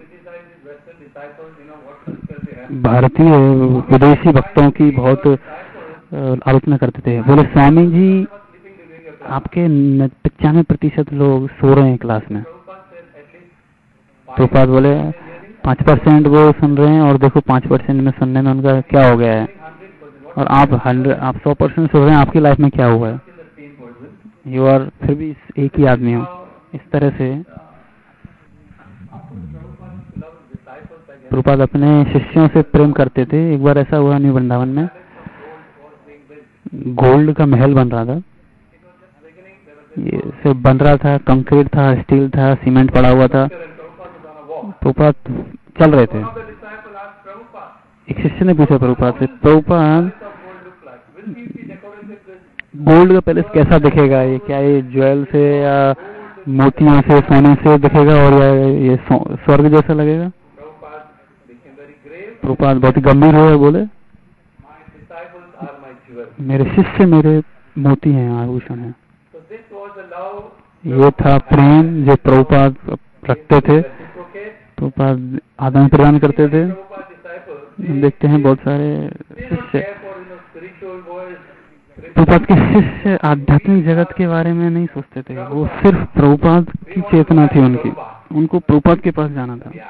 भारतीय विदेशी भक्तों की बहुत आलोचना करते थे। बोले स्वामी जी, आपके 95% लोग सो रहे हैं क्लास में। प्रभुपाद बोले 5% वो सुन रहे हैं, और देखो 5% में सुनने में उनका क्या हो गया है, और आप 100% सुन रहे हैं, आपकी लाइफ में क्या हुआ है? यू आर फिर भी एक ही आदमी हो। इस तरह से प्रभुपाद अपने शिष्यों से प्रेम करते थे। एक बार ऐसा हुआ न्यू वृंदावन में, गोल्ड का महल बन रहा था। ये सिर्फ बन रहा था, कंक्रीट था, स्टील था, सीमेंट पड़ा हुआ था। प्रभुपाद चल रहे थे। एक शिष्य ने पूछा प्रभुपाद से, प्रभुपाद गोल्ड का पैलेस कैसा दिखेगा? ये क्या ये ज्वेल से या मोतियों से, सोने से दिखेगा, और या ये स्वर्ग जैसा लगेगा? प्रभुपाद बहुत ही गंभीर हुए, बोले मेरे शिष्य मेरे मोती हैं, आभूषण हैं। ये था प्रेम जो प्रभुपाद रखते थे। प्रभुपाद आदान प्रदान करते थे। देखते हैं बहुत सारे शिष्य, प्रभुपाद के शिष्य आध्यात्मिक जगत के बारे में नहीं सोचते थे। वो सिर्फ प्रभुपाद की चेतना थी उनकी, उनको प्रभुपाद के पास जाना था।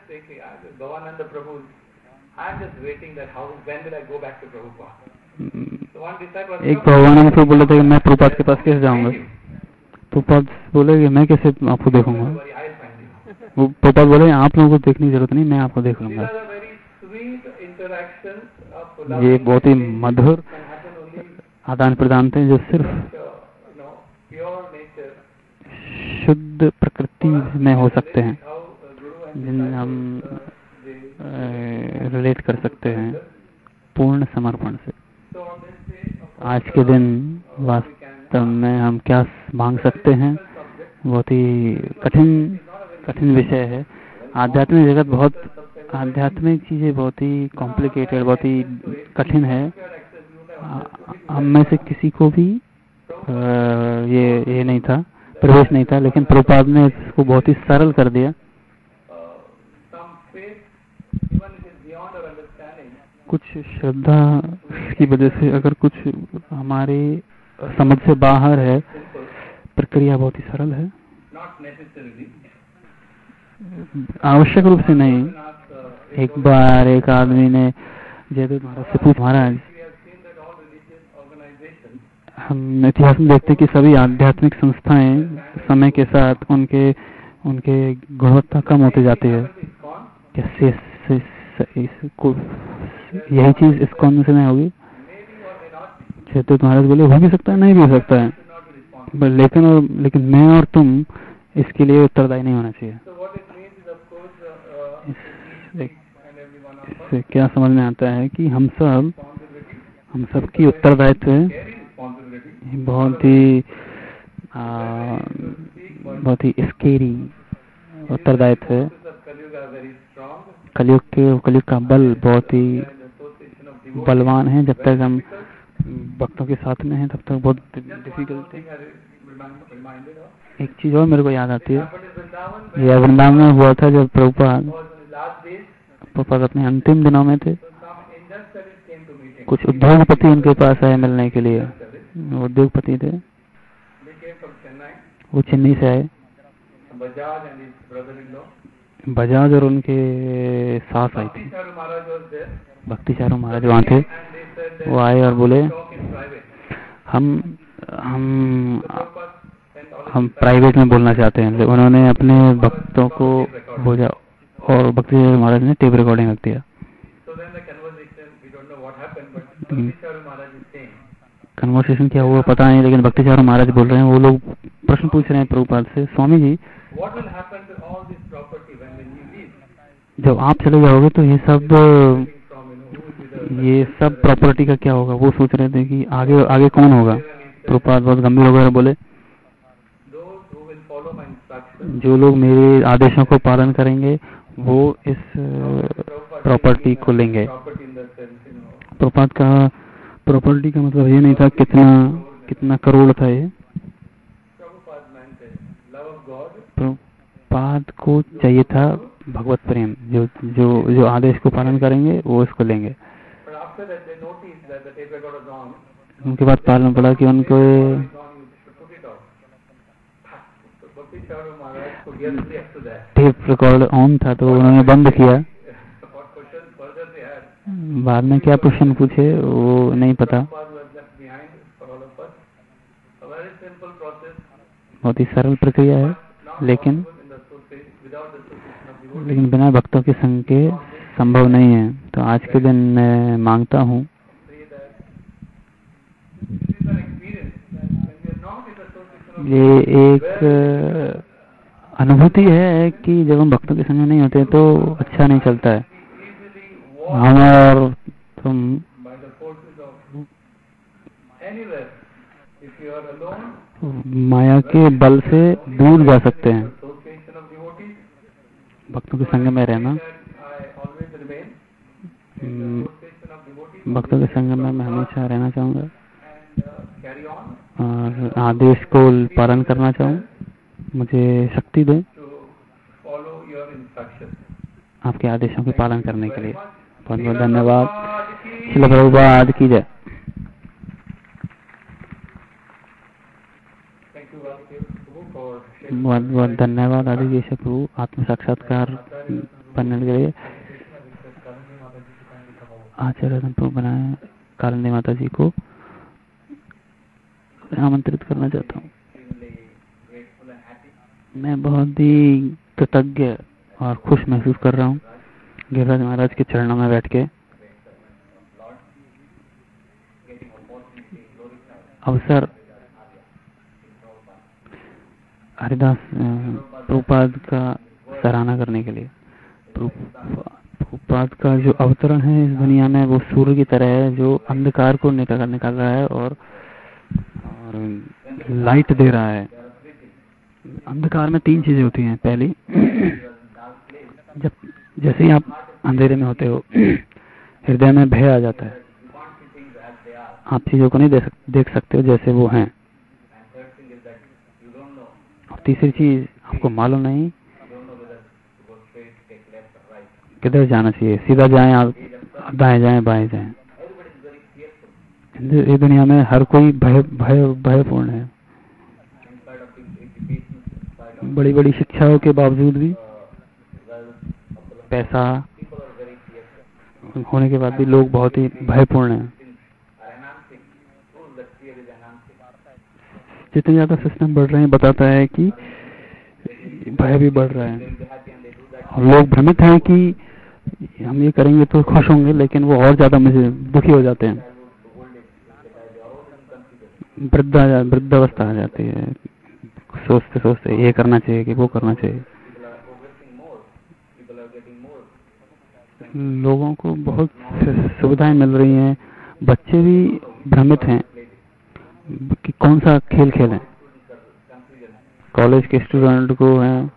एक भगवान फिर बोले थे मैं प्रभुपाद के पास कैसे जाऊंगा? प्रभुपाद बोले कि मैं कैसे आपको देखूंगा? वो प्रभुपाद बोले आप लोगों को देखने की जरूरत नहीं, मैं आपको देख लूंगा। ये बहुत ही मधुर आदान प्रदान थे, जो सिर्फ शुद्ध प्रकृति में हो सकते हैं, जिन्हें हम रिलेट कर सकते हैं पूर्ण समर्पण से। आज के दिन वास्तव में हम क्या मांग सकते हैं? बहुत ही कठिन विषय है। आध्यात्मिक जगत आध्यात्मिक चीजें बहुत ही कॉम्प्लिकेटेड, बहुत ही कठिन है। हम में से किसी को भी ये नहीं था, प्रवेश नहीं था, लेकिन प्रभुपाद ने इसको बहुत ही सरल कर दिया। कुछ श्रद्धा की वजह से अगर कुछ हमारी समझ से बाहर है, प्रक्रिया बहुत ही सरल है, आवश्यक रूप से नहीं। एक बार एक आदमी ने जयदेव महाराज से पूछा, महाराज हम इतिहास में देखते हैं कि सभी आध्यात्मिक संस्थाएं समय के साथ उनके गुणवत्ता कम होते जाती है। कैसे इसको यही चीज इस्कॉन से नहीं होगी? जयदेव महाराज बोले हो भी सकता है, नहीं भी हो सकता है, लेकिन मैं और तुम इसके लिए उत्तरदायी नहीं होना चाहिए। इससे क्या समझ में आता है कि हम सब की उत्तरदायित्व है। बहुत ही स्केरी उत्तरदायित्व है। कलयुग का बल बहुत ही बलवान है। जब तक हम भक्तों के साथ में हैं तब तक बहुत डिफिकल्ट है। एक चीज और मेरे को याद आती है, यह वृंदावन में हुआ था जब प्रभुपाद अपने अंतिम दिनों में थे। कुछ उद्योगपति उनके पास आए मिलने के लिए। वो उद्योगपति थे, They came from Chennai. वो चेन्नई से आए। Bajaj and his brother-in-law. Bajaj और उनके सास आई थी। Bhakti Charu Maharaj was there. भक्ति चारू महाराज वहाँ थे। And they said that वो आए और बोले talk in private. हम So Prabhupada sent all हम his प्राइवेट में बोलना चाहते हैं। उन्होंने अपने भक्तों को बोला और भक्ति महाराज ने टेप रिकॉर्डिंग रख दिया। So then the conversation, we don't know what happened, but Bhakti Charu Maharaj is saying. Conversation क्या हुआ पता नहीं, लेकिन भक्ति चारू महाराज बोल रहे हैं, वो लोग प्रश्न पूछ रहे हैं प्रभुपाद से, Swami ji What will happen to all this property when you leave? जब आप चले जाओगे तो ये सब From, who will be the ये सब प्रॉपर्टी का क्या होगा। वो सोच रहे थे कि आगे आगे कौन होगा। प्रभुपाद बहुत गंभीर होकर बोले those who will follow my instructions. जो लोग मेरे आदेशों को पालन करेंगे वो इस प्रॉपर्टी को लेंगे। Property in the sense, Prabhupada का प्रॉपर्टी का मतलब ये नहीं था कितना करोड़ था ये। Prabhupada meant love of God. Prabhupada को चाहिए था भगवत प्रेम, जो आदेश को पालन करेंगे वो इसको लेंगे। But after that they noticed that the tape recorder was on. उनके बाद पालन पड़ा कि उनको It's on, you should put it off. So Bhakti Charu Maharaj could hear react to that. Tape record on था तो उन्होंने बंद किया। What questions further they had. बाद में क्या प्रश्न पूछे वो नहीं पता। Prabhupada was left behind for all of us. A very simple process. बहुत ही सरल प्रक्रिया है, Not लेकिन possible in the without the association of devotees. लेकिन बिना भक्तों के संग के संभव नहीं है। तो आज के दिन मैं मांगता हूँ Say that this is an experience that when we are not in the association of ये एक अनुभूति है कि जब हम भक्तों के संग में नहीं होते तो अच्छा नहीं चलता है। easily हम और तुम by the forces of anywhere. If you are alone, माया के बल से दूर जा सकते हैं। association of devotees, भक्तों के संग में रहना, that I always remain in the association of devotees भक्तों के संग में मैं हमेशा रहना चाहूँगा and carry on और आदेश को पालन करना चाहूँ। मुझे शक्ति दें to follow your instructions. आपके आदेशों के पालन करने के लिए। बहुत बहुत धन्यवाद। श्रील प्रभुपाद की जय। Thank you, Vasudev Prabhu, for बहुत बहुत धन्यवाद आदि जैसे प्रभु आत्म साक्षात्कार बनने के लिए। आचार्य प्रभु बनाए कालिंदी माता जी को आमंत्रित करना चाहता हूँ। मैं बहुत ही कृतज्ञ और खुश महसूस कर रहा हूँ गिरिराज महाराज के चरणों में बैठ के। अवसर हरिदास प्रभुपाद का सराहना करने के लिए। प्रभुपाद का जो अवतरण है इस दुनिया में वो सूर्य की तरह है जो अंधकार को निकाल रहा है और लाइट दे रहा है। अंधकार में तीन चीजें होती हैं। पहली, जब जैसे ही आप अंधेरे में होते हो हृदय में भय आ जाता है, आप चीजों को नहीं देख सकते हो जैसे वो हैं। और तीसरी चीज, आपको मालूम नहीं किधर जाना चाहिए, सीधा जाएं आप, दाएं जाएं, बाएं जाएं। ये दुनिया में हर कोई भयपूर्ण है। बड़ी बड़ी शिक्षाओं के बावजूद भी, पैसा होने के बाद भी लोग बहुत ही भयपूर्ण हैं। जितने ज्यादा सिस्टम बढ़ रहे हैं बताता है कि भय भी बढ़ रहा है और लोग भ्रमित हैं कि हम ये करेंगे तो खुश होंगे, लेकिन वो और ज्यादा मुझे दुखी हो जाते हैं। वृद्धावस्था आ जाती है, सोचते सोचते ये करना चाहिए कि वो करना चाहिए। लोगों को बहुत सुविधाएं मिल रही हैं, बच्चे भी भ्रमित हैं कि कौन सा खेल खेलें। कॉलेज के स्टूडेंट को हैं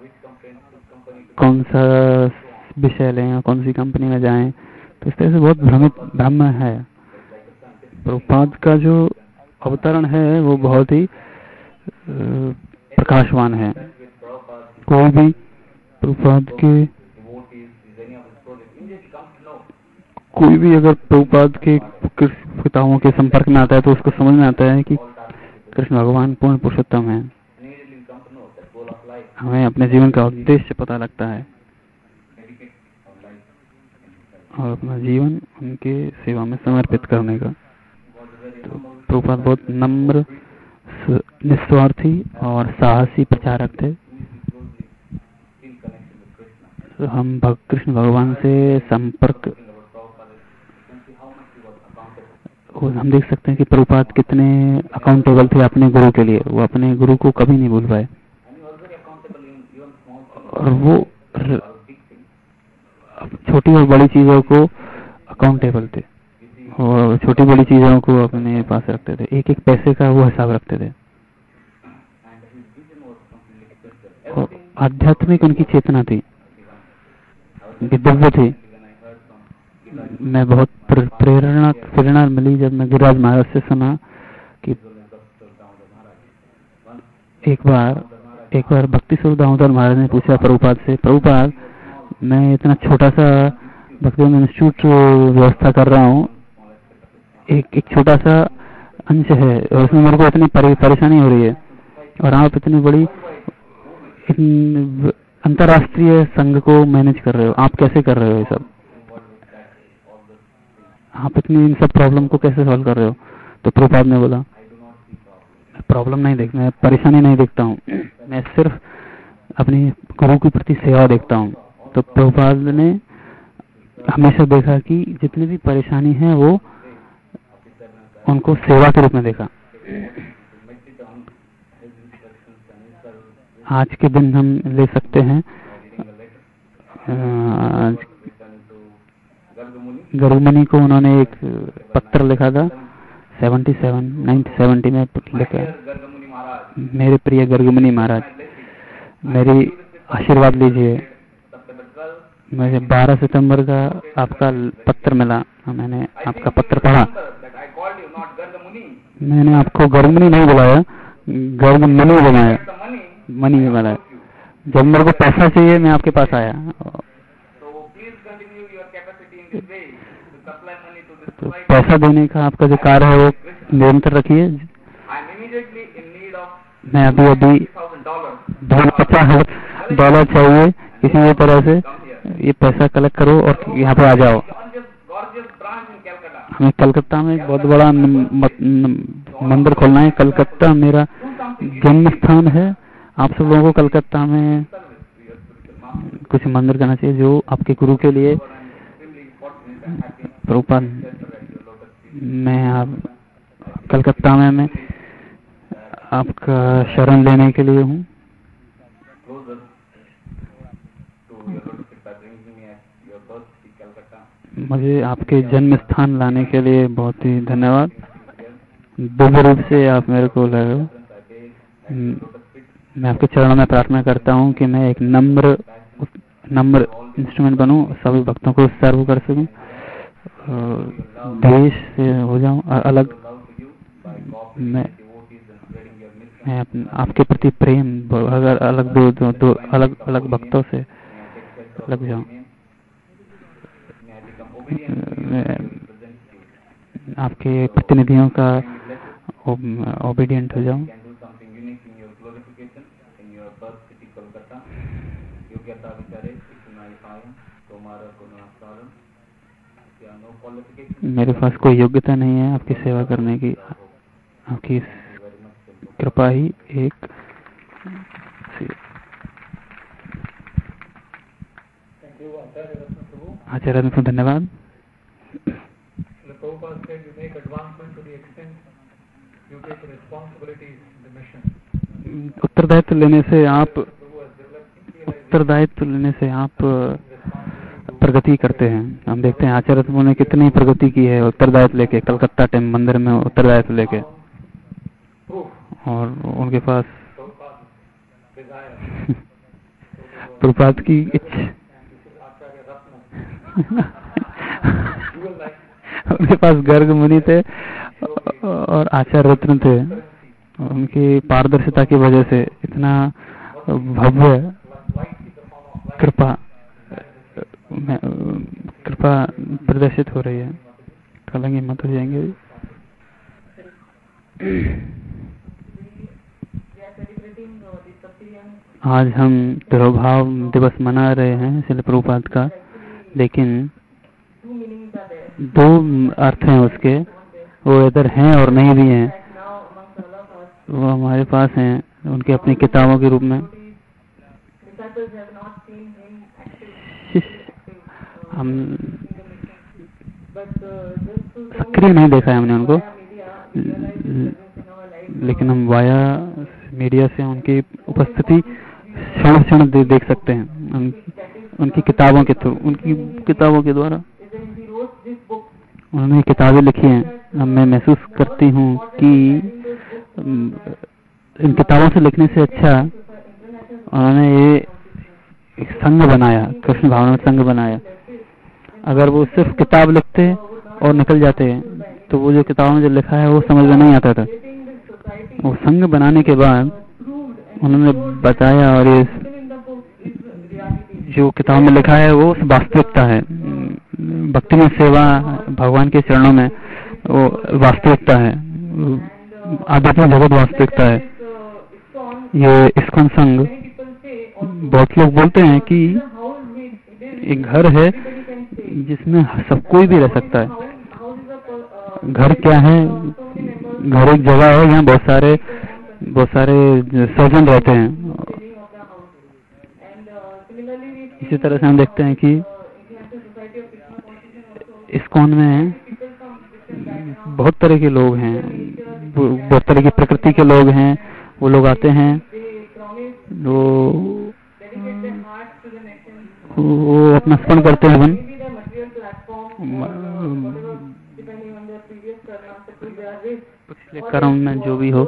कौन सा विषय लें, कौन सी कंपनी में जाएं, तो इस तरह से बहुत भ्रम है। प्रभुपाद का जो अवतरण है वो बहुत ही प्रकाशवान है। कोई भी प्रभुपाद के कोई भी अगर प्रभुपाद के किताबों के संपर्क में आता है तो उसको समझ में आता है कि कृष्ण भगवान पूर्ण पुरुषोत्तम है। हमें अपने जीवन का उद्देश्य पता लगता है और अपना जीवन उनके सेवा में समर्पित करने का। तो प्रभुपाद बहुत नम्र, निस्वार्थी और साहसी प्रचारक थे। तो हम कृष्ण भगवान से संपर्क हम देख सकते हैं कि प्रभुपाद कितने अकाउंटेबल थे अपने गुरु के लिए। वो अपने गुरु को कभी नहीं भूल पाए और वो छोटी और बड़ी चीजों को अकाउंटेबल थे और छोटी बड़ी चीजों को अपने पास रखते थे। एक एक पैसे का वो हिसाब रखते थे और आध्यात्मिक उनकी चेतना थी, दिव्य थी। मैं बहुत प्रेरणा मिली जब मैं गिरिराज महाराज से सुना कि एक बार भक्ति स्वरूप दामोदर महाराज ने पूछा प्रभुपाद से, प्रभुपाद मैं इतना छोटा सा भक्ति इंस्टीट्यूट व्यवस्था कर रहा हूँ, एक छोटा सा अंश है और उसमें मेरे को इतनी परेशानी हो रही है और आप इतनी बड़ी अंतर्राष्ट्रीय संघ को मैनेज कर रहे हो, आप कैसे कर रहे हो ये सब? आप इतनी इन सब प्रॉब्लम को कैसे सॉल्व कर रहे हो? तो प्रभुपाद ने बोला प्रॉब्लम नहीं देखता, मैं परेशानी नहीं देखता हूँ, मैं सिर्फ अपनी गुरु के प्रति सेवा देखता हूँ। तो प्रभुपाद ने हमेशा देखा कि जितनी भी परेशानी है वो उनको सेवा के रूप में देखा। आज के दिन हम ले सकते हैं गर्गमुनि को उन्होंने एक पत्र लिखा था 1970 में लिखा, मेरे प्रिय गर्गमुनि महाराज मेरी आशीर्वाद लीजिए। मुझे 12 सितंबर का आपका पत्र मिला, मैंने आपका पत्र पढ़ा। मैंने आपको गर्गमुनि नहीं बुलाया, गर्गमुनि बनाया, मनी में बनाया। जब मेरे को पैसा चाहिए मैं आपके पास आया। तो पैसा देने का आपका जो कार्य है वो निरंतर रखिए। मैं अभी $50,000 चाहिए किसी भी तरह से, ये पैसा कलेक्ट करो और यहाँ पे आ जाओ। हमें कलकत्ता में एक बहुत बड़ा मंदिर खोलना है। कलकत्ता मेरा जन्म स्थान है। आप सब लोगों को कलकत्ता में कुछ मंदिर करना चाहिए जो आपके गुरु के लिए। प्रभुपाद मैं आप कलकत्ता में मैं आपका शरण लेने के लिए हूँ। मुझे आपके जन्म स्थान लाने के लिए बहुत ही धन्यवाद। दिव्य रूप से आप मेरे को लाए। मैं आपके चरणों में प्रार्थना करता हूँ कि मैं एक नम्र इंस्ट्रूमेंट बनूं, सभी भक्तों को सर्व कर सकूं, देश से हो जाऊं अलग। मैं आपके प्रति प्रेम अगर अलग दो अलग भक्तों से लग जाऊं, आपके प्रतिनिधियों का ओबीडियंट हो जाऊं। मेरे पास कोई योग्यता नहीं है आपकी सेवा करने की, आपकी कृपा ही एक। आचार्य रत्न प्रभु धन्यवाद। उत्तरदायित्व लेने से आप प्रगति करते हैं। हम देखते हैं आचार्य रत्न ने कितनी प्रगति की है उत्तरदायित्व लेके, कलकत्ता टेम मंदिर में उत्तरदायित्व लेके। और उनके पास प्रभुपाद की उनके पास गर्ग मुनि थे और आचार्य रत्न थे। उनकी पारदर्शिता की वजह से इतना भव्य कृपा कृपा प्रदर्शित हो रही है। हालांकि मत हो जाएंगे। आज हम तिरोभाव दिवस मना रहे हैं श्रील प्रभुपाद का, लेकिन दो अर्थ हैं उसके, वो इधर हैं और नहीं भी हैं। वो हमारे पास हैं उनके अपनी किताबों के रूप में। हम सक्रिय नहीं देखा है हमने उनको, लेकिन हम वाया मीडिया से उनकी उपस्थिति क्षण क्षण देख सकते हैं उनकी किताबों के थ्रू, उनकी किताबों के द्वारा। उन्होंने किताबें लिखी हैं। अब मैं महसूस करती हूँ कि इन किताबों से लिखने से अच्छा उन्होंने ये एक संघ बनाया, कृष्ण भावनामृत संघ बनाया। अगर वो सिर्फ किताब लिखते और निकल जाते तो वो जो किताबों में जो लिखा है वो समझ में नहीं आता था। वो संघ बनाने के बाद उन्होंने बताया, और ये जो किताब में लिखा है वो वास्तविकता है। भक्ति में सेवा भगवान के चरणों में वो वास्तविकता है, आध्यात्मिक जगत वास्तविकता है। ये इस्कॉन संघ, बहुत लोग बोलते हैं कि एक घर है जिसमें सब कोई भी रह सकता है। घर क्या है? घर एक जगह है जहाँ बहुत सारे सर्जन रहते हैं। इसी तरह से हम देखते हैं कि इस्कॉन में बहुत तरह के लोग हैं, बहुत तरह की प्रकृति के लोग हैं। वो लोग आते हैं, वो अपना स्मरण करते हैं। पिछले कर्म में जो भी हो,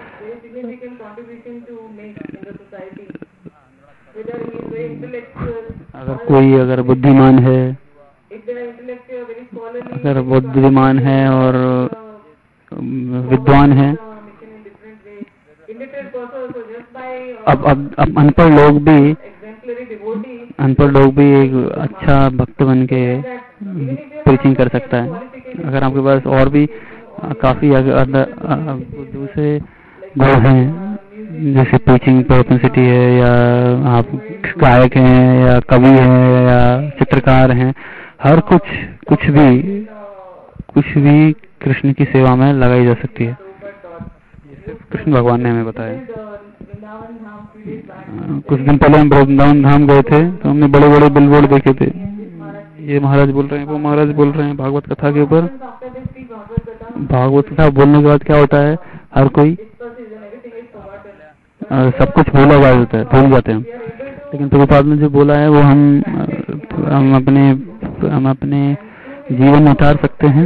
अगर बुद्धिमान है, और विद्वान है। अब अनपढ़ लोग भी एक अच्छा भक्त बन के प्रीचिंग कर सकता है। अगर आपके पास और भी काफी दूसरे गुण हैं, जैसे प्रीचिंग प्रोपेंसिटी है, या आप गायक हैं, या कवि हैं, या चित्रकार हैं, हर कुछ भी कृष्ण की सेवा में लगाई जा सकती है। कृष्ण भगवान ने हमें बताया। कुछ दिन पहले हम वृंदावन धाम गए थे, तो हमने बड़े बड़े बिलबोर्ड देखे थे। ये महाराज बोल रहे हैं, वो महाराज बोल रहे हैं भागवत कथा के ऊपर। भागवत कथा बोलने के बाद क्या होता है, हर कोई सब कुछ भूल जाते हैं। लेकिन प्रभुपाद ने जो बोला है वो हम अपने जीवन में उतार सकते हैं।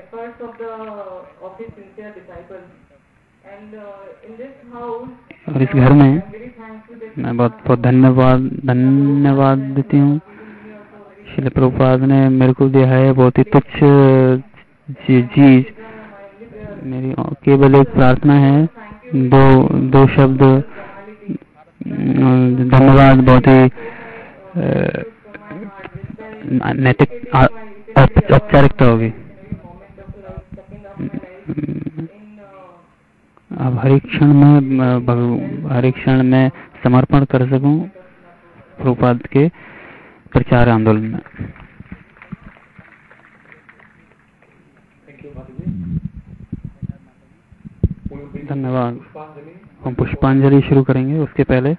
और इस घर में मैं बहुत बहुत धन्यवाद देती हूँ। श्रील प्रभुपाद ने मेरे को दिया है बहुत ही तुच्छ चीज। मेरी केवल एक प्रार्थना है, दो शब्द धन्यवाद बहुत ही नैतिक औपचारिकता होगी। अब हर एक क्षण में समर्पण कर सकूं प्रभुपाद के प्रचार आंदोलन में। धन्यवाद। हम पुष्पांजलि शुरू करेंगे। उसके पहले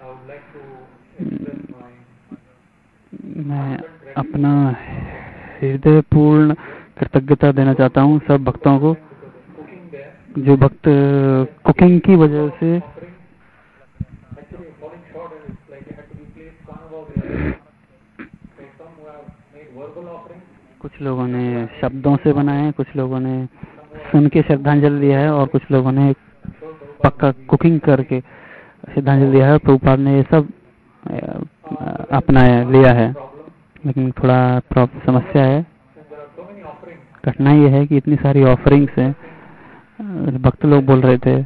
मैं अपना हृदयपूर्ण कृतज्ञता देना चाहता हूँ सब भक्तों को, जो भक्त कुकिंग की वजह से कुछ लोगों ने शब्दों से बनाए, कुछ लोगों ने सुन के श्रद्धांजलि दिया है, और कुछ लोगों ने पक्का कुकिंग करके श्रद्धांजलि दिया है। प्रभुपाद ने ये सब अपनाया लिया है। लेकिन थोड़ा समस्या है, कठिनाई ये है कि इतनी सारी ऑफरिंग्स हैं। भक्त लोग बोल रहे थे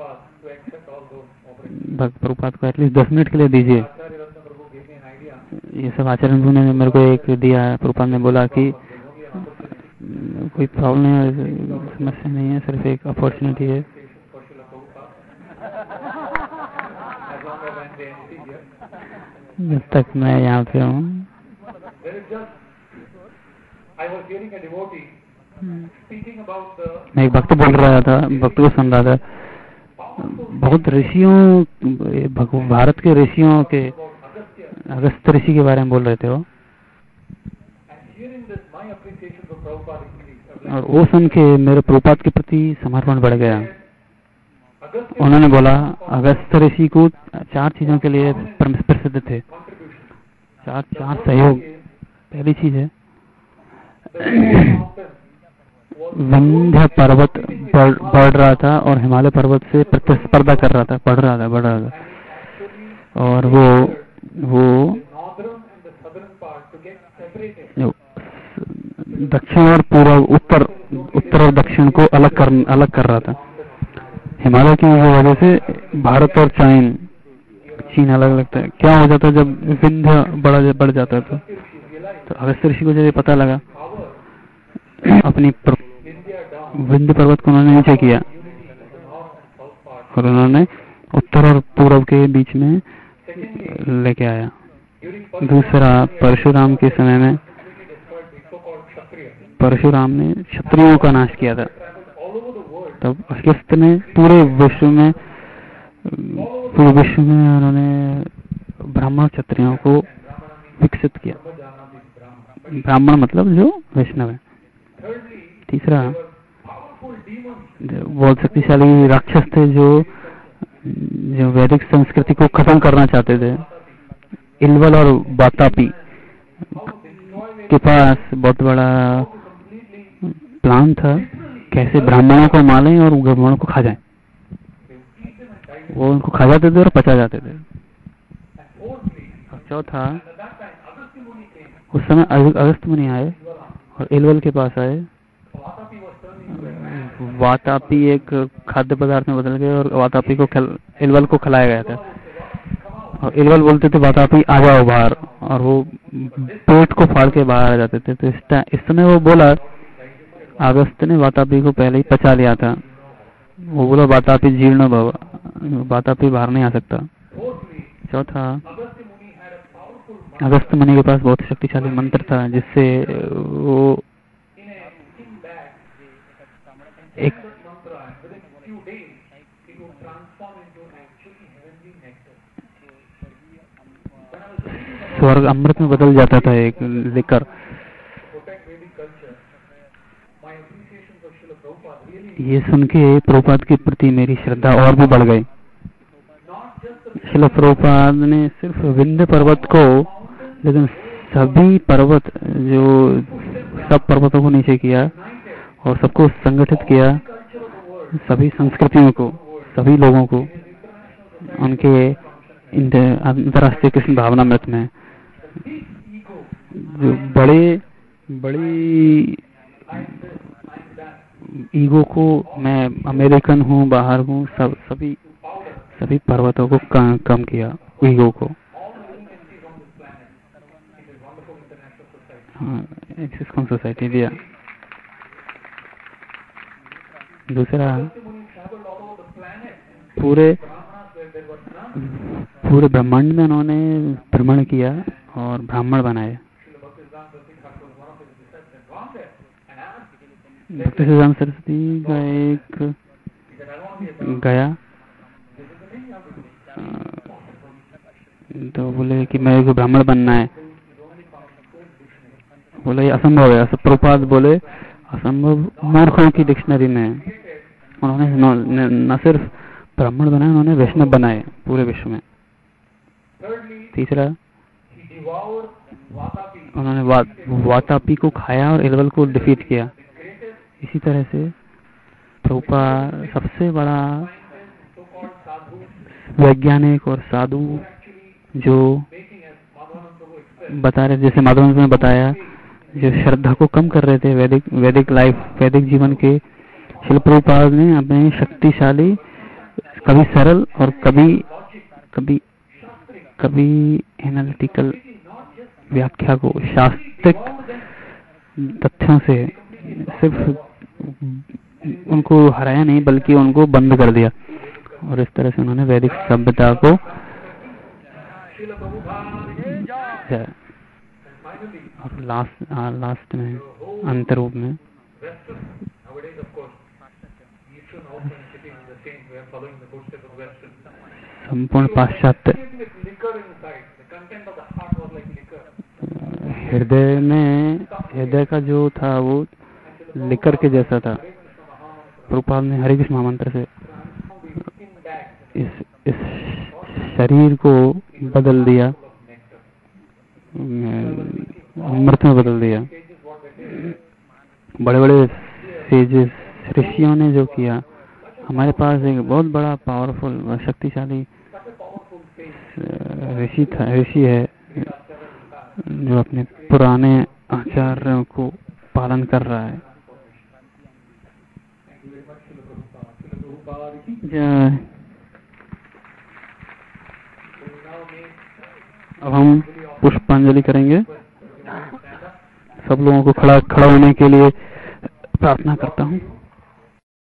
प्रभुपाद को एटलीस्ट 10 मिनट के लिए दीजिए। ये सब आचरण भी उन्होंने मेरे को एक दिया है। प्रभुपाद ने बोला कि कोई प्रॉब्लम नहीं है, समस्या नहीं है, सिर्फ एक अपॉर्चुनिटी है। जब तक मैं यहाँ पे हूँ। मैं एक भक्त बोल रहा था, भक्त को सुन रहा था। बहुत ऋषियों, भारत के ऋषियों के, अगस्त ऋषि के बारे में बोल रहे थे वो। और वो सुन के मेरे प्रभुपाद के प्रति समर्पण बढ़ गया। उन्होंने बोला अगस्त ऋषि को 4 चीजों के लिए प्रसिद्ध थे, 4 सहयोग। पहली चीज है विंध्य पर्वत बढ़ रहा था और हिमालय पर्वत से प्रतिस्पर्धा कर रहा था, बढ़ रहा था। और वो दक्षिण और पूर्व, उत्तर और दक्षिण को अलग कर रहा था। हिमालय की वजह से भारत और चीन अलग लगता है। क्या हो जाता जब विंध्य बढ़ जाता था? तो अगस्त ऋषि को जब ये पता लगा, अपनी विंध्य पर्वत को उन्होंने नीचे किया और उन्होंने उत्तर और पूर्व के बीच में लेके आया। दूसरा, परशुराम के समय में परशुराम ने क्षत्रियों का नाश किया था। तब अगस्त ने पूरे विश्व में उन्होंने ब्राह्मण क्षत्रियों को विकसित किया। ब्राह्मण मतलब जो वैष्णव है। तीसरा, बहुत शक्तिशाली राक्षस थे जो वैदिक संस्कृति को खत्म करना चाहते थे। इल्वल और वातापी के पास बहुत बड़ा प्लान था, कैसे ब्राह्मणों को मारें और ब्राह्मणों को खा जाएं। वो उनको खा जाते थे और पचा जाते थे। और चौथा, उस समय अगस्त मुनि आए और इल्वल के पास आए। वातापी एक खाद्य पदार्थ में बदल गए और वातापी को इल्वल को खिलाया गया था। और इल्वल बोलते थे वातापी आ जाओ बाहर, और वो पेट को फाड़ के बाहर आ जाते थे। तो इस समय वो बोला, अगस्त ने वातापी को पहले ही पचा लिया था। वो बोला वातापी जीर्ण भव, वातापी बाहर नहीं आ सकता। चौथा, अगस्त मुनि के पास बहुत शक्तिशाली मंत्र था जिससे वो एक स्वर्ग अमृत में बदल जाता था, एक लिकर। ये सुन के प्रभुपाद के प्रति मेरी श्रद्धा और भी बढ़ गई। श्रील प्रभुपाद ने सिर्फ विंध्य पर्वत को, लेकिन सभी पर्वत, जो सब पर्वतों को नीचे किया और सबको संगठित किया, सभी संस्कृतियों को, सभी लोगों को उनके अंतरराष्ट्रीय कृष्ण भावनामृत में। जो बड़ी ईगो को, मैं अमेरिकन हूँ, बाहर हूँ, सभी पर्वतों को कम किया, ईगो को। एक्सिस सोसाइटी दिया। दूसरा, पूरे ब्रह्मांड में उन्होंने भ्रमण किया और ब्राह्मण बनाए। भक्ति सिद्धांत सरस्वती का एक गया तो बोले कि मेरे को ब्राह्मण बनना है। बोले ये असंभव है। प्रभुपाद बोले असंभव मूर्खों की डिक्शनरी में। उन्होंने न सिर्फ ब्राह्मण बनाए, उन्होंने वैष्णव बनाए पूरे विश्व में। तीसरा, उन्होंने वातापी को खाया और इल्वल को डिफीट किया। इसी तरह से प्रभुपाद सबसे बड़ा वैज्ञानिक और साधु जो बता रहे, जैसे माधवानंद ने बताया, जो श्रद्धा को कम कर रहे थे वैदिक लाइफ, वैदिक जीवन के, श्रील प्रभुपाद ने अपने शक्तिशाली, कभी सरल और कभी एनालिटिकल व्याख्या को शास्त्रिक तथ्यों से सिर्फ उनको हराया नहीं बल्कि उनको बंद कर दिया, और इस तरह से उन्होंने वैदिक सभ्यता को और लास्ट में अंत रूप में संपूर्ण पाश्चात्य हृदय का जो था वो लिकर के जैसा था। प्रभुपाद ने हरे कृष्ण महामंत्र से इस शरीर को बदल दिया, अमृत में बदल दिया। बड़े बड़े सेजेस ऋषियों ने जो किया, हमारे पास एक बहुत बड़ा पावरफुल शक्तिशाली ऋषि है जो अपने पुराने आचार्यों को पालन कर रहा है। अब हम पुष्पांजलि करेंगे। सब लोगों को खड़ा होने के लिए प्रार्थना करता हूँ।